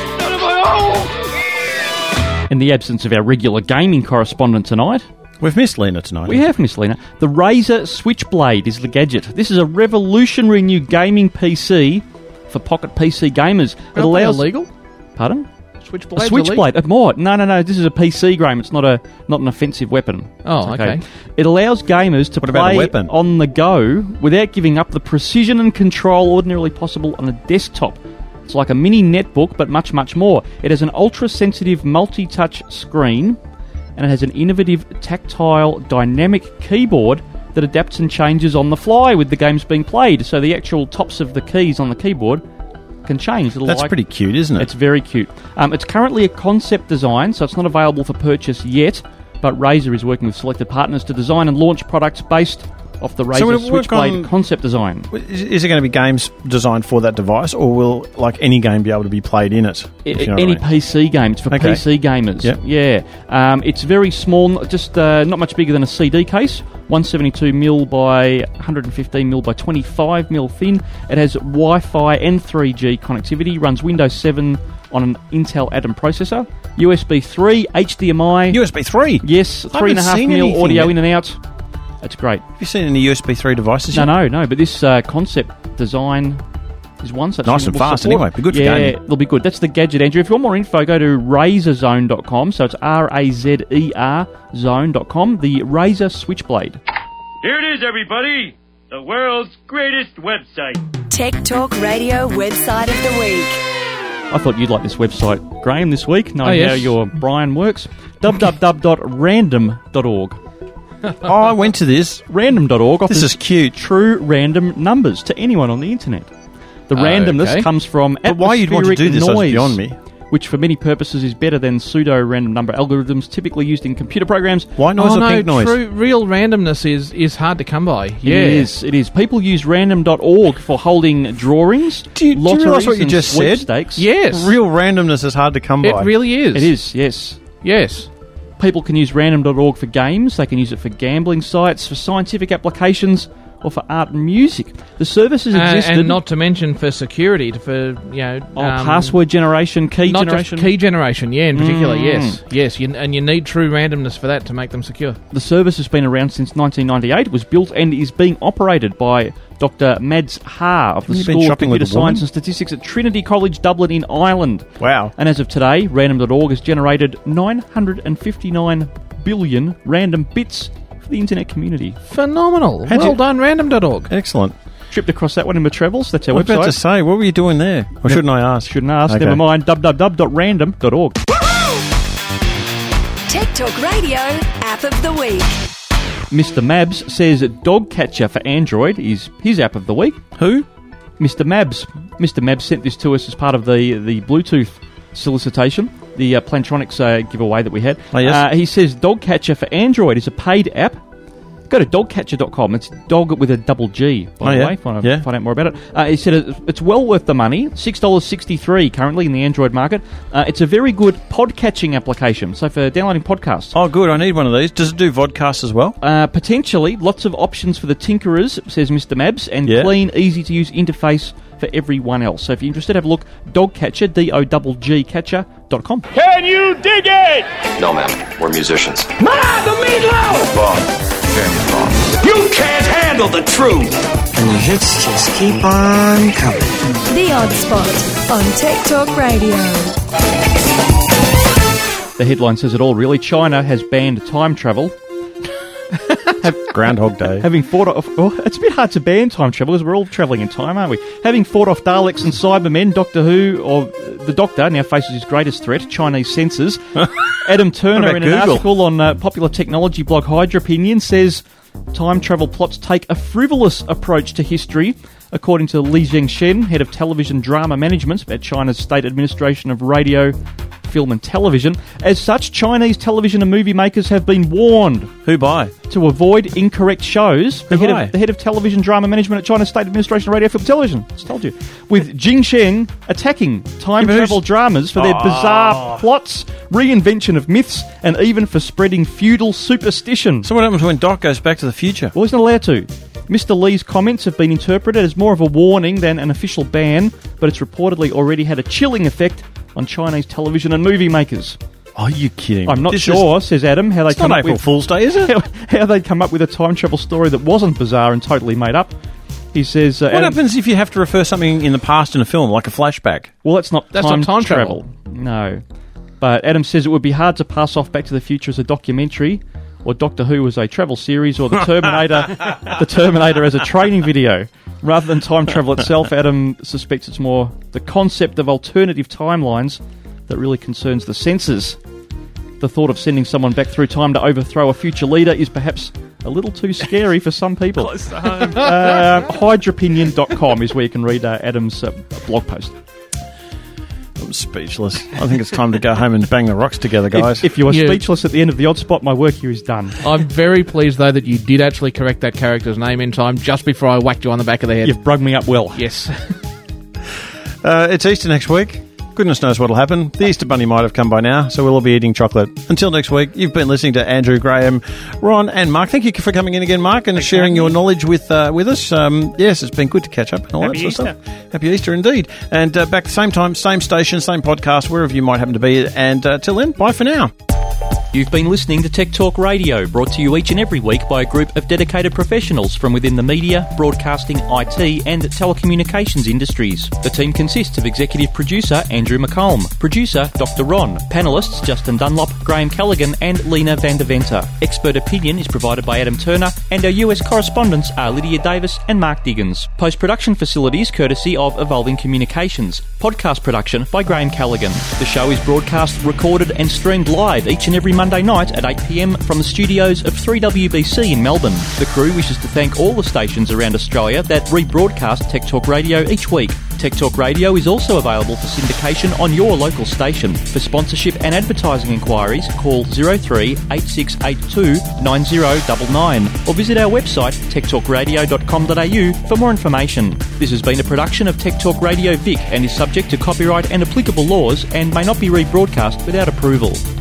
In the absence of our regular gaming correspondent tonight, We've missed Lena tonight. we have Miss Lena. The Razer Switchblade is the gadget. This is a revolutionary new gaming P C for pocket P C gamers. It Aren't they allows illegal? Pardon? Switchblades A switchblade. Uh, more. No, no, no. This is a P C game. It's not a not an offensive weapon. Oh, It's okay. It allows gamers to What about a play weapon? on the go without giving up the precision and control ordinarily possible on a desktop. It's like a mini netbook, but much, much more. It has an ultra-sensitive multi-touch screen, and it has an innovative tactile dynamic keyboard that adapts and changes on the fly with the games being played. So the actual tops of the keys on the keyboard can change. It'll That's like- pretty cute, isn't it? It's very cute. Um, it's currently a concept design, so it's not available for purchase yet, but Razer is working with selected partners to design and launch products based off the So will Razer it work Switchblade on- concept design. Is, is it going to be games designed for that device, or will like any game be able to be played in it? I- if you know what I any mean? P C game. It's for Okay. P C gamers. Yep. Yeah. Um, it's very small, just uh, not much bigger than a C D case. one seventy-two millimeter by one hundred fifteen millimeter by twenty-five millimeter thin. It has Wi-Fi and three G connectivity. Runs Windows seven on an Intel Atom processor. U S B three, H D M I. U S B three? Yes, I three and a haven't half seen mil anything audio yet. in and out. It's great. Have you seen any U S B three devices No, yet? no, no. But this uh, concept design is one such Nice thing and that will fast support. anyway. Be good for yeah, gaming. it'll be good. That's the gadget, Andrew. If you want more info, go to razor zone dot com. So it's R A Z E R zone dot com. The Razer Switchblade. Here it is, everybody. The world's greatest website. Tech Talk Radio website of the week. I thought you'd like this website, Graham, this week, knowing Oh, yes. how your Brian works. w w w dot random dot org. Oh, I went to this. random dot org offers This is cute. true random numbers to anyone on the internet. The randomness Okay. comes from But why you'd want to atmospheric do this is noise, beyond me. which for many purposes is better than pseudo-random number algorithms typically used in computer programs. Why noise oh, or no, pink noise? True, real randomness is, is hard to come by. Yeah. It is, it is. People use random dot org for holding drawings, Do you, do you lotteries realise what you and just said? sweepstakes. Yes. Real randomness is hard to come It by. really is. It is, yes. Yes. People can use random dot org for games, they can use it for gambling sites, for scientific applications, or for art and music. The service has Uh, existed... and not to mention for security, to- for, you know... oh, um, password generation, key not generation. just key generation, yeah, in particular, Mm. yes. Yes, you, and you need true randomness for that to make them secure. The service has been around since nineteen ninety-eight. It was built and is being operated by Doctor Mads Haar of the Have you been School of shopping with Computer a woman? Science and Statistics at Trinity College Dublin in Ireland. Wow. And as of today, random dot org has generated nine hundred fifty-nine billion random bits for the internet community. Phenomenal. How'd well you- done, random dot org. Excellent. Tripped across that one in my travels. That's our I was about website. to say, what were you doing there? Or shouldn't I ask? Shouldn't ask. Okay. Never mind. w w w dot random dot org. Tech Talk Radio app of the week. Mister Mabs says Dog Catcher for Android is his app of the week. Who? Mister Mabs. Mister Mabs sent this to us as part of the, the Bluetooth solicitation, the uh, Plantronics uh, giveaway that we had. Oh, yes. Uh, he says Dog Catcher for Android is a paid app. Go to dog catcher dot com. It's dog with a double G, by Oh, the yeah. way, if you want to Yeah. find out more about it. Uh, he said it- it's well worth the money, six dollars sixty-three currently in the Android market. Uh, it's a very good pod-catching application, so for downloading podcasts. Oh, good. I need one of these. Does it do vodcasts as well? Uh, potentially, lots of options for the tinkerers, says Mister Mabs, and Yeah. clean, easy-to-use interface for everyone else. So if you're interested, have a look. Dogcatcher, D O G G catcher dot com. Can you dig it? No, ma'am. We're musicians. Ma, the meatloaf! Wrong. Very wrong. You can't handle the truth. And the hits just keep on coming. The Odd Spot on Tech Talk Radio. The headline says it all, really. China has banned time travel. Have, Groundhog Day. Having fought off... Oh, it's a bit hard to ban time travel because we're all travelling in time, aren't we? Having fought off Daleks and Cybermen, Doctor Who, or the Doctor, now faces his greatest threat, Chinese censors. Adam Turner, in an Google? article on uh, popular technology blog Hydra Opinion, says time travel plots take a frivolous approach to history, according to Li Jingshen, head of television drama management at China's State Administration of Radio, Film and Television. As such, Chinese television and movie makers have been warned. Who by? To avoid incorrect shows. The Who head, by? of, the head of television drama management at China's State Administration of Radio, Film and Television. Just told you. With Jingshen attacking time Yeah, but travel who's- dramas for their Oh. bizarre plots, reinvention of myths, and even for spreading feudal superstition. So what happens when Doc goes back to the future? Well, he's not allowed to. Mister Lee's comments have been interpreted as more of a warning than an official ban, but it's reportedly already had a chilling effect on Chinese television and movie makers. Are you kidding? I'm not This sure, is- says Adam, how they It's come not up April with Fool's Day, is it? how, how they'd come up with a time travel story that wasn't bizarre and totally made up. He says, uh, What Adam, happens if you have to refer something in the past in a film, like a flashback? Well, that's not That's time, not time travel. No. But Adam says it would be hard to pass off Back to the Future as a documentary, or Doctor Who as a travel series, or the Terminator, the Terminator as a training video. Rather than time travel itself, Adam suspects it's more the concept of alternative timelines that really concerns the censors. The thought of sending someone back through time to overthrow a future leader is perhaps a little too scary for some people. Close to home. uh, hydra opinion dot com is where you can read uh, Adam's uh, blog post. I'm speechless. I think it's time to go home and bang the rocks together, guys. If, if you are Yeah. speechless at the end of the odd spot, my work here is done. I'm very pleased, though, that you did actually correct that character's name in time just before I whacked you on the back of the head. You've brung me up well. Yes. Uh, it's Easter next week. Goodness knows what'll happen. The Easter Bunny might have come by now, so we'll all be eating chocolate. Until next week, you've been listening to Andrew, Graham, Ron and Mark. Thank you for coming in again, Mark, and Thanks sharing for your having me. knowledge with uh, with us. Um, yes, it's been good to catch up and all Happy that sort of Easter. stuff. Happy Easter indeed. And uh, back the same time, same station, same podcast, wherever you might happen to be. And uh, till then, bye for now. You've been listening to Tech Talk Radio, brought to you each and every week by a group of dedicated professionals from within the media, broadcasting, I T and telecommunications industries. The team consists of executive producer Andrew McColm, producer Doctor Ron, panellists Justin Dunlop, Graham Callaghan and Lena van der Venter. Expert opinion is provided by Adam Turner, and our U S correspondents are Lydia Davis and Mark Diggins. Post-production facilities courtesy of Evolving Communications. Podcast production by Graham Callaghan. The show is broadcast, recorded and streamed live each and every Monday night at eight p m from the studios of three W B C in Melbourne. The crew wishes to thank all the stations around Australia that rebroadcast Tech Talk Radio each week. Tech Talk Radio is also available for syndication on your local station. For sponsorship and advertising inquiries, call zero three eight six eight two nine zero nine nine or visit our website tech talk radio dot com dot a u for more information. This has been a production of Tech Talk Radio Vic and is subject to copyright and applicable laws and may not be rebroadcast without approval.